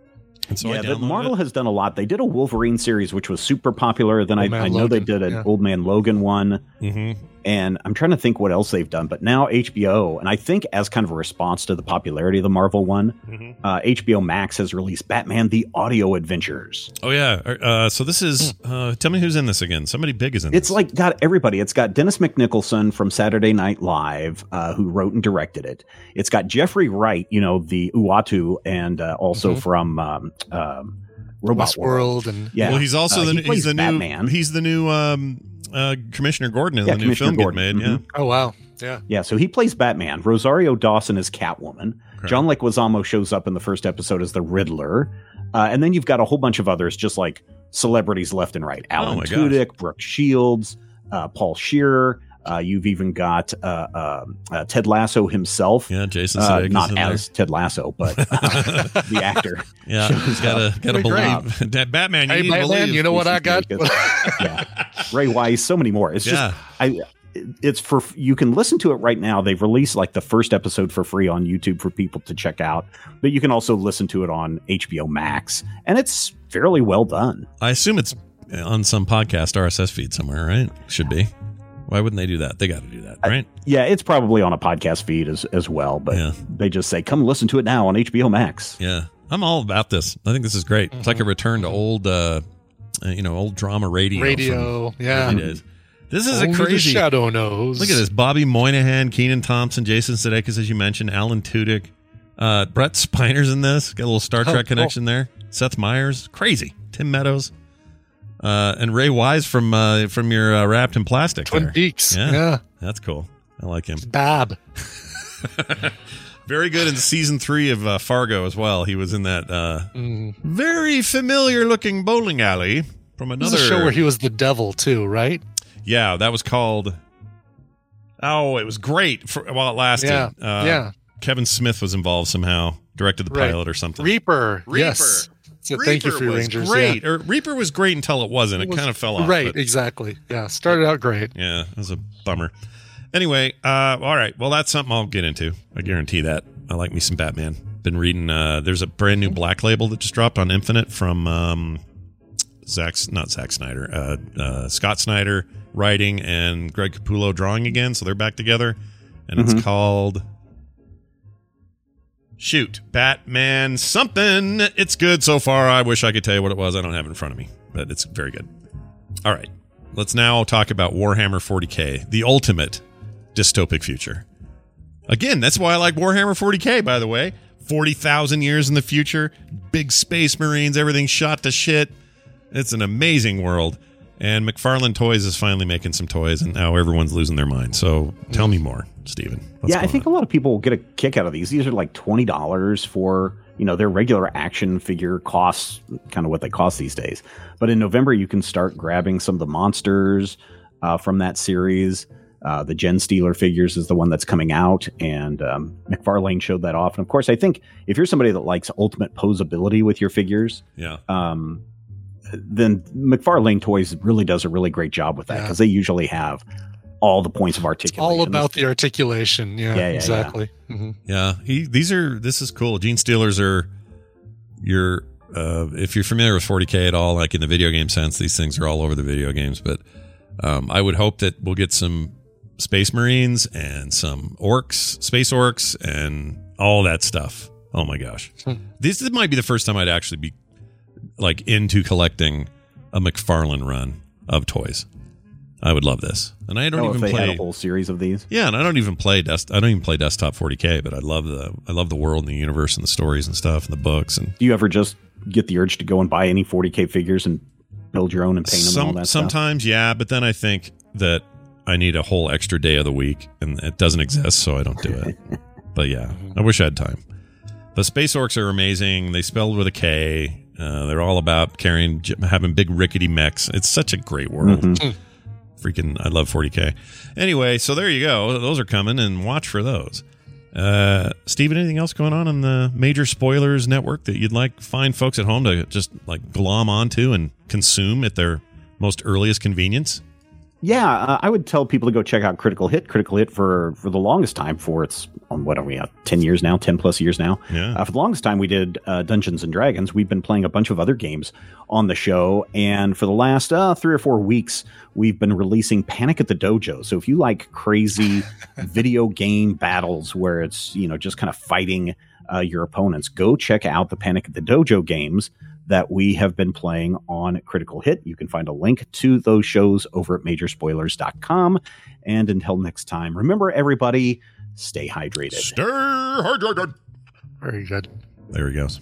Speaker 1: And so
Speaker 14: yeah,
Speaker 1: I
Speaker 14: but Marvel
Speaker 1: it.
Speaker 14: has done a lot. They did a Wolverine series, which was super popular. Then I, I know
Speaker 2: Logan.
Speaker 14: they did an
Speaker 2: yeah.
Speaker 14: Old Man Logan one.
Speaker 1: Mm-hmm.
Speaker 14: And I'm trying to think what else they've done. But now H B O, and I think as kind of a response to the popularity of the Marvel one, mm-hmm. uh, H B O Max has released Batman: The Audio Adventures.
Speaker 1: Oh, yeah. Uh, so this is, uh, tell me who's in this again. Somebody big is in
Speaker 14: it's
Speaker 1: this. It's
Speaker 14: like got everybody. It's got Dennis McNicholson from Saturday Night Live, uh, who wrote and directed it. It's got Jeffrey Wright, you know, the Uatu, and uh, also mm-hmm. from um, um, Robot
Speaker 2: Westworld.
Speaker 14: World.
Speaker 2: And
Speaker 14: yeah.
Speaker 1: Well, he's also
Speaker 14: uh,
Speaker 1: the,
Speaker 14: he
Speaker 1: he's the
Speaker 14: Batman.
Speaker 1: new, he's the new, um, Uh, Commissioner Gordon in
Speaker 14: yeah,
Speaker 1: the new film
Speaker 14: Gordon.
Speaker 1: get made.
Speaker 14: Mm-hmm.
Speaker 1: Yeah.
Speaker 2: Oh wow. Yeah.
Speaker 14: Yeah. So he plays Batman. Rosario Dawson is Catwoman. Okay. John Leguizamo shows up in the first episode as the Riddler, uh, and then you've got a whole bunch of others, just like celebrities left and right. Alan
Speaker 1: oh
Speaker 14: Tudyk, Brooke Shields, uh, Paul Scheer. Uh, you've even got uh, uh, uh, Ted Lasso himself.
Speaker 1: Yeah, Jason
Speaker 14: uh,
Speaker 1: Sudeikis
Speaker 14: not
Speaker 1: in
Speaker 14: as
Speaker 1: there.
Speaker 14: Ted Lasso, but uh, the actor.
Speaker 1: Yeah, he's gotta gotta believe that Batman. You
Speaker 2: hey,
Speaker 1: need to
Speaker 2: Batman,
Speaker 1: believe.
Speaker 2: you know what I got?
Speaker 14: yeah. Ray Wise, so many more. It's
Speaker 1: yeah.
Speaker 14: just I. It's for you can listen to it right now. They've released like the first episode for free on YouTube for people to check out, but you can also listen to it on H B O Max, and it's fairly well done.
Speaker 1: I assume it's on some podcast R S S feed somewhere, right? Should be. Why wouldn't they do that? They got to do that, right?
Speaker 14: Uh, yeah, it's probably on a podcast feed as as well, but
Speaker 1: yeah.
Speaker 14: they just say, come listen to it now on H B O Max.
Speaker 1: Yeah. I'm all about this. I think this is great. Mm-hmm. It's like a return to old, uh, you know, old drama radio.
Speaker 2: Radio, from, yeah.
Speaker 1: It is. This is
Speaker 2: Only
Speaker 1: a crazy.
Speaker 2: The shadow knows.
Speaker 1: Look at this: Bobby Moynihan, Kenan Thompson, Jason Sudeikis, as you mentioned, Alan Tudyk, uh, Brett Spiner's in this. Got a little Star Trek oh, connection cool. there. Seth Meyers, crazy. Tim Meadows, uh, and Ray Wise from uh, from your uh, Wrapped in Plastic.
Speaker 2: Twin
Speaker 1: there.
Speaker 2: Peaks.
Speaker 1: Yeah.
Speaker 2: yeah,
Speaker 1: that's cool. I like him.
Speaker 2: Bab.
Speaker 1: Very good in season three of uh, Fargo as well. He was in that uh,
Speaker 2: mm.
Speaker 1: very familiar-looking bowling alley from another
Speaker 2: this is a show where he was the devil too, right?
Speaker 1: Yeah, that was called. Oh, it was great for, while it lasted.
Speaker 2: Yeah,
Speaker 1: uh,
Speaker 2: yeah.
Speaker 1: Kevin Smith was involved somehow, directed the
Speaker 2: right.
Speaker 1: pilot or something.
Speaker 2: Reaper,
Speaker 1: Reaper.
Speaker 2: Yes. So
Speaker 1: Reaper
Speaker 2: thank you for your
Speaker 1: was
Speaker 2: Rangers.
Speaker 1: Great,
Speaker 2: yeah.
Speaker 1: or Reaper was great until it wasn't. It, it was, kind of fell off.
Speaker 2: Right,
Speaker 1: but,
Speaker 2: exactly. Yeah, started out great.
Speaker 1: Yeah, it was a bummer. Anyway, uh, all right. Well, that's something I'll get into. I guarantee that. I like me some Batman. Been reading. Uh, there's a brand new Black Label that just dropped on Infinite from um, Zack, not Zack Snyder, uh, uh, Scott Snyder writing and Greg Capullo drawing again. So they're back together, and mm-hmm. it's called Shoot Batman something. It's good so far. I wish I could tell you what it was. I don't have it in front of me, but it's very good. All right, let's now talk about Warhammer forty K, the ultimate dystopic future. Again, that's why I like Warhammer forty K, by the way. forty thousand years in the future, big space marines, everything shot to shit. It's an amazing world. And McFarlane Toys is finally making some toys, and now everyone's losing their mind. So tell me more, Steven. What's
Speaker 14: yeah, I think on? a lot of people will get a kick out of these. These are like twenty dollars for, you know, their regular action figure costs, kind of what they cost these days. But in November, you can start grabbing some of the monsters uh, from that series. Uh, the Gen Stealer figures is the one that's coming out, and um, McFarlane showed that off. And of course, I think if you're somebody that likes ultimate posability with your figures,
Speaker 1: yeah,
Speaker 14: um, then McFarlane Toys really does a really great job with that, because yeah. they usually have all the points of articulation.
Speaker 2: All about the articulation. Yeah, yeah, yeah exactly.
Speaker 1: Yeah,
Speaker 2: mm-hmm.
Speaker 1: yeah. He, these are. This is cool. Gene Stealers are your. Uh, if you're familiar with forty K at all, like in the video game sense, these things are all over the video games. But um, I would hope that we'll get some Space Marines and some orcs, space orcs, and all that stuff. Oh my gosh. Hmm. This, this might be the first time I'd actually be like into collecting a McFarlane run of toys. I would love this. And I don't
Speaker 14: oh,
Speaker 1: even
Speaker 14: if they
Speaker 1: play
Speaker 14: had a whole series of these.
Speaker 1: Yeah, and I don't even play desk I don't even play desktop forty K, but I love the I love the world and the universe and the stories and stuff and the books. And
Speaker 14: do you ever just get the urge to go and buy any forty K figures and build your own and paint them
Speaker 1: Some,
Speaker 14: and all that
Speaker 1: sometimes,
Speaker 14: stuff?
Speaker 1: yeah, but then I think that I need a whole extra day of the week, and it doesn't exist, so I don't do it. But yeah, I wish I had time. The Space Orcs are amazing. They spelled with a K. Uh, they're all about carrying, having big rickety mechs. It's such a great world. Mm-hmm. Freaking, I love forty K. Anyway, so there you go. Those are coming, and watch for those. Uh, Steven, anything else going on in the Major Spoilers Network that you'd like fine folks at home to just like glom onto and consume at their most earliest convenience?
Speaker 14: Yeah, uh, I would tell people to go check out Critical Hit. Critical Hit for, for the longest time, for it's on what are we at, ten years now, ten plus years now.
Speaker 1: Yeah.
Speaker 14: Uh, for the longest time, we did uh, Dungeons and Dragons. We've been playing a bunch of other games on the show, and for the last uh, three or four weeks, we've been releasing Panic at the Dojo. So if you like crazy video game battles where it's, you know, just kind of fighting uh, your opponents, go check out the Panic at the Dojo games that we have been playing on Critical Hit. You can find a link to those shows over at major spoilers dot com. And until next time, remember, everybody, stay hydrated.
Speaker 1: Stay hydrated.
Speaker 2: Very good.
Speaker 1: There he goes.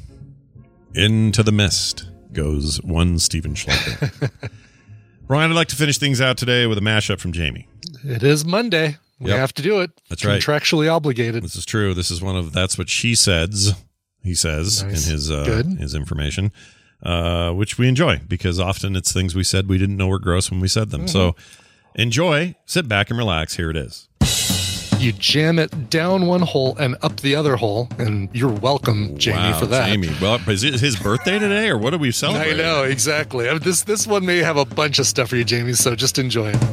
Speaker 1: Into the mist goes one Steven Schleicher. Brian, I'd like to finish things out today with a mashup from Jamie.
Speaker 2: It is Monday. We
Speaker 1: Yep.
Speaker 2: have to do it.
Speaker 1: That's right.
Speaker 2: Contractually obligated.
Speaker 1: This is true. This is one of That's What She Says, he says
Speaker 2: Nice.
Speaker 1: in his uh,
Speaker 2: Good.
Speaker 1: his information, uh, which we enjoy because often it's things we said we didn't know were gross when we said them.
Speaker 2: Mhm.
Speaker 1: So enjoy, sit back and relax. Here it is.
Speaker 2: You jam it down one hole and up the other hole, and you're welcome, Jamie,
Speaker 1: Wow,
Speaker 2: for that.
Speaker 1: Jamie. Well, is it his birthday today, or what are we
Speaker 2: I
Speaker 1: celebrating?
Speaker 2: know, exactly. I mean, This this one may have a bunch of stuff for you, Jamie, so just enjoy it.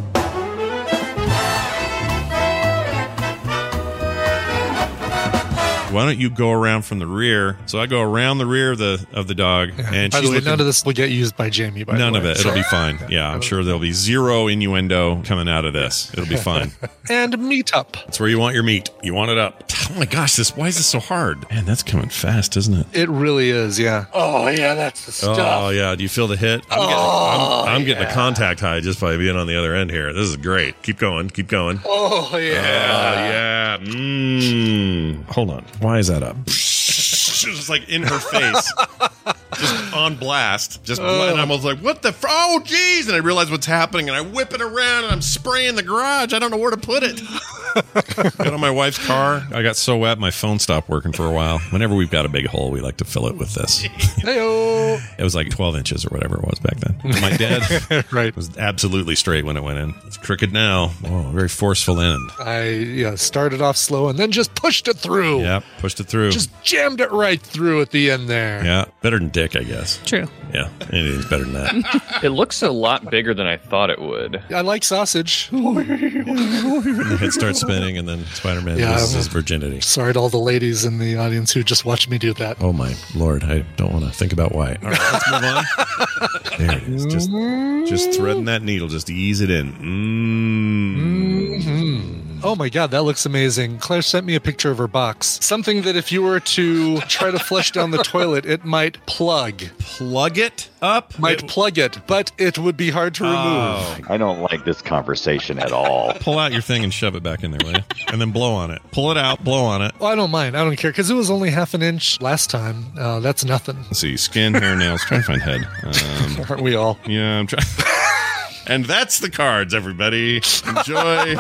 Speaker 1: why don't you go around from the rear? So I go around the rear of the of the dog, and
Speaker 2: By
Speaker 1: she's
Speaker 2: the way,
Speaker 1: looking,
Speaker 2: none of this will get used by Jamie. By
Speaker 1: none
Speaker 2: the
Speaker 1: of
Speaker 2: way,
Speaker 1: it. It'll
Speaker 2: so-
Speaker 1: be fine. Yeah, I'm sure there'll be zero innuendo coming out of this. It'll be fine.
Speaker 2: And meet up.
Speaker 1: That's where you want your meat. You want it up. Oh my gosh, this why is this so hard? Man, that's coming fast, isn't it?
Speaker 2: It really is. Yeah. Oh yeah, that's the stuff.
Speaker 1: Oh yeah, do you feel the hit? I'm getting,
Speaker 2: Oh,
Speaker 1: I'm, I'm getting
Speaker 2: yeah.
Speaker 1: a contact high just by being on the other end here. This is great. Keep going. Keep going.
Speaker 2: Oh
Speaker 1: Oh,
Speaker 2: yeah.
Speaker 1: yeah. Mmm. Hold on. Why is that up? She was just like in her face. Just on blast. Just
Speaker 2: Oh.
Speaker 1: and I was like, what the f- oh geez. And I realized what's happening and I whip it around and I'm spraying the garage. I don't know where to put it. Got on my wife's car. I got so wet my phone stopped working for a while. Whenever we've got a big hole, we like to fill it with this.
Speaker 2: Hey-o.
Speaker 1: It was like twelve inches or whatever it was back then. My dad
Speaker 2: right.
Speaker 1: was absolutely straight when it went in. It's crooked now. Oh, very forceful end.
Speaker 2: I yeah started off slow and then just pushed it through.
Speaker 1: Yeah, pushed it through.
Speaker 2: Just jammed it right through at the end there.
Speaker 1: Yeah, better than Dick, I guess.
Speaker 15: True.
Speaker 1: Yeah, anything's better than that.
Speaker 16: It looks a lot bigger than I thought it would.
Speaker 2: I like sausage.
Speaker 1: The head starts spinning, and then Spider-Man
Speaker 2: Yeah,
Speaker 1: loses his
Speaker 2: well,
Speaker 1: virginity.
Speaker 2: Sorry to all the ladies in the audience who just watched me do that.
Speaker 1: Oh my lord, I don't want to think about why. All right, let's move on. There it is. Just, just threading that needle, just to ease it in. Mmm.
Speaker 2: Mm-hmm. Oh my god, that looks amazing. Claire sent me a picture of her box. Something that if you were to try to flush down the toilet, it might plug.
Speaker 1: Plug it up?
Speaker 2: Might
Speaker 1: It-
Speaker 2: plug it, but it would be hard to remove.
Speaker 1: Oh.
Speaker 6: I don't like this conversation at all.
Speaker 1: Pull out your thing and shove it back in there, will you? And then blow on it. Pull it out, blow on it.
Speaker 2: Well, I don't mind. I don't care because it was only half an inch last time. Uh, that's nothing.
Speaker 1: Let's see, skin, hair, nails. Try to find head. Um,
Speaker 2: Aren't we all?
Speaker 1: yeah, I'm trying. And that's the cards, everybody. Enjoy.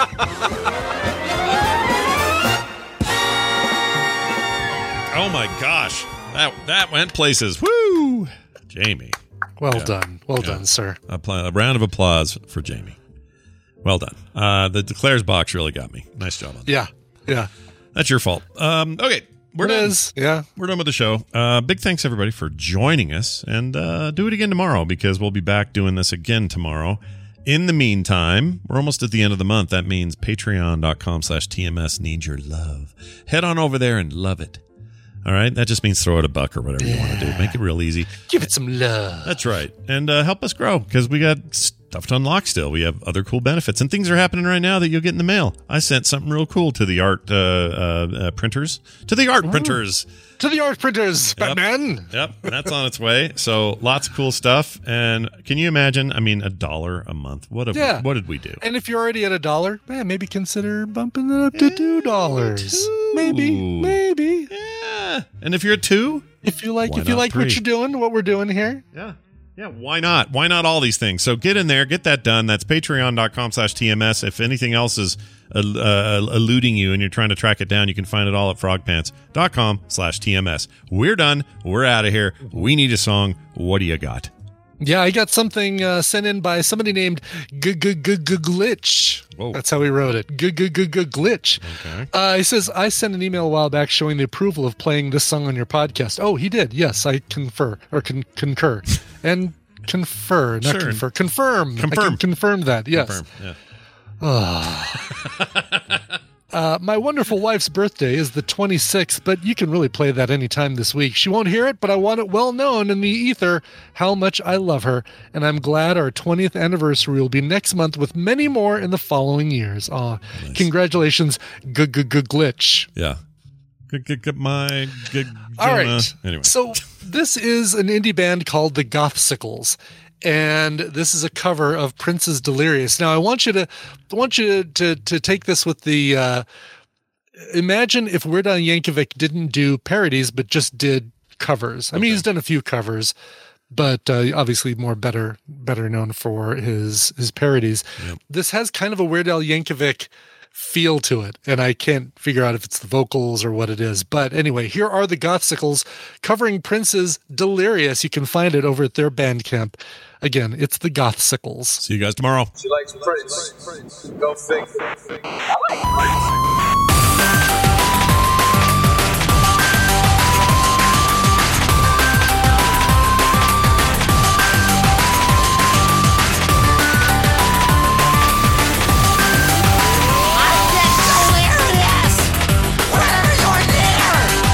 Speaker 1: Oh my gosh, that that went places. Woo, Jamie.
Speaker 2: Well
Speaker 1: Yeah.
Speaker 2: done. Well
Speaker 1: Yeah.
Speaker 2: done, sir.
Speaker 1: A, pl- a round of applause for Jamie. Well done. Uh, the Declare's box really got me. Nice job on that.
Speaker 2: Yeah. Yeah.
Speaker 1: That's your fault. Um, okay, we're
Speaker 2: It
Speaker 1: done.
Speaker 2: is. Yeah.
Speaker 1: We're done with the show. Uh, big thanks everybody for joining us, and uh, do it again tomorrow because we'll be back doing this again tomorrow. In the meantime, we're almost at the end of the month. That means patreon.com slash TMS needs your love. Head on over there and love it. All right? That just means throw it a buck or whatever you want to do. Make it real easy.
Speaker 2: Give it some love.
Speaker 1: That's right. And uh, help us grow because we got stuff to unlock still. We have other cool benefits and things are happening right now that you'll get in the mail. I sent something real cool to the art uh, uh, uh, printers. To the art printers.
Speaker 2: To the art printers,
Speaker 1: Yep.
Speaker 2: Batman.
Speaker 1: Yep, that's on its way. So lots of cool stuff. And can you imagine? I mean, a dollar a month. What have
Speaker 2: Yeah.
Speaker 1: what did we do?
Speaker 2: And if you're already at a dollar, man, maybe consider bumping it up to two dollars. Maybe, maybe.
Speaker 1: Yeah. And if you're a two,
Speaker 2: If you like,
Speaker 1: Why
Speaker 2: if you
Speaker 1: not
Speaker 2: like
Speaker 1: three?
Speaker 2: what you're doing, what we're doing here.
Speaker 1: yeah. Yeah, why not? Why not all these things? So get in there, get that done. That's patreon.com slash TMS. If anything else is uh, uh, eluding you and you're trying to track it down, you can find it all at frogpants.com slash TMS. We're done. We're out of here. We need a song. What do you got?
Speaker 2: Yeah, I got something uh, sent in by somebody named Glitch.
Speaker 1: Whoa.
Speaker 2: That's how he wrote it. Glitch.
Speaker 1: Okay.
Speaker 2: Uh, he says, I sent an email a while back showing the approval of playing this song on your podcast. Oh, he did. Yes, I confer or con- concur. And confer, not
Speaker 1: Sure.
Speaker 2: confer. Confirm. I
Speaker 1: Confirm.
Speaker 2: can confirm that. Yes.
Speaker 1: Confirm. Yeah.
Speaker 2: Uh, my wonderful wife's birthday is the twenty-sixth, but you can really play that anytime this week. She won't hear it, but I want it well known in the ether how much I love her, and I'm glad our twentieth anniversary will be next month with many more in the following years. Aw, congratulations, Glitch.
Speaker 1: Yeah. Good, good, good, my good.
Speaker 2: All right.
Speaker 1: Anyway.
Speaker 2: So this is an indie band called the Gothsicles, and this is a cover of Prince's Delirious. Now I want you to I want you to to take this with the uh, imagine if Weird Al Yankovic didn't do parodies but just did covers. I mean, he's done a few covers, but uh, obviously more better better known for his his parodies.
Speaker 1: Yep.
Speaker 2: This has kind of a Weird Al Yankovic feel to it, and I can't figure out if it's the vocals or what it is. But anyway, here are the Gothsicles covering Prince's Delirious. You can find it over at their Bandcamp. Again, it's the Gothsicles.
Speaker 1: See you guys tomorrow.
Speaker 17: She likes Prince. Go figure.
Speaker 8: I get delirious whenever you're near.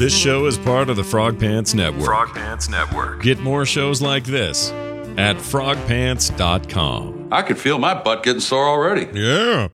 Speaker 1: This show is part of the Frog Pants Network.
Speaker 5: Frog Pants Network.
Speaker 1: Get more shows like this at frog pants dot com.
Speaker 15: I could feel my butt getting sore already.
Speaker 1: Yeah.